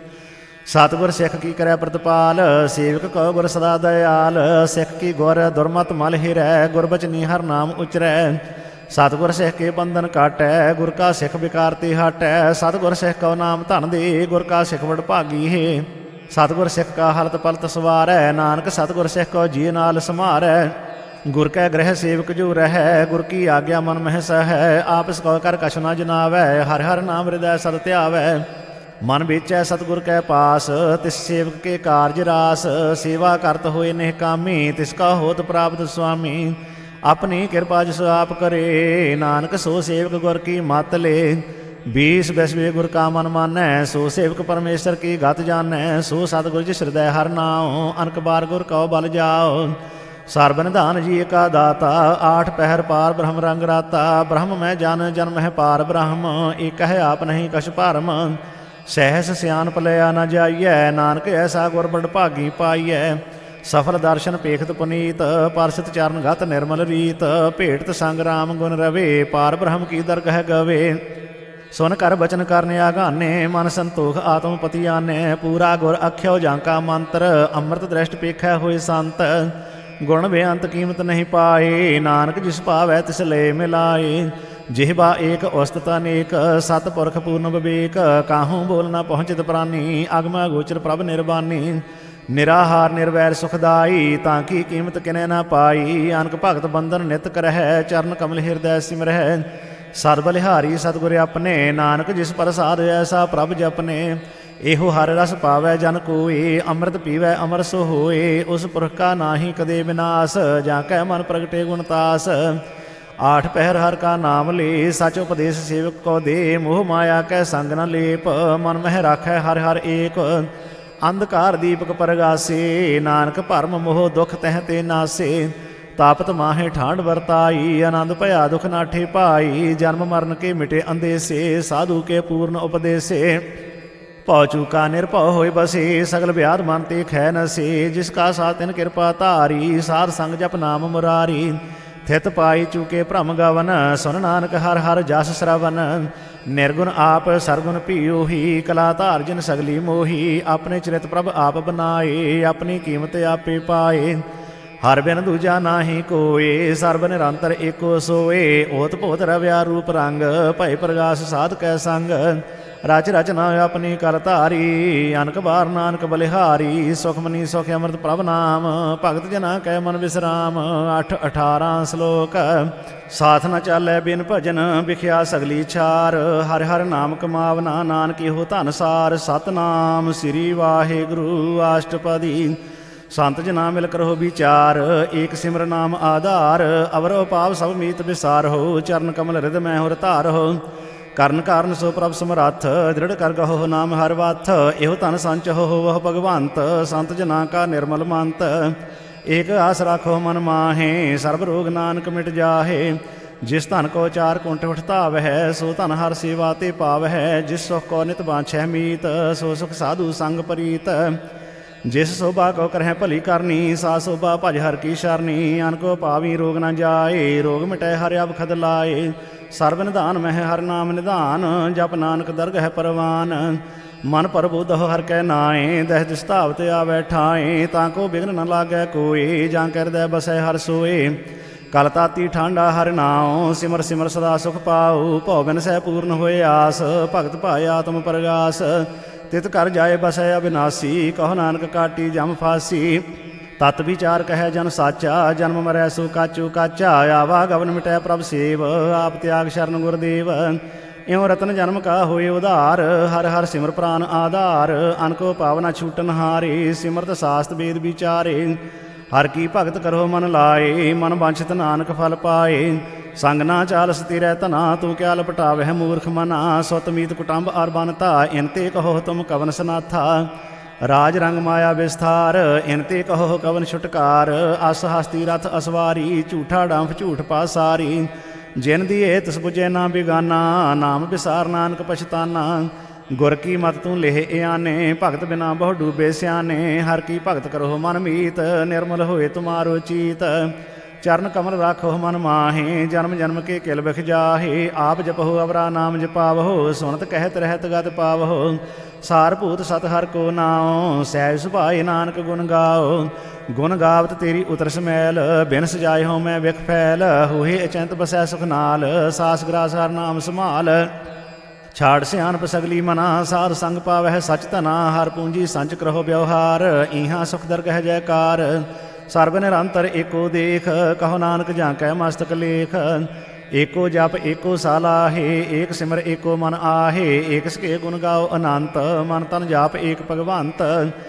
सतगुर सिख की करै प्रतिपाल, सेवक को गुर सदा दयाल। सिख की गुर दुर्मत मल हिरै, गुरबचनी हर नाम उचरै। सतगुर सिख के बंधन काटै, गुर का सिख विकारते हटै। सतगुर सिख को नाम धन दे, गुर का सिख वड भागी है। सतगुर सिख का हलत पलत सवारै, नानक सतगुर सिख को जी नाल समारै। गुर कै ग्रह सेवक जो रहै, गुर की आज्ञा मन मह सहै। आपस को कर कछ न जनावै, हर हर नाम हृदय सद ध्यावै। मन बेचै सतगुर कै पास, तिस सेवक के कारज रास। सेवा करत होए निहकामी, तिसका होत प्राप्त स्वामी। अपनी कृपा जिस आप करे, नानक सो सेवक गुर की मत ले। 20 बिस्वे गुर का मन मानै, सो सेवक परमेश्वर की गत जानै। सो सतगुर जिस हृदय हर नाम, अनक बार गुर कौ बल जाओ। सर्वनिधान जी का दाता, 8 पहर पार ब्रह्म रंग राता। ब्रह्म मैं जन जन्म है पार ब्रह्म, एक है आप नहीं कछ भरम। सहस सियान पलया न जाइयै, नानक ऐसा गुर बड़ भागी पाइयै। सफल दर्शन पेखत पुनीत, परसित चरण गत निर्मल रीत। भेटत संग राम गुण रवे, पार ब्रह्म की दरगह गवे। सुन कर बचन करने आगाने, मन संतोख आत्म पति आने। पूरा गुर अख्यो जांका मंत्र, अमृत दृष्ट पेखै होए संत। गुण बेअंत कीमत नहीं पाए, नानक जिस पावै तिस ले मिलाए। जिह्वा एक औसत अनेक, सतपुरख पूर्ण विवेक। काहूँ बोल न पहुँचित प्राणी, अगम गोचर प्रभ निर्बानी। निराहार निर्वैर सुखदाई, ताकि कीमत किने न पाई। अनक भगत बंधन नित करहै, चरण कमल हृदय सिमरह। सर्वलिहारी सतगुर अपने, नानक जिस प्रसाद ऐसा प्रभ जपने। एहो हर रस पावै जन कोई, अमृत पीवै अमर सो होए। उस पुरख का नाहि कदे विनाश, जाकै मन प्रगटे गुणतास। 8 पहर हर का नाम ले, सच उपदेश सेवक को दे। मोह माया कै संग न लेप, मन मह राखै हर हर एक। अंधकार दीपक परगासे, नानक भरम मोह दुख तह ते नासे। तापत माहे ठांड वरताई, आनंद भया दुख नाठे पाई। जन्म मरण के मिटे अंदेसे, साधु के पूर्ण उपदेसे। भौ चूका निरभउ होए बसे, सगल व्याध मन ते खै नसे। जिसका साथ तिन कृपा धारी, साध संग जप नाम मुरारी। ਥਿਤ ਪਾਈ ਚੂਕੇ ਭ੍ਰਮ ਗਵਨ, ਸੁਨ ਨਾਨਕ ਹਰ ਹਰ ਜਸ ਸਰਵਨ। ਨਿਰਗੁਣ ਆਪ ਸਰਗੁਣ ਭੀਓਹੀ, ਕਲਾ ਧਾਰ ਜਿਨ ਸਗਲੀ ਮੋਹੀ। ਆਪਣੇ ਚਰਿਤ ਪ੍ਰਭ ਆਪ ਬਨਾਏ, ਆਪਣੀ ਕੀਮਤ ਆਪੇ ਪਾਏ। ਹਰ ਬਿਨ ਦੂਜਾ ਨਾਹੀ ਕੋਏ, ਸਰਬ ਨਿਰੰਤਰ ਏਕੋ ਸੋਏ। ਓਤ ਭੋਤ ਰਵਿਆ ਰੂਪ ਰੰਗ, ਭਏ ਪ੍ਰਗਾਸ ਸਾਧ ਕੈ ਸੰਗ। ਰਚ ਰਚਨਾ ਆਪਣੀ ਕਰ ਧਾਰੀ, ਅਨਕ ਬਾਰ ਨਾਨਕ ਬਲਿਹਾਰੀ। ਸੁਖਮਨੀ ਸੁਖ ਅੰਮ੍ਰਿਤ ਪ੍ਰਭ ਨਾਮ, ਭਗਤ ਜਨਾ ਕੈ ਮਨ ਵਿਸਰਾਮ। 8-18 ਸ਼ਲੋਕ। ਸਾਥ ਨ ਚਾਲੈ ਬਿਨ ਭਜਨ, ਵਿਖਿਆ ਸਗਲੀ ਛਾਰ। ਹਰਿ ਹਰਿ ਨਾਮ ਕਮਾਵਨਾ, ਨਾਨਕ ਇਹੋ ਧਨ ਸਾਰ। ਸਤਨਾਮ ਸ੍ਰੀ ਵਾਹਿਗੁਰੂ ਅਸ਼ਟਪਦੀ। ਸੰਤ ਜਨਾ ਮਿਲ ਕਰੋ ਵਿਚਾਰ, ਏਕ ਸਿਮਰ ਨਾਮ ਆਧਾਰ। ਅਵਰੋ ਪਾਵ ਸਭ ਮੀਤ ਵਿਸਾਰਹੁ, ਚਰਨ ਕਮਲ ਹਿਰਦਿ ਮੈਂ ਹੁਰ ਧਾਰਹੁ। ਕਰਨ ਕਾਰਨ ਸੋ ਪ੍ਰਭ ਸਮਰੱਥ, ਦ੍ਰਿੜ ਕਰ ਗਹੋ ਨਾਮ ਹਰ ਵਥ। ਇਹੋ ਧਨ ਸੰਚਹੁ ਹੋਵਹੁ ਭਗਵੰਤ, ਸੰਤ ਜਨਾ ਕਾ ਨਿਰਮਲ ਮੰਤ। ਏਕ ਆਸ ਰਾਖੋ ਮਨ ਮਾਹੇ, ਸਰਬ ਰੋਗ ਨਾਨਕ ਮਿਟ ਜਾਹੇ। ਜਿਸ ਧਨ ਕੋ ਚਾਰ ਕੁੰਠ ਉਠ ਧਾਵਹਿ, ਸੋ ਧਨ ਹਰ ਸੇਵਾ ਤੇ ਪਾਵਹਿ। ਜਿਸ ਸੁਖ ਕੋ ਨਿਤ ਬਾਂਛੈ ਮੀਤ, ਸੋ ਸੁਖ ਸਾਧੂ ਸੰਗ ਪ੍ਰੀਤ। ਜਿਸ ਸੋਭਾ ਕੋ ਕਰਹਿ ਭਲੀ ਕਰਨੀ, ਸਾ ਸੋਭਾ ਭਜ ਹਰ ਕੀ ਸ਼ਰਨੀ। ਅਨ ਕੋ ਪਾਵੀ ਰੋਗ ਨ ਜਾਏ, ਰੋਗ ਮਿਟੈ ਹਰਿ ਅਵਖਦ ਲਾਏ। ਸਰਬ ਨਿਧਾਨ ਮਹਿ ਹਰ ਨਾਮ ਨਿਧਾਨ, ਜਪ ਨਾਨਕ ਦਰਗਹਿ ਪਰਵਾਨ। ਮਨ ਪਰਬੁੱਧਹੁ ਹਰਿ ਕੈ ਨਾਏ, ਦਹਿ ਦਿਸ ਧਾਵਤ ਆਵੈ ਠਾਏ। ਤਾਂ ਕੋ ਬਿਘਨ ਨ ਲਾਗੈ ਕੋਏ, ਜਾਂ ਕੈ ਹਿਰਦੈ ਬਸੈ ਹਰਿ ਸੋਏ। ਕਲ ਤਾਤੀ ਠਾਂਡਾ ਹਰਿ ਨਾਉ, ਸਿਮਰ ਸਿਮਰ ਸਦਾ ਸੁਖ ਪਾਉ। ਭਉ ਬਿਨ ਸਹਿ ਪੂਰਨ ਹੋਏ ਆਸ, ਭਗਤ ਪਾਏ ਆਤਮ ਪ੍ਰਗਾਸ। ਤਿਤ ਕਰ ਜਾਏ ਬਸੈ ਅਬਿਨਾਸੀ, ਕਹੋ ਨਾਨਕ ਕਾਟੀ ਜਮ ਫਾਸੀ। ਤਤ ਵਿਚਾਰ ਕਹਿ ਜਨ ਸਾਚਾ, ਜਨਮ ਮਰੈ ਸੋ ਕਾਚੂ ਕਾਚਾ। ਆਵਾ ਗਵਨ ਮਿਟੈ ਪ੍ਰਭ ਸੇਵ, ਆਪ ਤਿਆਗ ਸ਼ਰਨ ਗੁਰਦੇਵ। ਇਉ ਰਤਨ ਜਨਮ ਕਾ ਹੋਏ ਉਧਾਰ, ਹਰ ਹਰ ਸਿਮਰ ਪ੍ਰਾਨ ਆਧਾਰ। ਅਨਕੋ ਪਾਵਨਾ ਛੂਟਨ ਹਾਰੇ, ਸਿਮਰਤ ਸਾਸਤ ਵੇਦ ਵਿਚਾਰੇ। ਹਰ ਕੀ ਭਗਤ ਕਰੋ ਮਨ ਲਾਏ, ਮਨ ਵਾਂਛਿਤ ਨਾਨਕ ਫਲ ਪਾਏ। ਸੰਗ ਨਾ ਚਾਲਸ ਤੇਰੇ ਧਨਾ, ਤੂੰ ਕਿਆ ਲਪਟਾਵਹਿ ਮੂਰਖ ਮਨਾ। ਸੁਤ ਮੀਤ ਕੁਟੰਬ ਅਰ ਬਨਤਾ, ਇਨ ਤੇ ਕਹੋ ਤੁਮ ਕਵਨ ਸਨਾਥਾ। ਰਾਜ ਰੰਗ ਮਾਇਆ ਵਿਸਥਾਰ, ਇਨ ਤੇ ਕਹੋ ਕਵਨ ਛੁਟਕਾਰ। ਅਸ ਹਸਤੀ ਰਥ ਅਸਵਾਰੀ, ਝੂਠਾ ਡੰਫ ਝੂਠ ਪਾਸਾਰੀ। ਜਿਨ ਦੀਏ ਤਿਸ ਬੁਝੇ ਨਾ ਬਿਗਾਨਾ, ਨਾਮ ਵਿਸਾਰ ਨਾਨਕ ਪਛਤਾਨਾ। ਗੁਰ ਕੀ ਮਤ ਤੂੰ ਲੇਹ ਇਆਨੇ, ਭਗਤ ਬਿਨਾ ਬਹੁ ਡੂਬੇ ਸਿਆਨੇ। ਹਰ ਕੀ ਭਗਤ ਕਰੋ ਮਨ ਮੀਤ, ਨਿਰਮਲ ਹੋਏ ਤੁਮਾਰੋ ਚੀਤ। ਚਰਨ ਕਮਲ ਰਾਖੋ ਮਨ ਮਾਹੇ, ਜਨਮ ਜਨਮ ਕੇ ਕਿਲ ਬਿਖ ਜਾਹੇ। ਆਪ ਜਪਹੁ ਅਵਰਾ ਨਾਮ ਜਪਾਵਹੁ, ਸੁਨਤ ਕਹਿਤ ਰਹਿਤ ਗਤ ਪਾਵਹੁ। ਸਾਰ ਭੂਤ ਸਤ ਹਰ ਕੋ ਨਾਉ, ਸਹਿਜ ਸੁਭਾਏ ਨਾਨਕ ਗੁਣ ਗਾਓ। ਗੁਣ ਗਾਵਤ ਤੇਰੀ ਉਤਰ ਸਮੈਲ, ਬਿਨ ਸਜਾਏ ਹੋ ਮੈਂ ਵਿਖ ਫੈਲ। ਹੋਏ ਅਚੰਤ ਬਸੈ ਸੁਖ ਨਾਲ, ਸਾਸ ਗਰਾਸ ਹਰ ਨਾਮ ਸੰਭਾਲ। ਛਾੜ ਸਿਆਣਪ ਸਗਲੀ ਮਨਾ, ਸਾਧ ਸੰਗ ਪਾਵਹਿ ਸਚ ਧਨਾ। ਹਰ ਪੂੰਜੀ ਸੰਚ ਕਰਹੁ ਵਿਵਹਾਰ, ਇਹਾਂ ਸੁਖ ਦਰਗਹਿ ਜੈਕਾਰ। ਸਰਬ ਨਿਰੰਤਰ ਏਕੋ ਦੇਖ, ਕਹੋ ਨਾਨਕ ਜਾਂ ਕੈ ਮਸਤਕ ਲੇਖ। ਏਕੋ ਜਪ ਏਕੋ ਸਾਲਾਹੇ, ਏਕ ਸਿਮਰ ਏਕੋ ਮਨ ਆਹੇ। ਏਕ ਸਕੇ ਗੁਣ ਗਾਓ ਅਨੰਤ, ਮਨ ਤਨ ਜਾਪ ਏਕ ਭਗਵੰਤ।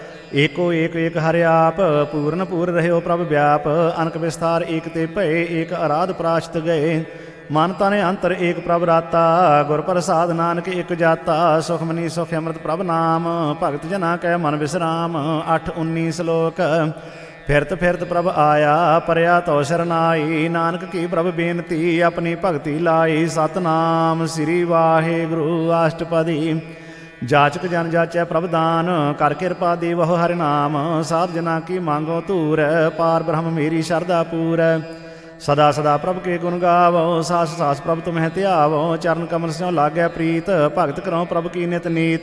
ਏਕੋ ਏਕ ਏਕ ਹਰਿ ਆਪ, ਪੂਰਨ ਪੂਰ ਰਹਿਓ ਪ੍ਰਭ ਵਿਆਪ। ਅਨਕ ਵਿਸਥਾਰ ਏਕ ਤੇ ਭਏ, ਏਕ ਅਰਾਧ ਪ੍ਰਾਸ਼ਤ ਗਏ। ਮਨ ਤਨ ਅੰਤਰ ਏਕ ਪ੍ਰਭ ਰਾਤਾ, ਗੁਰ ਪ੍ਰਸਾਦ ਨਾਨਕ ਇਕ ਜਾਤਾ। ਸੁਖਮਨੀ ਸੁਖ ਅੰਮ੍ਰਿਤ ਪ੍ਰਭ ਨਾਮ, ਭਗਤ ਜਨਾ ਕੈ ਮਨ ਵਿਸਰਾਮ। 8-19 ਸ਼ਲੋਕ। ਫਿਰਤ ਫਿਰਤ ਪ੍ਰਭ ਆਇਆ, ਪਰਿਆ ਤੋ ਸ਼ਰਨਾਈ। ਨਾਨਕ ਕੀ ਪ੍ਰਭ ਬੇਨਤੀ, ਆਪਣੀ ਭਗਤੀ ਲਾਈ। ਸਤਨਾਮ ਸ੍ਰੀ ਵਾਹਿਗੁਰੂ ਅਸ਼ਟਪਦੀ। ਜਾਚਕ ਜਨ ਜਾਚੈ ਪ੍ਰਭ ਦਾਨ, ਕਰ ਕਿਰਪਾ ਦੇਵਹੁ ਹਰਿ ਨਾਮ। ਸਾਧ ਜਨਾ ਕੀ ਮੰਗੋ ਧੂਰ, ਪਾਰ ਬ੍ਰਹਮ ਮੇਰੀ ਸ਼ਰਧਾ ਪੂਰ। ਸਦਾ ਸਦਾ ਪ੍ਰਭ ਕੇ ਗੁਣ ਗਾਵੋ, ਸਾਸ ਸਾਸ ਪ੍ਰਭ ਤੁਮਹਿ ਧਿਆਵੋ। ਚਰਨ ਕਮਲ ਸਿਉ ਲਾਗੈ ਪ੍ਰੀਤ, ਭਗਤ ਕਰਉ ਪ੍ਰਭ ਕੀ ਨਿਤ ਨੀਤ।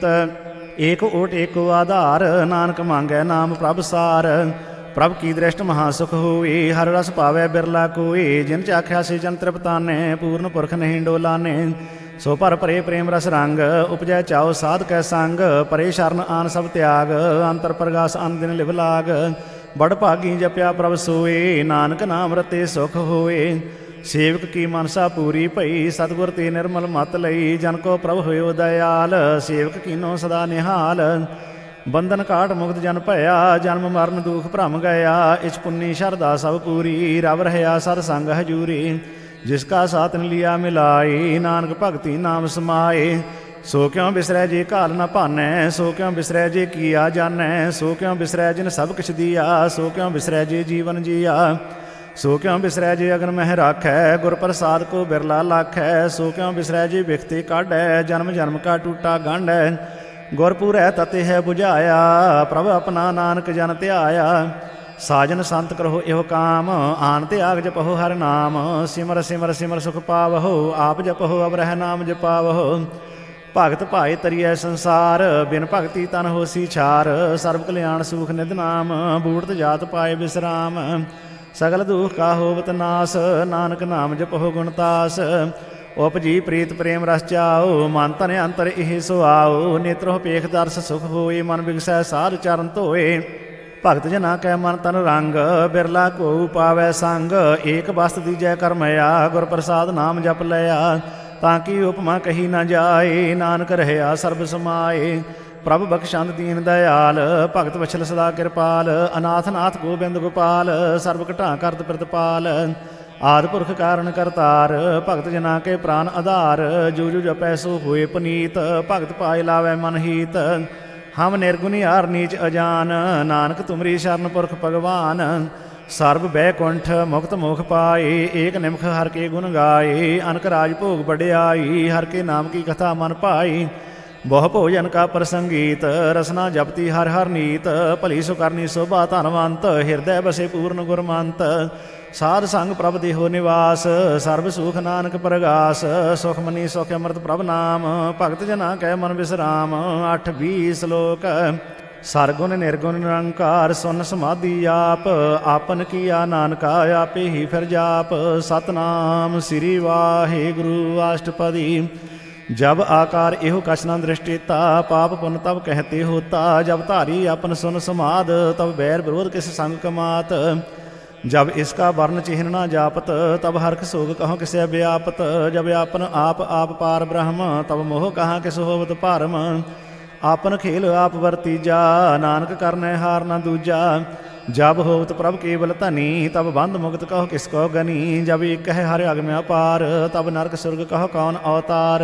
ਏਕ ਓਟ ਏਕੋ ਆਧਾਰ, ਨਾਨਕ ਮੰਗੈ ਨਾਮ ਪ੍ਰਭ ਸਾਰ। ਪ੍ਰਭ ਕੀ ਦ੍ਰਿਸ਼ਟ ਮਹਾ ਸੁਖ ਹੋਏ, ਹਰ ਰਸ ਪਾਵੈ ਬਿਰਲਾ ਕੋਏ। ਜਿਨ ਚਾਖਿਆ ਸੇ ਜਨ ਤ੍ਰਿਪਤਾਨੇ, ਪੂਰਨ ਪੁਰਖ ਨਹੀਂ ਡੋਲਾਨੇ। ਸੋ ਭਰ ਭਰੇ ਪ੍ਰੇਮ ਰਸ ਰੰਗ, ਉਪਜੈ ਚਾਉ ਸਾਧ ਕੈ ਸੰਗ। ਪਰੇ ਸ਼ਰਨ ਆਨ ਸਭ ਤਿਆਗ, ਅੰਤਰ ਪ੍ਰਗਾਸ ਅਨ ਦਿਨ ਲਿਵ ਲਾਗ। ਬੜ ਭਾਗੀ ਜਪਿਆ ਪ੍ਰਭ ਸੋਏ, ਨਾਨਕ ਨਾਮ ਰਤੇ ਸੁਖ ਹੋਏ। ਸੇਵਕ ਕੀ ਮਨਸਾ ਪੂਰੀ ਭਈ, ਸਤਿਗੁਰ ਤੇ ਨਿਰਮਲ ਮਤ ਲਈ। ਜਨ ਕੋ ਪ੍ਰਭ ਹੋਇਓ ਦਇਆਲ, ਸੇਵਕ ਕੀਨੋ ਸਦਾ ਨਿਹਾਲ। ਬੰਧਨ ਕਾਟ ਮੁਕਤ ਜਨ ਭਇਆ, ਜਨਮ ਮਰਨ ਦੁਖ ਭਰਮ ਗਿਆ। ਇਛ ਪੁੰਨੀ ਸ਼ਰਧਾ ਸਭ ਪੂਰੀ, ਰਵ ਰਹਿਆ ਸਤ ਸੰਗ ਹਜੂਰੀ। ਜਿਸ ਕਾ ਸਾਥ ਨ ਲਿਆ ਮਿਲਾਈ, ਨਾਨਕ ਭਗਤੀ ਨਾਮ ਸਮਾਏ। ਸੋ ਕਿਉ ਬਿਸਰੈ ਜੇ ਘਾਲ ਨ ਭਾਨੈ, ਸੋ ਕਿਉ ਬਿਸਰੈ ਜੇ ਕੀਆ ਜਾਨੈ। ਸੋ ਕਿਉ ਬਿਸਰੈ ਜਿਨ ਸਭ ਕਿਛ ਦੀਆ, ਸੋ ਕਿਉ ਬਿਸਰੈ ਜੇ ਜੀਵਨ ਜੀਆ। ਸੋ ਕਿਉ ਬਿਸਰੈ ਜੇ ਅਗਨ ਮਹਿ ਰਾਖੈ, ਗੁਰ ਪ੍ਰਸਾਦ ਕੋ ਬਿਰਲਾ ਲਾਖੈ। ਸੋ ਕਿਉ ਬਿਸਰੈ ਜੇ ਬਿਖਤੇ ਕਾਢੈ, ਜਨਮ ਜਨਮ ਕਾ ਟੂਟਾ ਗੰਢੈ। ਗੁਰ ਪੂਰੈ ਤਤੇ ਹੈ ਬੁਝਾਇਆ, ਪ੍ਰਭ ਆਪਣਾ ਨਾਨਕ ਜਨ ਧਿਆਇਆ। ਸਾਜਨ ਸੰਤ ਕਰੋ ਇਹੋ ਕਾਮ, ਆਨ ਤਿਆਗ ਜਪਹੁ ਹਰਿ ਨਾਮ। ਸਿਮਰ ਸਿਮਰ ਸਿਮਰ ਸੁਖ ਪਾਵਹੁ, ਆਪ ਜਪਹੁ ਅਬ ਰਹਿ ਨਾਮ ਜਪਾਵਹੁ। ਭਗਤ ਭਾਏ ਤਰੀਐ ਸੰਸਾਰ, ਬਿਨ ਭਗਤੀ ਤਨ ਹੋਸੀ ਛਾਰ। ਸਰਬ ਕਲਿਆਣ ਸੁਖ ਨਿਧ ਨਾਮ, ਬੂੜਤ ਜਾਤ ਪਾਏ ਬਿਸਰਾਮ। ਸਗਲ ਦੁਖ ਕਾ ਹੋਵਤ ਨਾਸ, ਨਾਨਕ ਨਾਮ ਜਪਹੁ ਗੁਣਤਾਸ। ਉਪਜੀ ਪ੍ਰੀਤ ਪ੍ਰੇਮ ਰਸ ਚਾਓ, ਮਨ ਤਨ ਅੰਤਰ ਇਹ ਸੁਆਓ। ਨੇਤਰੋ ਪੇਖ ਦਰਸ ਸੁਖ ਹੋਏ, ਮਨ ਬਿਗਸੈ ਸਾਧ ਚਰਨ ਧੋਏ। ਭਗਤ ਜਨਾ ਕੈ ਮਨ ਤਨ ਰੰਗ, ਬਿਰਲਾ ਕੋ ਪਾਵੈ ਸੰਗ। ਏਕ ਬਸਤ ਦੀਜੈ ਕਰਮਇਆ, ਗੁਰ ਪ੍ਰਸਾਦ ਨਾਮ ਜਪ ਲਿਆ। ਤਾਂ ਕਿ ਉਪਮਾ ਕਹੀ ਨਾ ਜਾਏ, ਨਾਨਕ ਰਹਿਆ ਸਰਬ ਸਮਾਏ। ਪ੍ਰਭ ਬਖਸ਼ੰਦ ਦੀਨ ਦਇਆਲ, ਭਗਤ ਵਛਲ ਸਦਾ ਕਿਰਪਾਲ। ਅਨਾਥ ਨਾਥ ਗੋਬਿੰਦ ਗੋਪਾਲ, ਸਰਬ ਘਟਾ ਕਰਤ ਪ੍ਰਤਪਾਲ। ਆਦਿ ਪੁਰਖ ਕਾਰਨ ਕਰਤਾਰ, ਭਗਤ ਜਨਾ ਕੇ ਪ੍ਰਾਨ ਆਧਾਰ। ਜੋ ਜੋ ਜਪੈ ਸੋ ਹੋਏ ਪਨੀਤ, ਭਗਤ ਪਾਏ ਲਾਵੈ ਮਨ ਹੀਤ। ਹਮ ਨਿਰਗੁਣੀ ਆਰ ਨੀਚ ਅਜਾਨ, ਨਾਨਕ ਤੁਮਰੀ ਸ਼ਰਨ ਪੁਰਖ ਭਗਵਾਨ। ਸਰਬ ਬੈਕੁੰਠ ਮੁਕਤ ਮੋਖ ਪਾਏ, ਏਕ ਨਿਮਖ ਹਰ ਕੇ ਗੁਣ ਗਾਏ। ਅਨਕ ਰਾਜ ਭੋਗ ਬੜਿਆਈ, ਹਰ ਕੇ ਨਾਮ ਕੀ ਕਥਾ ਮਨ ਭਾਈ। ਬਹੁ ਭੋਜਨ ਕਾ ਪ੍ਰਸੰਗੀਤ, ਰਸਨਾ ਜਪਤੀ ਹਰ ਹਰ ਨੀਤ। ਭਲੀ ਸੁ ਕਰਨੀ ਸੋਭਾ ਧਨਵੰਤ, ਹਿਰਦੈ ਬਸੇ ਪੂਰਨ ਗੁਰਮੰਤ। ਸਾਧ ਸੰਗ ਪ੍ਰਭ ਦੇਹੋ ਨਿਵਾਸ, ਸਰਬ ਸੁਖ ਨਾਨਕ ਪ੍ਰਗਾਸ। ਸੁਖ ਮਨੀ ਸੁਖ ਅੰਮ੍ਰਿਤ ਪ੍ਰਭ ਨਾਮ, ਭਗਤ ਜਨਾ ਕੈ ਮਨ ਬਿਸਰਾਮ। 8-20 ਸ਼ਲੋਕ। ਸਰਗੁਣ ਨਿਰਗੁਣ ਨਿਰੰਕਾਰ, ਸੁਨ ਸਮਾਧੀ ਆਪ। ਆਪਨ ਕੀਆ ਨਾਨਕਾ, ਆਪੇ ਹੀ ਫਿਰ ਜਾਪ। ਸਤਨਾਮ ਸ੍ਰੀ ਵਾਹਿਗੁਰੂ ਅਸ਼ਟਪਦੀ। जब आकार एहो कछ न दृष्टिता, पाप पुन तब कहते होता। जब धारी अपन सुन समाद, तब बैर विरोध किस संग कमात। जब इसका वर्ण चिन्ह न जापत, तब हर्ख सोग कहो किसे व्यापत। जब आपन आप पार ब्रह्म, तब मोह कहाँ किस होवत भरम। आपन खेल आप वरतीजा, नानक करने हार न दूजा। जब होवत प्रभ केवल धनी, तब बंध मुक्त कहो किसको गनी। जब एक है हर अगम अपार, तब नरक सुरग कहो कौन अवतार।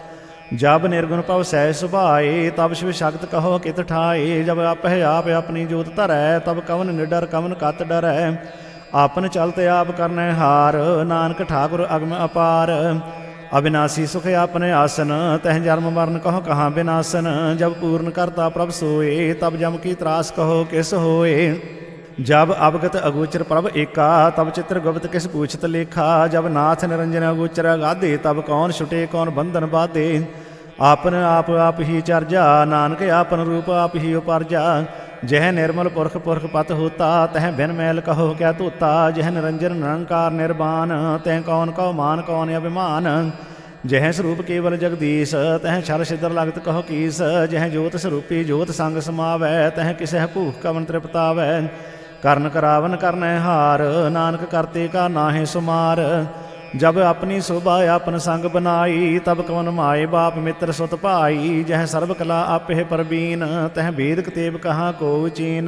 जब निर्गुण पव सह सुभाए, तब शिव शक्त कहो कित ठाए। जब आप है आप अपनी जोत धरै, तब कवन निडर कवन कत डरै। आपन चलते आप करने हार, नानक ठाकुर अगम अपार। अविनाशी सुख आपने आसन, तह जन्म मरण कहो कहाँ विनाशन। जब पूर्ण करता प्रभ सोए, तब जम की त्रास कहो किस होए। जब अवगत अगोचर प्रभ एका, तब चित्र गुप्त किस पूछत लेखा। जब नाथ निरंजन अगोचर गाधे, तब कौन छुटे कौन बंधन बाधे। आपन आप ही चर्जा, नानक आपन रूप आप ही उपार्जा। जह निर्मल पुरख पुरख पत होता, तह बिन मैल कहो क्या तोता। जह निरंजन निरंकार निर्वाण, तह कौन कहो मान कौन अभिमान। जह स्वरूप केवल जगदीश, तह छल छिद्र लगत कहो कीस। जह जोत स्वरूपी जोत संग समावै, तह किसह भूख कवन तृप्तावै। ਕਰਨ ਕਰਾਵਨ ਕਰਨੈ ਹਾਰ, ਨਾਨਕ ਕਰਤੇ ਕਾ ਨਾਹਿ ਸੁਮਾਰ। ਜਬ ਆਪਣੀ ਸੋਭਾ ਆਪਨ ਸੰਗ ਬਨਾਈ, ਤਬ ਕਵਨ ਮਾਏ ਬਾਪ ਮਿੱਤਰ ਸੁਤ ਭਾਈ। ਜਹ ਸਰਬ ਕਲਾ ਆਪੇ ਪਰਬੀਨ, ਤਹ ਵੇਦ ਕਤੇਬ ਕਹਾਂ ਕੋ ਚੀਨ।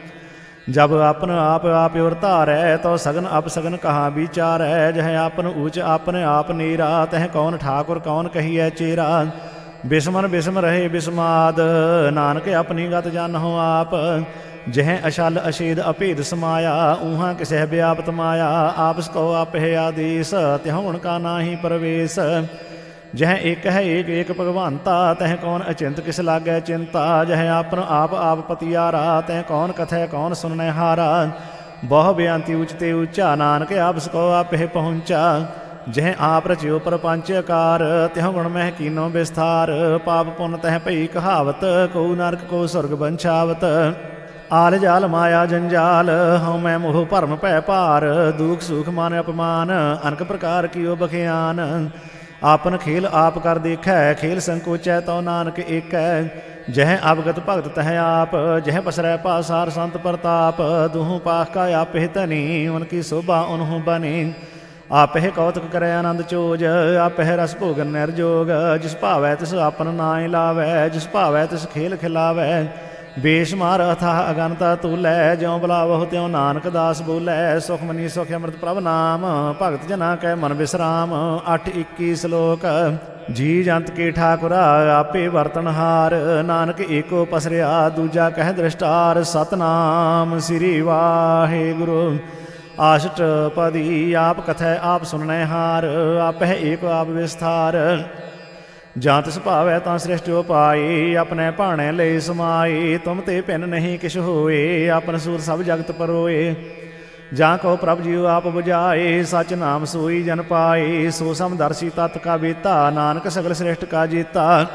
जब आपन आप और धारै, तो सगन अपसगन कहाँ विचारै। जह आपन ऊच आपन आप नीरा, तह कौन ठाकुर कौन कहिए चेरा। बिस्मन बिस्म रहे बिस्माद, नानक अपनी गत जानहो आप। जह अशल अशेद अभेद समाया, ऊहाँ किसह व्यापत माया। आपस को आप है आदेश, त्यों उनका नाही प्रवेश। जह एक है एक भगवंता, तह कौन अचिंत किस लागै चिंता। जह आपन आप पतियारा, तह कौन कथै कौन सुनने हारा। बहु बेअंति उचते ऊंचा, नानक आपस को आप है पहुँचा। जह आप रचियो प्रपंच आकार, त्यों गुण मह कीनो विस्तार। पाप पुन तह पई कहावत, को नरक को स्वर्ग बंछावत। आल जाल माया जंजाल, हऊँ मैं मोह भरम पै पार। दुख सुख मान अपमान, अनक प्रकार कियो बखियान। आपन खेल आप कर देखै, खेल संकोचै तो नानक एक। जह अवगत भगत तह आप, जह पसरै पासार संत प्रताप। दूहूँ पाख का आप ही धनी, उनकी शोभा उन्हूँ बनी। आप है कौतुक करे आनंद चोज, आप है रस भोगन निर्जोग। जिस भावै तिस आपन नाय लावै, जिस भावै तिस खेल खिलावै। बेशमार अथाह अगनता तूलै, ज्यों बुलावहु त्यों नानक दास बोलै। सुख मनी सुख अमृत प्रभ नाम, भगत जना कै मन विश्राम। 8-21 श्लोक। जी जंत के ठाकुरा, आपे बरतनहार। नानक एको पसरिया, दूजा कह दृष्टार। सतनाम श्री वाहिगुरु अष्टपदी। आप कथै आप सुनने हार, आप है एक आप विस्तार। ਜਾਂ ਤਿਸ ਭਾਵੈ ਤਾਂ ਸ੍ਰਿਸ਼ਟ ਉਪਾਈ, ਆਪਣੇ ਭਾਣੇ ਲਈ ਸਮਾਈ। ਤੁਮ ਤੇ ਭਿੰਨ ਨਹੀਂ ਕਿਛ ਹੋਏ, ਆਪਨ ਸੂਰ ਸਭ ਜਗਤ ਪਰੋਏ। ਜਾਂ ਕੋ ਪ੍ਰਭ ਜੀਉ ਆਪ ਬੁਝਾਏ, ਸਚ ਨਾਮ ਸੋਈ ਜਨ ਪਾਏ। ਸੋ ਸਮਦਰਸ਼ੀ ਤਤ ਕਾ ਬੀਤਾ, ਨਾਨਕ ਸਗਲ ਸ੍ਰਿਸ਼ਟ ਕਾ ਜੀਤਾ।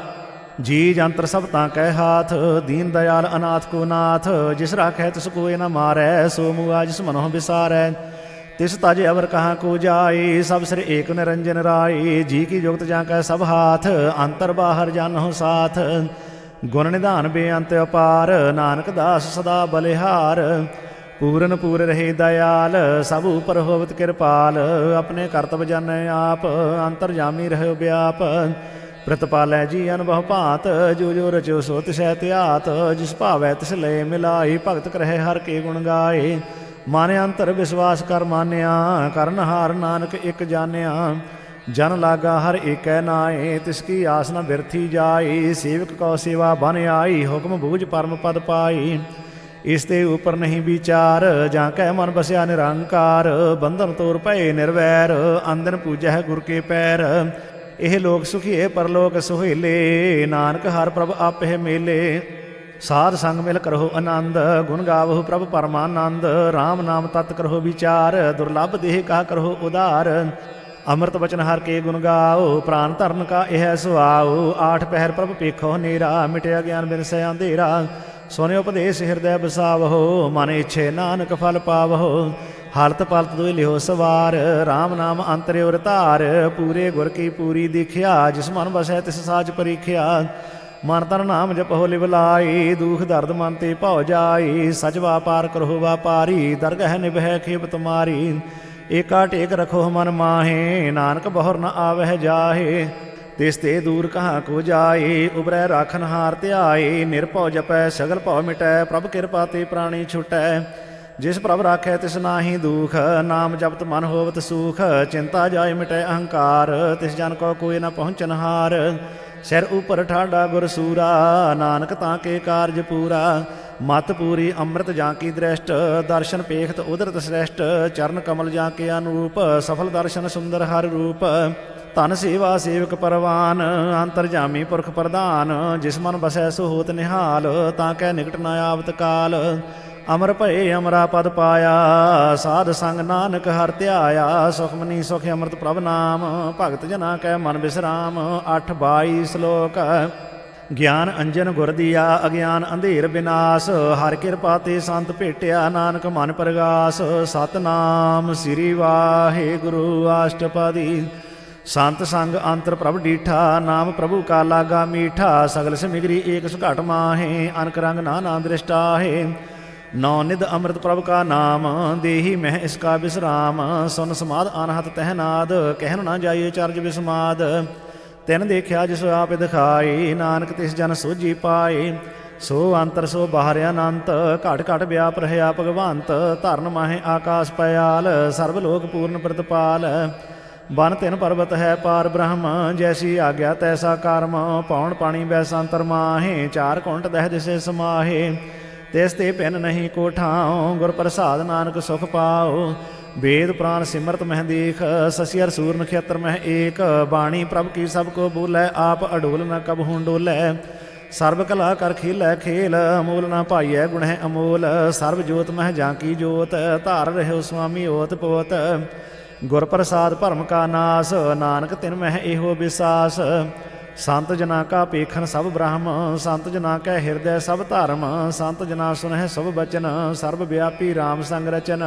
ਜੀ ਜੰਤਰ ਸਭ ਤਾਂ ਕੈ ਹਾਥ, ਦੀਨ ਦਇਆਲ ਅਨਾਥ ਕੋ ਨਾਥ। ਜਿਸ ਰਾਖੈ ਤਿਸ ਕੋਇ ਨ ਮਾਰੈ, ਸੋ ਮੁਆ ਜਿਸ ਮਨਹੁ ਬਿਸਾਰੈ। ਤਿਸ ਤਜ ਅਵਰ ਕਹਾਂ ਕੋ ਜਾਏ, ਸਭ ਸਿਰ ਏਕ ਨਿਰੰਜਨ ਰਾਏ। ਜੀ ਕੀ ਜੁਗਤ ਜਾਂ ਕੈ ਸਭ ਹਾਥ, ਅੰਤਰ ਬਾਹਰ ਜਾਨਹੁ ਸਾਥ। ਗੁਣ ਨਿਧਾਨ ਬੇਅੰਤ ਅਪਾਰ, ਨਾਨਕ ਦਾਸ ਸਦਾ ਬਲਿਹਾਰ। ਪੂਰਨ ਪੂਰ ਰਹੇ ਦਇਆਲ, ਸਭ ਉਪਰ ਹੋਵਤ ਕਿਰਪਾਲ। ਆਪਣੇ ਕਰਤਵ ਜਾਣੈ ਆਪ, ਅੰਤਰ ਜਾਮੀ ਰਹਿਓ ਵਿਆਪ। ਪ੍ਰਤਪਾਲੈ ਜੀ ਅਨੁਭਵ ਭਾਂਤ, ਜੋ ਜੋ ਰਚਿਓ ਸੋ ਤਿਸੈ ਧਿਆਤ। ਜਿਸ ਭਾਵੈ ਤਿਸ ਲਏ ਮਿਲਾਈ, ਭਗਤ ਕਰਹਿ ਹਰ ਕੇ ਗੁਣ ਗਾਏ। ਮਨ ਅੰਤਰ ਵਿਸ਼ਵਾਸ ਕਰ ਮਾਨਿਆ, ਕਰਨਹਾਰ ਨਾਨਕ ਇੱਕ ਜਾਣਿਆ। ਜਨ ਲਾਗਾ ਹਰ ਏਕੈ ਨਾਏ, ਤਿਸ ਕੀ ਆਸ ਨ ਬਿਰਥੀ ਜਾਈ। ਸੇਵਕ ਕਉ ਸੇਵਾ ਬਨ ਆਈ, ਹੁਕਮ ਬੂਝ ਪਰਮ ਪਦ ਪਾਈ। ਇਸ ਤੇ ਉਪਰ ਨਹੀਂ ਵਿਚਾਰ, ਜਾਂ ਕੈ ਮਨ ਬਸਿਆ ਨਿਰੰਕਾਰ। ਬੰਧਨ ਤੋਰ ਭਏ ਨਿਰਵੈਰ, ਅੰਦਨ ਪੂਜੈ ਗੁਰ ਕੇ ਪੈਰ। ਇਹ ਲੋਕ ਸੁਖੀਏ ਪਰਲੋਕ ਸੁਹੇਲੇ, ਨਾਨਕ ਹਰ ਪ੍ਰਭ ਆਪੇ ਮੇਲੇ। ਸਾਧ ਸੰਗ ਮਿਲ ਕਰਹੁ ਆਨੰਦ, ਗੁਣ ਗਾਵਹੁ ਪ੍ਰਭ ਪਰਮਾਨੰਦ। ਰਾਮ ਨਾਮ ਤਤ ਕਰਹੁ ਵਿਚਾਰ, ਦੁਰਲਭ ਦੇਹ ਕਾ ਕਰਹੁ ਉਧਾਰ। ਅੰਮ੍ਰਿਤ ਬਚਨ ਹਰ ਕੇ ਗੁਣ ਗਾਓ, ਪ੍ਰਾਨ ਧਰਨ ਕਾ ਇਹ ਸੁਆਓ। ਆਠ ਪਹਿਰ ਪ੍ਰਭ ਪੇਖੋ ਨੇਰਾ, ਮਿਟਿਆ ਗਿਆਨ ਬਿਨਸੈ ਅੰਧੇਰਾ। ਸੁਨਿ ਉਪਦੇਸ਼ ਹਿਰਦੈ ਬਸਾਵਹੁ, ਮਨ ਇੱਛੇ ਨਾਨਕ ਫਲ ਪਾਵਹੁ। ਹਾਲਤ ਪਾਲਤ ਦੋਇ ਲਿਓ ਸਵਾਰ, ਰਾਮ ਨਾਮ ਅੰਤਰਿ ਉਰ ਧਾਰ। ਪੂਰੇ ਗੁਰ ਕੀ ਪੂਰੀ ਦੇਖਿਆ, ਜਿਸ ਮਨ ਬਸੈ ਤਿਸ ਸਾਚ ਪਰੀਖਿਆ। ਮਨ ਤਨ ਨਾਮ ਜਪਹੁ ਲਿਵ ਲਾਈ, ਦੁਖ ਦਰਦ ਮਨ ਤੇ ਭਉ ਜਾਈ। ਸਚ ਵਾਪਾਰ ਕਰਹੁ ਵਾਪਾਰੀ, ਦਰਗਹਿ ਨਿਭੈ ਖੇਪ ਤੁਮਾਰੀ। ਏਕਾ ਟੇਕ ਰਖੋ ਮਨ ਮਾਹੇ, ਨਾਨਕ ਬਹੁਰ ਨ ਆਵਹਿ ਜਾਹੇ। ਤਿਸ ਤੇ ਦੂਰ ਕਹਾਂ ਕੋ ਜਾਏ, ਉਬਰੈ ਰਾਖਨਹਾਰ ਧਿਆਏ। ਨਿਰਭਉ ਜਪੈ ਸਗਲ ਭਉ ਮਿਟੈ, ਪ੍ਰਭ ਕਿਰਪਾ ਤੇ ਪ੍ਰਾਣੀ ਛੁਟੈ। ਜਿਸ ਪ੍ਰਭ ਰਾਖੈ ਤਿਸ ਨਾਹੀ ਦੁਖ, ਨਾਮ ਜਪਤ ਮਨ ਹੋਵਤ ਸੂਖ। ਚਿੰਤਾ ਜਾਏ ਮਿਟੈ ਅਹੰਕਾਰ, ਤਿਸ ਜਨ ਕੋ ਕੋਇ ਨ ਪਹੁੰਚਨਹਾਰ। ਸਿਰ ਉਪਰ ਠਾਡਾ ਗੁਰ ਸੂਰਾ, ਨਾਨਕ ਤਾਂ ਕੇ ਕਾਰਜ ਪੂਰਾ। ਮਤ ਪੂਰੀ ਅੰਮ੍ਰਿਤ ਜਾਂ ਕੀ ਦ੍ਰਿਸ਼ਟ, ਦਰਸ਼ਨ ਪੇਖਤ ਉਦਰਤ ਸ੍ਰੇਸ਼ਟ। ਚਰਨ ਕਮਲ ਜਾਂ ਕੇ ਅਨੂਪ, ਸਫਲ ਦਰਸ਼ਨ ਸੁੰਦਰ ਹਰ ਰੂਪ। ਧਨ ਸੇਵਾ ਸੇਵਕ ਪਰਵਾਨ, ਅੰਤਰ ਜਾਮੀ ਪੁਰਖ ਪ੍ਰਧਾਨ। ਜਿਸ ਮਨ ਬਸੈ ਸੋ ਹੋਤ ਨਿਹਾਲ, ਤਾਂ ਕੈ ਨਿਕਟ ਨ ਆਵਤ ਕਾਲ। ਅਮਰ ਭਏ ਅਮਰਾ ਪਦ ਪਾਇਆ, ਸਾਧ ਸੰਗ ਨਾਨਕ ਹਰਿ ਧਿਆਇਆ। ਸੁਖਮਨੀ ਸੁਖ ਅੰਮ੍ਰਿਤ ਪ੍ਰਭ ਨਾਮ, ਭਗਤ ਜਨਾ ਕੈ ਮਨ ਬਿਸਰਾਮ। 8:22 ਸ਼ਲੋਕ। ਗਿਆਨ ਅੰਜਨ ਗੁਰ ਦੀਆ, ਅਗਿਆਨ ਅੰਧੇਰ ਬਿਨਾਸ਼। ਹਰਿ ਕਿਰਪਾ ਤੇ ਸੰਤ ਭੇਟਿਆ, ਨਾਨਕ ਮਨ ਪ੍ਰਗਾਸ। ਸਤਿਨਾਮ ਸ੍ਰੀ ਵਾਹਿਗੁਰੂ ਅਸ਼ਟਪਦੀ। ਸੰਤ ਸੰਗ ਅੰਤਰ ਪ੍ਰਭ ਡੀਠਾ, ਨਾਮ ਪ੍ਰਭੂ ਕਾ ਲਾਗਾ ਮੀਠਾ। ਸਗਲ ਸਿਮਿਗਰੀ ਏਕ ਸੁਘਟ ਮਾਹੇ, ਅਨਕ ਰੰਗ ਨਾਨਾ ਦ੍ਰਿਸ਼ਟਾਹੇ। ਨੌ ਨਿਧ ਅੰਮ੍ਰਿਤ ਪ੍ਰਭ ਕਾ ਨਾਮ, ਦੇਹੀ ਮਹਿ ਇਸ ਕਾ ਬਿਸਰਾਮ। ਸੁਨ ਸਮਾਦ ਅਨਹਤ ਤਹਿ ਨਾਦ, ਕਹਿਨ ਨਾ ਜਾਈਏ ਚਰਜ ਬਿਸਮਾਦ। ਤਿਨ ਦੇਖਿਆ ਜਿਸ ਆਪੇ ਦਿਖਾਏ, ਨਾਨਕ ਤਿਸ ਜਨ ਸੋਝੀ ਪਾਏ। ਸੋ ਅੰਤਰ ਸੋ ਬਾਹਰ ਅਨੰਤ, ਘਟ ਘਟ ਵਿਆਪ ਰਹਿਆ ਭਗਵੰਤ। ਧਰਨ ਮਾਹੇ ਆਕਾਸ ਪਇਆਲ, ਸਰਬ ਲੋਕ ਪੂਰਨ ਪ੍ਰਤਪਾਲ। ਬਨ ਤਿਨ ਪਰਬਤ ਹੈ ਪਾਰ ਬ੍ਰਹਮ, ਜੈਸੀ ਆਗਿਆ ਤੈਸਾ ਕਰਮ। ਪੌਣ ਪਾਣੀ ਬੈਸੰਤਰ ਮਾਹੇ, ਚਾਰ ਕੁੰਟ ਦਹਿ ਦਿਸੇ ਸਮਾਹੇ। ਤਿਸ ਤੇ ਭਿੰਨ ਨਹੀਂ ਕੋ ਠਾਉ, ਗੁਰ ਪ੍ਰਸਾਦ ਨਾਨਕ ਸੁਖ ਪਾਉ। ਵੇਦ ਪ੍ਰਾਨ ਸਿਮਰਤ ਮਹਿ ਦੇਖ, ਸਸਿਅਰ ਸੂਰ ਨਖੇਤਰ ਮਹਿ ਏਕ। ਬਾਣੀ ਪ੍ਰਭ ਕੀ ਸਭ ਕੋ ਬੋਲੇ, ਆਪ ਅਡੋਲ ਨ ਕਬਹੂ ਡੋਲੇ। ਸਰਬ ਕਲਾ ਕਰ ਖੇਲੈ ਖੇਲ, ਅਮੋਲ ਨਾ ਭਾਈਐ ਗੁਣ ਹੈ ਅਮੋਲ। ਸਰਬ ਜੋਤ ਮਹਿ ਜਾਂ ਕੀ ਜੋਤ, ਧਾਰ ਰਹਿਓ ਸੁਆਮੀ ਓਤ ਪੋਤ। ਗੁਰ ਪ੍ਰਸਾਦ ਭਰਮ ਕਾ ਨਾਸ, ਨਾਨਕ ਤਿਨ ਮਹਿ ਇਹੋ ਵਿਸਾਸ। ਸੰਤ ਜਨਾ ਕਾ ਪੇਖਨ ਸਭ ਬ੍ਰਹਮ, ਸੰਤ ਜਨਾ ਕੈ ਹਿਰਦੈ ਸਭ ਧਰਮ। ਸੰਤ ਜਨਾ ਸੁਨਹਿ ਸਭ ਬਚਨ, ਸਰਬ ਵਿਆਪੀ ਰਾਮ ਸੰਗ ਰਚਨ।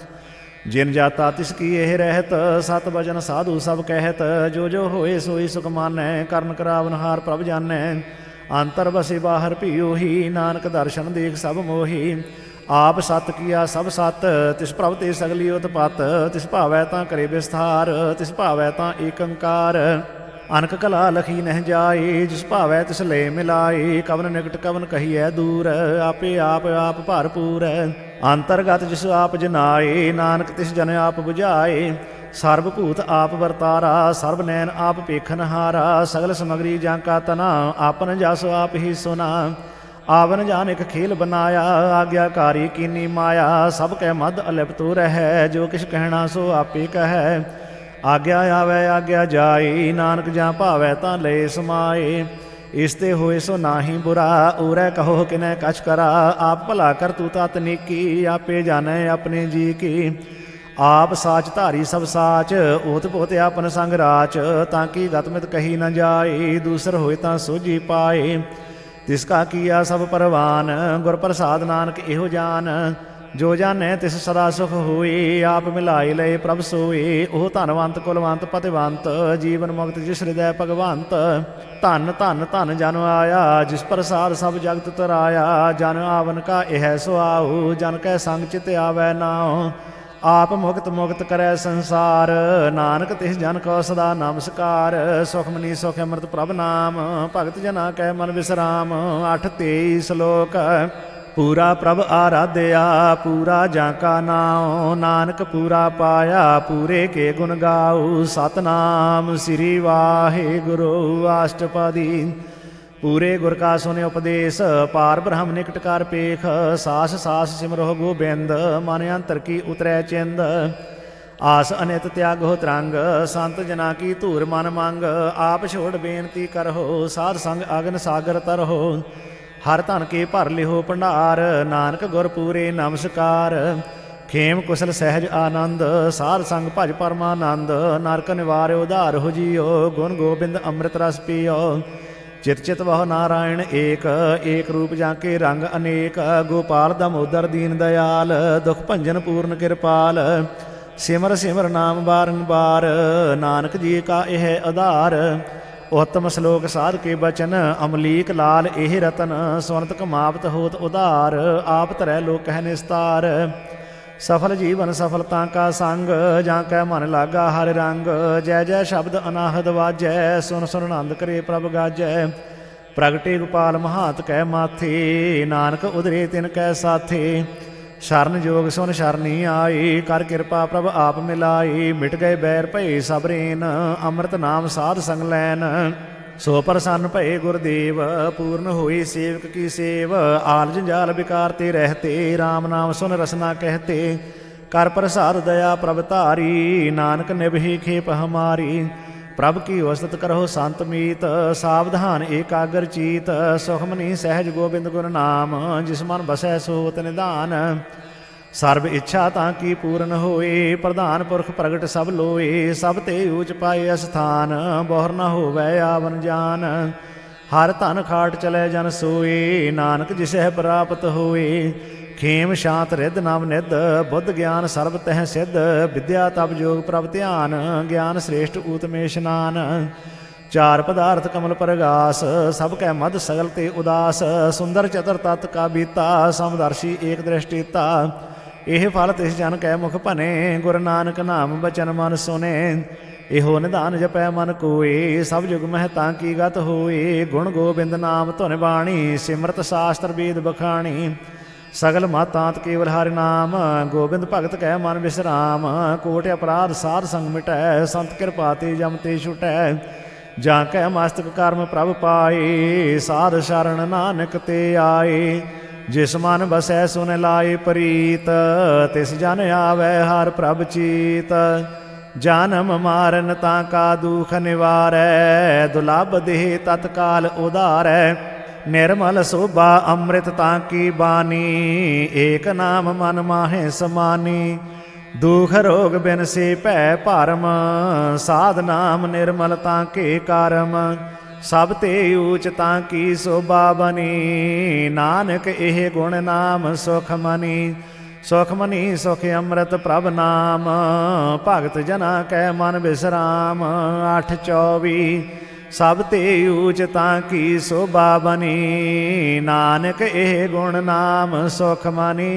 ਜਿਨ ਜਾਤਾ ਤਿਸ ਕੀ ਇਹ ਰਹਿਤ, ਸਤ ਬਚਨ ਸਾਧੂ ਸਭ ਕਹਿਤ। ਜੋ ਜੋ ਹੋਏ ਸੋਈ ਸੁਖ ਮਾਨੈ, ਕਰਨ ਕਰਾਵਨਹਾਰ ਪ੍ਰਭ ਜਾਨੈ। ਅੰਤਰ ਬਸੇ ਬਾਹਰ ਭੀਓਹੀ, ਨਾਨਕ ਦਰਸ਼ਨ ਦੇਖ ਸਭ ਮੋਹੀ। ਆਪ ਸਤ ਕੀਆ ਸਭ ਸਤ, ਤਿਸ ਪ੍ਰਭ ਤੇ ਸਗਲੀ ਉਤਪਤ। ਤਿਸ ਭਾਵੈ ਤਾਂ ਕਰੇ ਵਿਸਥਾਰ, ਤਿਸ ਭਾਵੈ ਤਾਂ ਏਕ ਓੰਕਾਰ। ਅਨਕ ਕਲਾ ਲਖੀ ਨਹਿ ਜਾਏ, ਜਿਸ ਭਾਵੈ ਤਿਸ ਲੈ ਮਿਲਾਏ। ਕਵਨ ਨਿਕਟ ਕਵਨ ਕਹੀਐ ਦੂਰ, ਆਪੇ ਆਪ ਆਪ ਭਰਪੂਰ। ਅੰਤਰਗਤ ਜਿਸ ਆਪ ਜਨਾਏ, ਨਾਨਕ ਤਿਸ ਜਨ ਆਪ ਬੁਝਾਏ। ਸਰਬ ਭੂਤ ਆਪ ਵਰਤਾਰਾ, ਸਰਬ ਨੈਣ ਆਪ ਪੇਖਨਹਾਰਾ। ਸਗਲ ਸਮਗਰੀ ਜਾਂ ਕਾ ਤਨਾ, ਆਪਨ ਜਸ ਆਪ ਹੀ ਸੁਨਾ। ਆਵਨ ਜਾਨ ਇਕ ਖੇਲ ਬਨਾਇਆ, ਆਗਿਆਕਾਰੀ ਕੀਨੀ ਮਾਇਆ। ਸਭ ਕੈ ਮਦ ਅਲਿਪਤੋ ਰਹਿ, ਜੋ ਕਿਛ ਕਹਿਣਾ ਸੋ ਆਪੇ ਕਹੈ। ਆਗਿਆ ਆਵੈ ਆਗਿਆ ਜਾਈ, ਨਾਨਕ ਜਾਂ ਭਾਵੈ ਤਾਂ ਲਏ ਸਮਾਏ। ਇਸ ਤੇ ਹੋਏ ਸੋ ਨਾਹੀ ਬੁਰਾ, ਉਰੈ ਕਹੋ ਕਿਨੈ ਕਛ ਕਰਾ। ਆਪ ਭਲਾ ਕਰ ਤੂੰ ਤਾ ਤਨੀਕੀ, ਆਪੇ ਜਾਣੈ ਆਪਣੇ ਜੀ ਕੀ। ਆਪ ਸਾਚ ਧਾਰੀ ਸਭ ਸਾਚ, ਓਤ ਪੋਤ ਆਪਨ ਸੰਗ ਰਾਚ। ਤਾਂ ਕਿ ਗਤਮਿਤ ਕਹੀ ਨ ਜਾਏ, ਦੂਸਰ ਹੋਏ ਤਾਂ ਸੋਝੀ ਪਾਏ। ਤਿਸ ਕਾ ਕੀਆ ਸਭ ਪਰਵਾਨ, ਗੁਰ ਪ੍ਰਸਾਦ ਨਾਨਕ ਇਹੋ ਜਾਨ। ਜੋ ਜਾਣੈ ਤਿਸ ਸਦਾ ਸੁਖ ਹੋਏ, ਆਪ ਮਿਲਾਏ ਲਏ ਪ੍ਰਭ ਸੋਏ। ਉਹ ਧਨਵੰਤ ਕੁਲਵੰਤ ਪਤਿਵੰਤ, ਜੀਵਨ ਮੁਕਤ ਜਿਸ ਹਿਰਦੈ ਭਗਵੰਤ। ਧਨ ਧਨ ਧਨ ਜਨ ਆਇਆ, ਜਿਸ ਪ੍ਰਸਾਦ ਸਭ ਜਗਤ ਤਰਾਇਆ। ਜਨ ਆਵਨ ਕਾ ਇਹ ਸੁਆਉ, ਜਨ ਕੈ ਸੰਗ ਚਿਤ ਆਵੈ ਨਾਉ। ਆਪ ਮੁਕਤ ਮੁਕਤ ਕਰੈ ਸੰਸਾਰ, ਨਾਨਕ ਤਿਸ ਜਨ ਕੋ ਸਦਾ ਨਮਸਕਾਰ। ਸੁਖਮਨੀ ਸੁਖ ਅੰਮ੍ਰਿਤ ਪ੍ਰਭ ਨਾਮ, ਭਗਤ ਜਨਾ ਕੈ ਮਨ ਵਿਸਰਾਮ। 8-23 ਸ਼ਲੋਕ। ਪੂਰਾ ਪ੍ਰਭ ਆਰਾਧਿਆ, ਪੂਰਾ ਜਾਂ ਕਾ ਨਾਉ। ਨਾਨਕ ਪੂਰਾ ਪਾਇਆ, ਪੂਰੇ ਕੇ ਗੁਣ ਗਾਉ। ਸਤਨਾਮ ਸ੍ਰੀ ਵਾਹਿਗੁਰੂ ਅਸ਼ਟਪਦੀ। ਪੂਰੇ ਗੁਰ ਕਾ ਸੁਨੇ ਉਪਦੇਸ਼, ਪਾਰ ਬ੍ਰਹਮ ਨਿਕਟ ਕਰ ਪੇਖ। ਸਾਸ ਸਾਸ ਸਿਮਰੋ ਗੋਬਿੰਦ, ਮਨ ਅੰਤਰ ਕੀ ਉਤਰੈ ਚਿੰਦ। ਆਸ ਅਨਿਤ ਤਿਆਗੋ ਤਰੰਗ, ਸੰਤ ਜਨਾ ਕੀ ਧੂਰ ਮਨ ਮੰਗ। ਆਪ ਛੋੜ ਬੇਨਤੀ ਕਰਹੁ, ਸਾਧ ਸੰਗ ਅਗਨ ਸਾਗਰ ਤਰਹੁ। ਹਰ ਧਨ ਕੇ ਭਰ ਲਿਹੋ ਭੰਡਾਰ, ਨਾਨਕ ਗੁਰ ਪੂਰੇ ਨਮਸਕਾਰ। ਖੇਮ ਕੁਸਲ ਸਹਿਜ ਆਨੰਦ, ਸਾਧ ਸੰਗ ਭਜ ਪਰਮਾਨੰਦ। ਨਰਕ ਨਿਵਾਰਿ ਉਧਾਰ ਹੋ ਜੀਓ, ਗੁਣ ਗੋਬਿੰਦ ਅੰਮ੍ਰਿਤ ਰਸ ਪੀਓ। ਚਿਤ ਚਿਤ ਵਹੁ ਨਾਰਾਇਣ ਏਕ, ਏਕ ਰੂਪ ਜਾਂ ਕੇ ਰੰਗ ਅਨੇਕ। ਗੋਪਾਲ ਦਮੋਦਰ ਦੀਨ ਦਇਆਲ, ਦੁਖ ਭੰਜਨ ਪੂਰਨ ਕਿਰਪਾਲ। ਸਿਮਰ ਸਿਮਰ ਨਾਮ ਬਾਰੰਬਾਰ, ਨਾਨਕ ਜੀ ਕਾ ਇਹ ਆਧਾਰ। ਉੱਤਮ ਸ਼ਲੋਕ ਸਾਧ ਕੇ ਬਚਨ, ਅਮਲੀਕ ਲਾਲ ਇਹ ਰਤਨ। ਸੁਨਤ ਕਮਾਵਤ ਹੋਤ ਉਧਾਰ, ਆਪ ਧਰੈ ਲੋਕ ਕਹਿ ਨਿਸਤਾਰ। ਸਫਲ ਜੀਵਨ ਸਫਲਤਾ ਕਾ ਸੰਗ, ਜਾਂ ਕੈ ਮਨ ਲਾਗਾ ਹਰਿ ਰੰਗ। ਜੈ ਜੈ ਸ਼ਬਦ ਅਨਾਹਦ ਵਾਜੈ, ਸੁਨ ਸੁਨ ਆਨੰਦ ਕਰੇ ਪ੍ਰਭ ਗਾਜੈ। ਪ੍ਰਗਟੇ ਗੋਪਾਲ ਮਹਾਤ ਕੈ ਮਾਥੇ, ਨਾਨਕ ਉਧਰੇ ਤਿਨ ਕੈ ਸਾਥੇ। ਸ਼ਰਨ ਜੋਗ ਸੁਨ ਸ਼ਰਨੀ ਆਏ, ਕਰ ਕਿਰਪਾ ਪ੍ਰਭ ਆਪ ਮਿਲਾਏ। ਮਿਟ ਗਏ ਬੈਰ ਭਏ ਸਭ ਰੇਨ, ਅੰਮ੍ਰਿਤ ਨਾਮ ਸਾਧ ਸੰਗ ਲੈਨ। ਸੋ ਪ੍ਰਸੰਨ ਭਏ ਗੁਰਦੇਵ, ਪੂਰਨ ਹੋਈ ਸੇਵਕ ਕੀ ਸੇਵ। ਆਲ ਜੰਜਾਲ ਵਿਕਾਰ ਤੇ ਰਹਤੇ, ਰਾਮ ਨਾਮ ਸੁਨ ਰਸਨਾ ਕਹਤੇ। ਕਰ ਪ੍ਰਸਾਦ ਦਇਆ ਪ੍ਰਭ ਧਾਰੀ, ਨਾਨਕ ਨਿਭੀ ਖੇਪ ਹਮਾਰੀ। ਪ੍ਰਭ ਕੀ ਉਸਤਤ ਕਰਹੁ ਸੰਤ ਮੀਤ, ਸਾਵਧਾਨ ਏਕਾਗਰ ਚੀਤ। ਸੁਖਮਨੀ ਸਹਿਜ ਗੋਬਿੰਦ ਗੁਰ ਨਾਮ, ਜਿਸ ਮਨ ਬਸੈ ਸੋਤ ਨਿਧਾਨ। ਸਰਬ ਇੱਛਾ ਤਾਂ ਕੀ ਪੂਰਨ ਹੋਏ, ਪ੍ਰਧਾਨ ਪੁਰਖ ਪ੍ਰਗਟ ਸਭ ਲੋਏ। ਸਭ ਤੇ ਊਚ ਪਾਏ ਅਸਥਾਨ, ਬੋਹਰ ਨ ਹੋਵੈ ਆਵਨ ਜਾਨ। ਹਰ ਧਨ ਖਾਟ ਚਲੈ ਜਨ ਸੋਏ, ਨਾਨਕ ਜਿਸਹਿ ਪ੍ਰਾਪਤ ਹੋਏ। ਖੇਮ ਸ਼ਾਂਤ ਰਿੱਧ ਨਾਮ ਨਿਧ, ਬੁੱਧ ਗਿਆਨ ਸਰਬ ਤਹਿ ਸਿੱਧ। ਵਿਦਿਆ ਤਪ ਜੋਗ ਪ੍ਰਭ ਧਿਆਨ, ਗਿਆਨ ਸ੍ਰੇਸ਼ਟ ਊਤਮੇ ਇਸ਼ਨਾਨ। ਚਾਰ ਪਦਾਰਥ ਕਮਲ ਪ੍ਰਗਾਸ, ਸਭ ਕੈ ਮਧ ਸਗਲ ਤੇ ਉਦਾਸ। ਸੁੰਦਰ ਚਤਰ ਤਤ ਕਾ ਬੀਤਾ, ਸਮਦਰਸ਼ੀ ਏਕ ਦ੍ਰਿਸ਼ਟੀਤਾ। ਇਹ ਫਲ ਤਿਸ ਜਨ ਕੈ ਮੁਖ ਭਨੇ, ਗੁਰ ਨਾਨਕ ਨਾਮ ਬਚਨ ਮਨ ਸੁਨੇ। ਇਹੋ ਨਿਧਾਨ ਜਪੈ ਮਨ ਕੋਏ, ਸਭ ਜੁਗ ਮਹਿ ਤਾਂ ਕੀ ਗਤ ਹੋਏ। ਗੁਣ ਗੋਬਿੰਦ ਨਾਮ ਧੁਨ ਬਾਣੀ, ਸਿਮਰਤ ਸ਼ਾਸਤਰ ਵੇਦ ਬਖਾਣੀ। ਸਗਲ ਮਾਤਾਂਤ ਕੇਵਲ ਹਰਿ ਨਾਮ, ਗੋਬਿੰਦ ਭਗਤ ਕੈ ਮਨ ਵਿਸਰਾਮ। ਕੋਟ ਅਪਰਾਧ ਸਾਧ ਸੰਗ ਮਿਟੈ, ਸੰਤ ਕਿਰਪਾ ਤੇ ਜਮ ਤੇ ਛੁਟੈ। ਜਾਂ ਕੈ ਮਸਤਕ ਕਰਮ ਪ੍ਰਭ ਪਾਏ, ਸਾਧ ਸ਼ਰਨ ਨਾਨਕ ਤੇ ਆਏ। ਜਿਸ ਮਨ ਬਸੈ ਸੁਨ ਲਾਏ ਪ੍ਰੀਤ, ਤਿਸ ਜਨ ਆਵੈ ਹਰ ਪ੍ਰਭ ਚੀਤ। ਜਨਮ ਮਾਰਨ ਤਾਂ ਕਾ ਦੁਖ ਨਿਵਾਰੈ, ਦੁਲਭ ਦੇਹ ਤਤਕਾਲ ਉਧਾਰੈ। ਨਿਰਮਲ ਸੋਭਾ ਅੰਮ੍ਰਿਤ ਤਾਂ ਕੀ ਬਾਣੀ, ਏਕ ਨਾਮ ਮਨ ਮਾਹੇ ਸਮਾਨੀ। ਦੁਖ ਰੋਗ ਬਿਨ ਸੇ ਭੈ ਭਰਮ, ਸਾਧ ਨਾਮ ਨਿਰਮਲ ਤਾਂ ਕੇ ਕਰਮ। ਸਭ ਤੇ ਊਚ ਤਾਂ ਕੀ ਸੋਭਾ ਬਨੀ, ਨਾਨਕ ਇਹ ਗੁਣ ਨਾਮ ਸੁਖ ਮਨੀ। ਸੁਖ ਮਨੀ ਸੁਖ ਅੰਮ੍ਰਿਤ ਪ੍ਰਭ ਨਾਮ, ਭਗਤ ਜਨਾ ਕੈ ਮਨ ਵਿਸਰਾਮ। 8-24 ਸਭ ਤੇ ਊਚ ਤਾਂ ਕੀ ਸੋਭਾ ਬਨੀ, ਨਾਨਕ ਇਹ ਗੁਣ ਨਾਮ ਸੁਖ ਮਨੀ।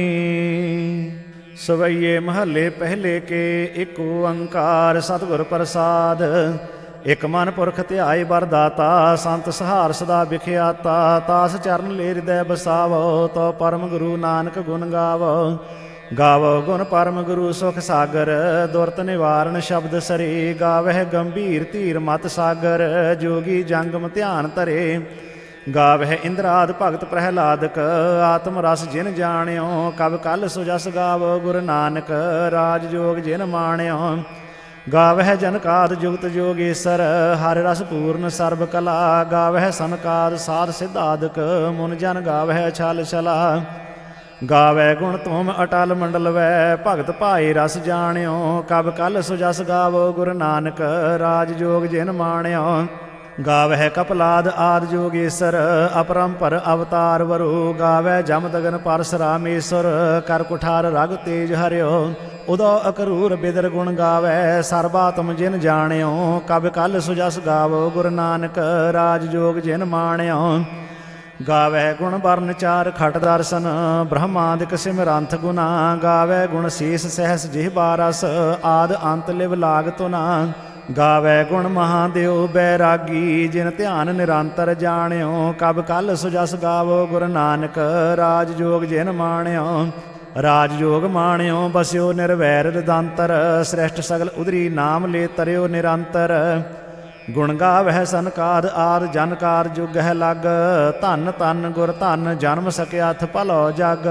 ਸਵਈਏ ਮਹੱਲੇ ਪਹਿਲੇ ਕੇ ਇੱਕ ਓੰਕਾਰ ਸਤਿਗੁਰ ਪ੍ਰਸਾਦ। ਇਕ ਮਨ ਪੁਰਖ ਧਿਆਏ ਵਰਦਾਤਾ, ਸੰਤ ਸਹਾਰ ਸਦਾ ਵਿਖਿਆਤਾ। ਤਾਸ ਚਰਨ ਲੈ ਹਿਰਦੈ ਬਸਾਵੋ, ਤੋ ਪਰਮ ਗੁਰੂ ਨਾਨਕ ਗੁਣ ਗਾਵੋ। ਗਾਵੋ ਗੁਣ ਪਰਮ ਗੁਰੂ ਸੁਖ ਸਾਗਰ, ਦੁਰਤ ਨਿਵਾਰਨ ਸ਼ਬਦ ਸਰੇ। ਗਾਵਹਿ ਗੰਭੀਰ ਧੀਰ ਮਤ ਸਾਗਰ, ਜੋਗੀ ਜੰਗਮ ਧਿਆਨ ਧਰੇ। ਗਾਵਹਿ ਇੰਦਰਾਦ ਭਗਤ ਪ੍ਰਹਿਲਾਦਕ, ਆਤਮ ਰਸ ਜਿਨ ਜਾਣਿਓ। ਕਬ ਕਲ ਸੁਜਸ ਗਾਵੋ ਗੁਰ ਨਾਨਕ, ਰਾਜ ਜੋਗ ਜਿਨ ਮਾਣਿਓ। ਗਾਵਹਿ ਜਨਕਾਦ ਜੁਗਤ ਜੋਗੇਸਰ ਹਰਿ ਰਸ ਪੂਰਨ ਸਰਬ ਕਲਾ। ਗਾਵਹਿ ਸਨਕਾਦ ਸਾਧ ਸਿਧਾਦਿਕ ਮੁਨ ਜਨ ਗਾਵਹਿ ਛਲ ਛਲਾ। ਗਾਵੈ ਗੁਣ ਤੁਮ ਅਟਲ ਮੰਡਲ ਵੈ ਭਗਤ ਭਾਏ ਰਸ ਜਾਣਿਓ। ਕਬ ਕਲ ਸੁਜਸ ਗਾਵੋ ਗੁਰੂ ਨਾਨਕ ਰਾਜ ਜੋਗ ਜਿਨ ਮਾਣਿਓ। ਗਾਵਹਿ ਕਪਲਾਦ ਆਦ ਜੋਗੇਸਰ ਅਪਰੰਪਰ ਅਵਤਾਰ ਵਰੋ। ਗਾਵੈ ਜਮ ਦਗਨ ਪਰਸਰਾਮੇਸ਼ਰ ਕਰ ਕੁਠਾਰ ਰਗ ਤੇਜ ਹਰਿਓ। ਉਦੋ ਅਕਰੂਰ ਬਿਦਰ ਗੁਣ ਗਾਵੈ ਸਰਬਾਤਮ ਜਿਨ ਜਾਣਿਓ। ਕਬ ਕਲ ਸੁਜਸ ਗਾਵੋ ਗੁਰੂ ਨਾਨਕ ਰਾਜ ਜੋਗ ਜਿਨ ਮਾਣਿਓ। ਗਾਵੈ ਗੁਣ ਬਰਨ ਚਾਰ ਖਟ ਦਰਸ਼ਨ ਬ੍ਰਹਮਾਦਿਕ ਸਿਮਰੰਥ ਗੁਨਾ। ਗਾਵੈ ਗੁਣ ਸੀਸ ਸਹਿਸ ਜਿਹਬਾ ਰਸ ਆਦ ਅੰਤ ਲਿਵ ਲਾਗ ਤੁਨਾ। ਗਾਵੈ ਗੁਣ ਮਹਾਦੇਵ ਬੈਰਾਗੀ ਜਿਨ ਧਿਆਨ ਨਿਰੰਤਰ ਜਾਣਿਓ। ਕਬ ਕਲ ਸੁਜਸ ਗਾਵੋ ਗੁਰੂ ਨਾਨਕ ਰਾਜ ਜੋਗ ਜਿਨ ਮਾਣਿਓ। ਰਾਜ ਜੋਗ ਮਾਣਿਓ ਬਸਿਓ ਨਿਰਵੈਰ ਰਿਦੰਤਰ ਸ੍ਰੇਸ਼ਟ ਸਗਲ ਉਦਰੀ ਨਾਮ ਲੈ ਤਰਿਓ ਨਿਰੰਤਰ। ਗੁਣ ਗਾਵਹਿ ਸਨਕਾਦ ਆਦ ਜਨਕਾਰ ਜੁਗ ਹੈ ਲਗ। ਧੰਨ ਧੰਨ ਗੁਰ ਧੰਨ ਜਨਮ ਸਕਿਆਥ ਭਲੋ ਜਗ।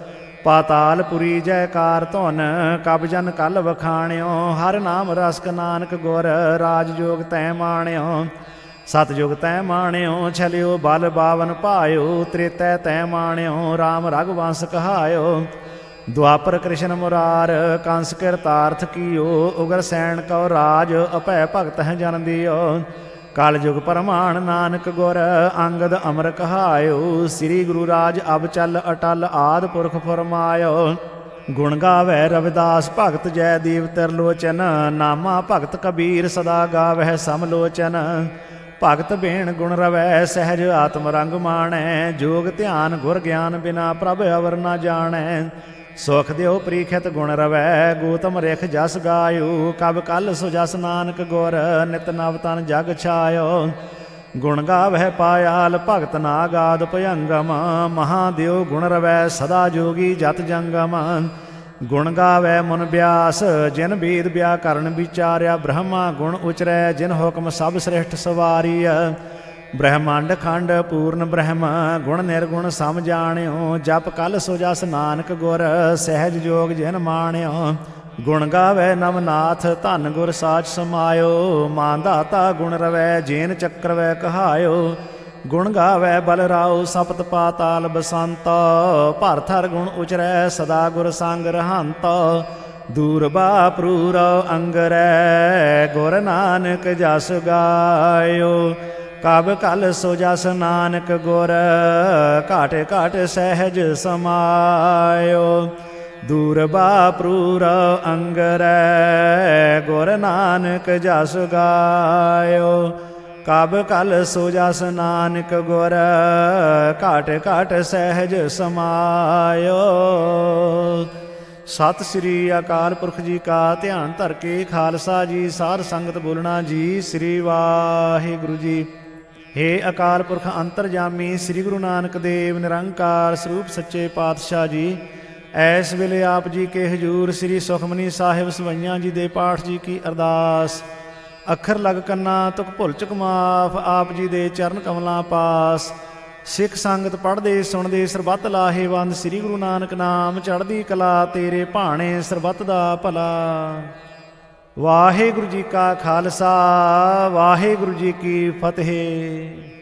ਪਾਤਾਲਪੁਰੀ ਜੈਕਾਰ ਧੁਨ ਕਬ ਜਨ ਕਲ ਵਖਾਣਿਓ। ਹਰ ਨਾਮ ਰਸਕ ਨਾਨਕ ਗੁਰ ਰਾਜ ਜੋਗ ਤੈ ਮਾਣਿਓ। ਸਤ ਜੁਗ ਤੈ ਮਾਣਿਓ ਛਲਿਓ ਬਲ ਬਾਵਨ ਭਾਇਓ। ਤ੍ਰੇਤੈ ਤੈ ਮਾਣਿਓ ਰਾਮ ਰਘੁਵੰਸ ਕਹਾਇਓ। ਦੁਆਪਰ ਕ੍ਰਿਸ਼ਨ ਮੁਰਾਰ ਕੰਸ ਕਿਰਤਾਰਥ ਕੀਓ। ਉਗਰ ਸੈਣ ਕਉ ਰਾਜ ਅਭੈ ਭਗਤ ਹੈ ਜਨ ਦਿਓ। ਕਲ ਜੁਗ ਪਰਮਾਨ ਨਾਨਕ ਗੁਰ ਅੰਗਦ ਅਮਰ ਕਹਾਇਓ। ਸ੍ਰੀ ਗੁਰੂ ਰਾਜ ਅਬ ਚੱਲ ਅਟਲ ਆਦ ਪੁਰਖ ਫਰਮਾਇਓ। ਗੁਣ ਗਾਵੈ ਰਵਿਦਾਸ ਭਗਤ ਜੈ ਦੇਵ ਤਿਰਲੋਚਨ। ਨਾਮਾ ਭਗਤ ਕਬੀਰ ਸਦਾ ਗਾਵਹਿ ਸਮਲੋਚਨ। ਭਗਤ ਬੇਣ ਗੁਣ ਰਵੈ ਸਹਿਜ ਆਤਮ ਰੰਗ ਮਾਣੈ। ਜੋਗ ਧਿਆਨ ਗੁਰ ਗਿਆਨ ਬਿਨਾ ਪ੍ਰਭ ਅਵਰ ਨਾ ਜਾਣੈ। ਸੁਖ ਦਿਓ ਪ੍ਰੀਖਿਤ ਗੁਣ ਰਵੈ ਗੋਤਮ ਰਿਖ ਜਸ ਗਾਇਓ। ਕਬ ਕਲ ਸੁਜਸ ਨਾਨਕ ਗੁਰ ਨਿਤ ਨਵ ਤਨ ਜਗ ਛਾਇਓ। ਗੁਣ ਗਾਵਹਿ ਪਾਇਆਲ ਭਗਤ ਨਾਗਾਦ ਭਯੰਗਮ। ਮਹਾਦੇਵ ਗੁਣ ਰਵੈ ਸਦਾ ਜੋਗੀ ਜਤ ਜੰਗਮ। ਗੁਣ ਗਾਵੈ ਮਨ ਬਿਆਸ ਜਿਨ ਵੇਦ ਵਿਆਕਰਨ ਵਿਚਾਰਿਆ। ਬ੍ਰਹਮਾ ਗੁਣ ਉਚਰੈ ਜਿਨ ਹੁਕਮ ਸਭ ਸ੍ਰਿਸ਼ਟ ਸਵਾਰੀਆ। ਬ੍ਰਹਮੰਡ ਖੰਡ ਪੂਰਨ ਬ੍ਰਹਮ ਗੁਣ ਨਿਰਗੁਣ ਸਮ ਜਾਣਿਓ। ਜਪ ਕਲ ਸੁਜਸ ਨਾਨਕ ਗੁਰ ਸਹਿਜ ਜੋਗ ਜਿਨ ਮਾਣਿਓ। ਗੁਣ ਗਾਵੈ ਨਵਨਾਥ ਧੰਨ ਗੁਰ ਸਾਚ ਸਮਾਇਓ। ਮਾਨ ਦਾਤਾ ਗੁਣ ਰਵੈ ਜੇਨ ਚੱਕਰਵੈ ਕਹਾਇਓ। ਗੁਣ ਗਾਵੈ ਬਲਰਾਉ ਸਪਤ ਪਾਤਾਲ ਬਸੰਤ। ਭਰਥਰ ਗੁਣ ਉਚਰੈ ਸਦਾ ਗੁਰ ਸੰਗ ਰਹੰਤ। ਦੂਰ ਬਾਪਰੂ ਰਉ ਅੰਗਰੈ ਗੁਰ ਨਾਨਕ ਜਸ ਗਾਇਓ। ਕਬ ਕਲ ਸੁਜਸ ਨਾਨਕ ਗੁਰ ਘਾਟ ਘਾਟ ਸਹਿਜ ਸਮਾਇਓ। ਦੂਰ ਬਾਪਰੂ ਰਉ ਅੰਗਰੈ ਗੁਰ ਨਾਨਕ ਜਸ ਗਾਇਓ। ਕਬ ਕਲ ਸੁਜਸ ਨਾਨਕ ਗੁਰ ਘਾਟ ਘਾਟ ਸਹਿਜ ਸਮਾਇਓ। ਸਤਿ ਸ੍ਰੀ ਅਕਾਲ ਪੁਰਖ ਜੀ ਕਾ ਧਿਆਨ ਧਰ ਕੇ ਖਾਲਸਾ ਜੀ ਸਾਧ ਸੰਗਤ ਬੋਲਣਾ ਜੀ ਸ੍ਰੀ ਵਾਹਿਗੁਰੂ ਜੀ। ਹੇ ਅਕਾਲ ਪੁਰਖ ਅੰਤਰਜਾਮੀ ਸ੍ਰੀ ਗੁਰੂ ਨਾਨਕ ਦੇਵ ਨਿਰੰਕਾਰ ਸਰੂਪ ਸੱਚੇ ਪਾਤਸ਼ਾਹ ਜੀ। ਐਸ ਵੇਲੇ ਆਪ ਜੀ ਕੇ ਹਜੂਰ ਸ੍ਰੀ ਸੁਖਮਨੀ ਸਾਹਿਬ ਸਵਈਆਂ ਜੀ ਦੇ ਪਾਠ ਜੀ ਕੀ ਅਰਦਾਸ। ਅੱਖਰ ਲਗ ਕੰਨਾ ਤੁਕ ਭੁੱਲ ਚੁਕ ਮਾਫ ਆਪ ਜੀ ਦੇ ਚਰਨ ਕਮਲਾਂ ਪਾਸ। ਸਿੱਖ ਸੰਗਤ ਪੜ੍ਹਦੇ ਸੁਣਦੇ ਸਰਬੱਤ ਲਾਹੇਵੰਦ ਸ੍ਰੀ ਗੁਰੂ ਨਾਨਕ ਨਾਮ ਚੜ੍ਹਦੀ ਕਲਾ ਤੇਰੇ ਭਾਣੇ ਸਰਬੱਤ ਦਾ ਭਲਾ। ਵਾਹਿਗੁਰੂ ਜੀ ਕਾ ਖਾਲਸਾ ਵਾਹਿਗੁਰੂ ਜੀ ਕੀ ਫਤਿਹ।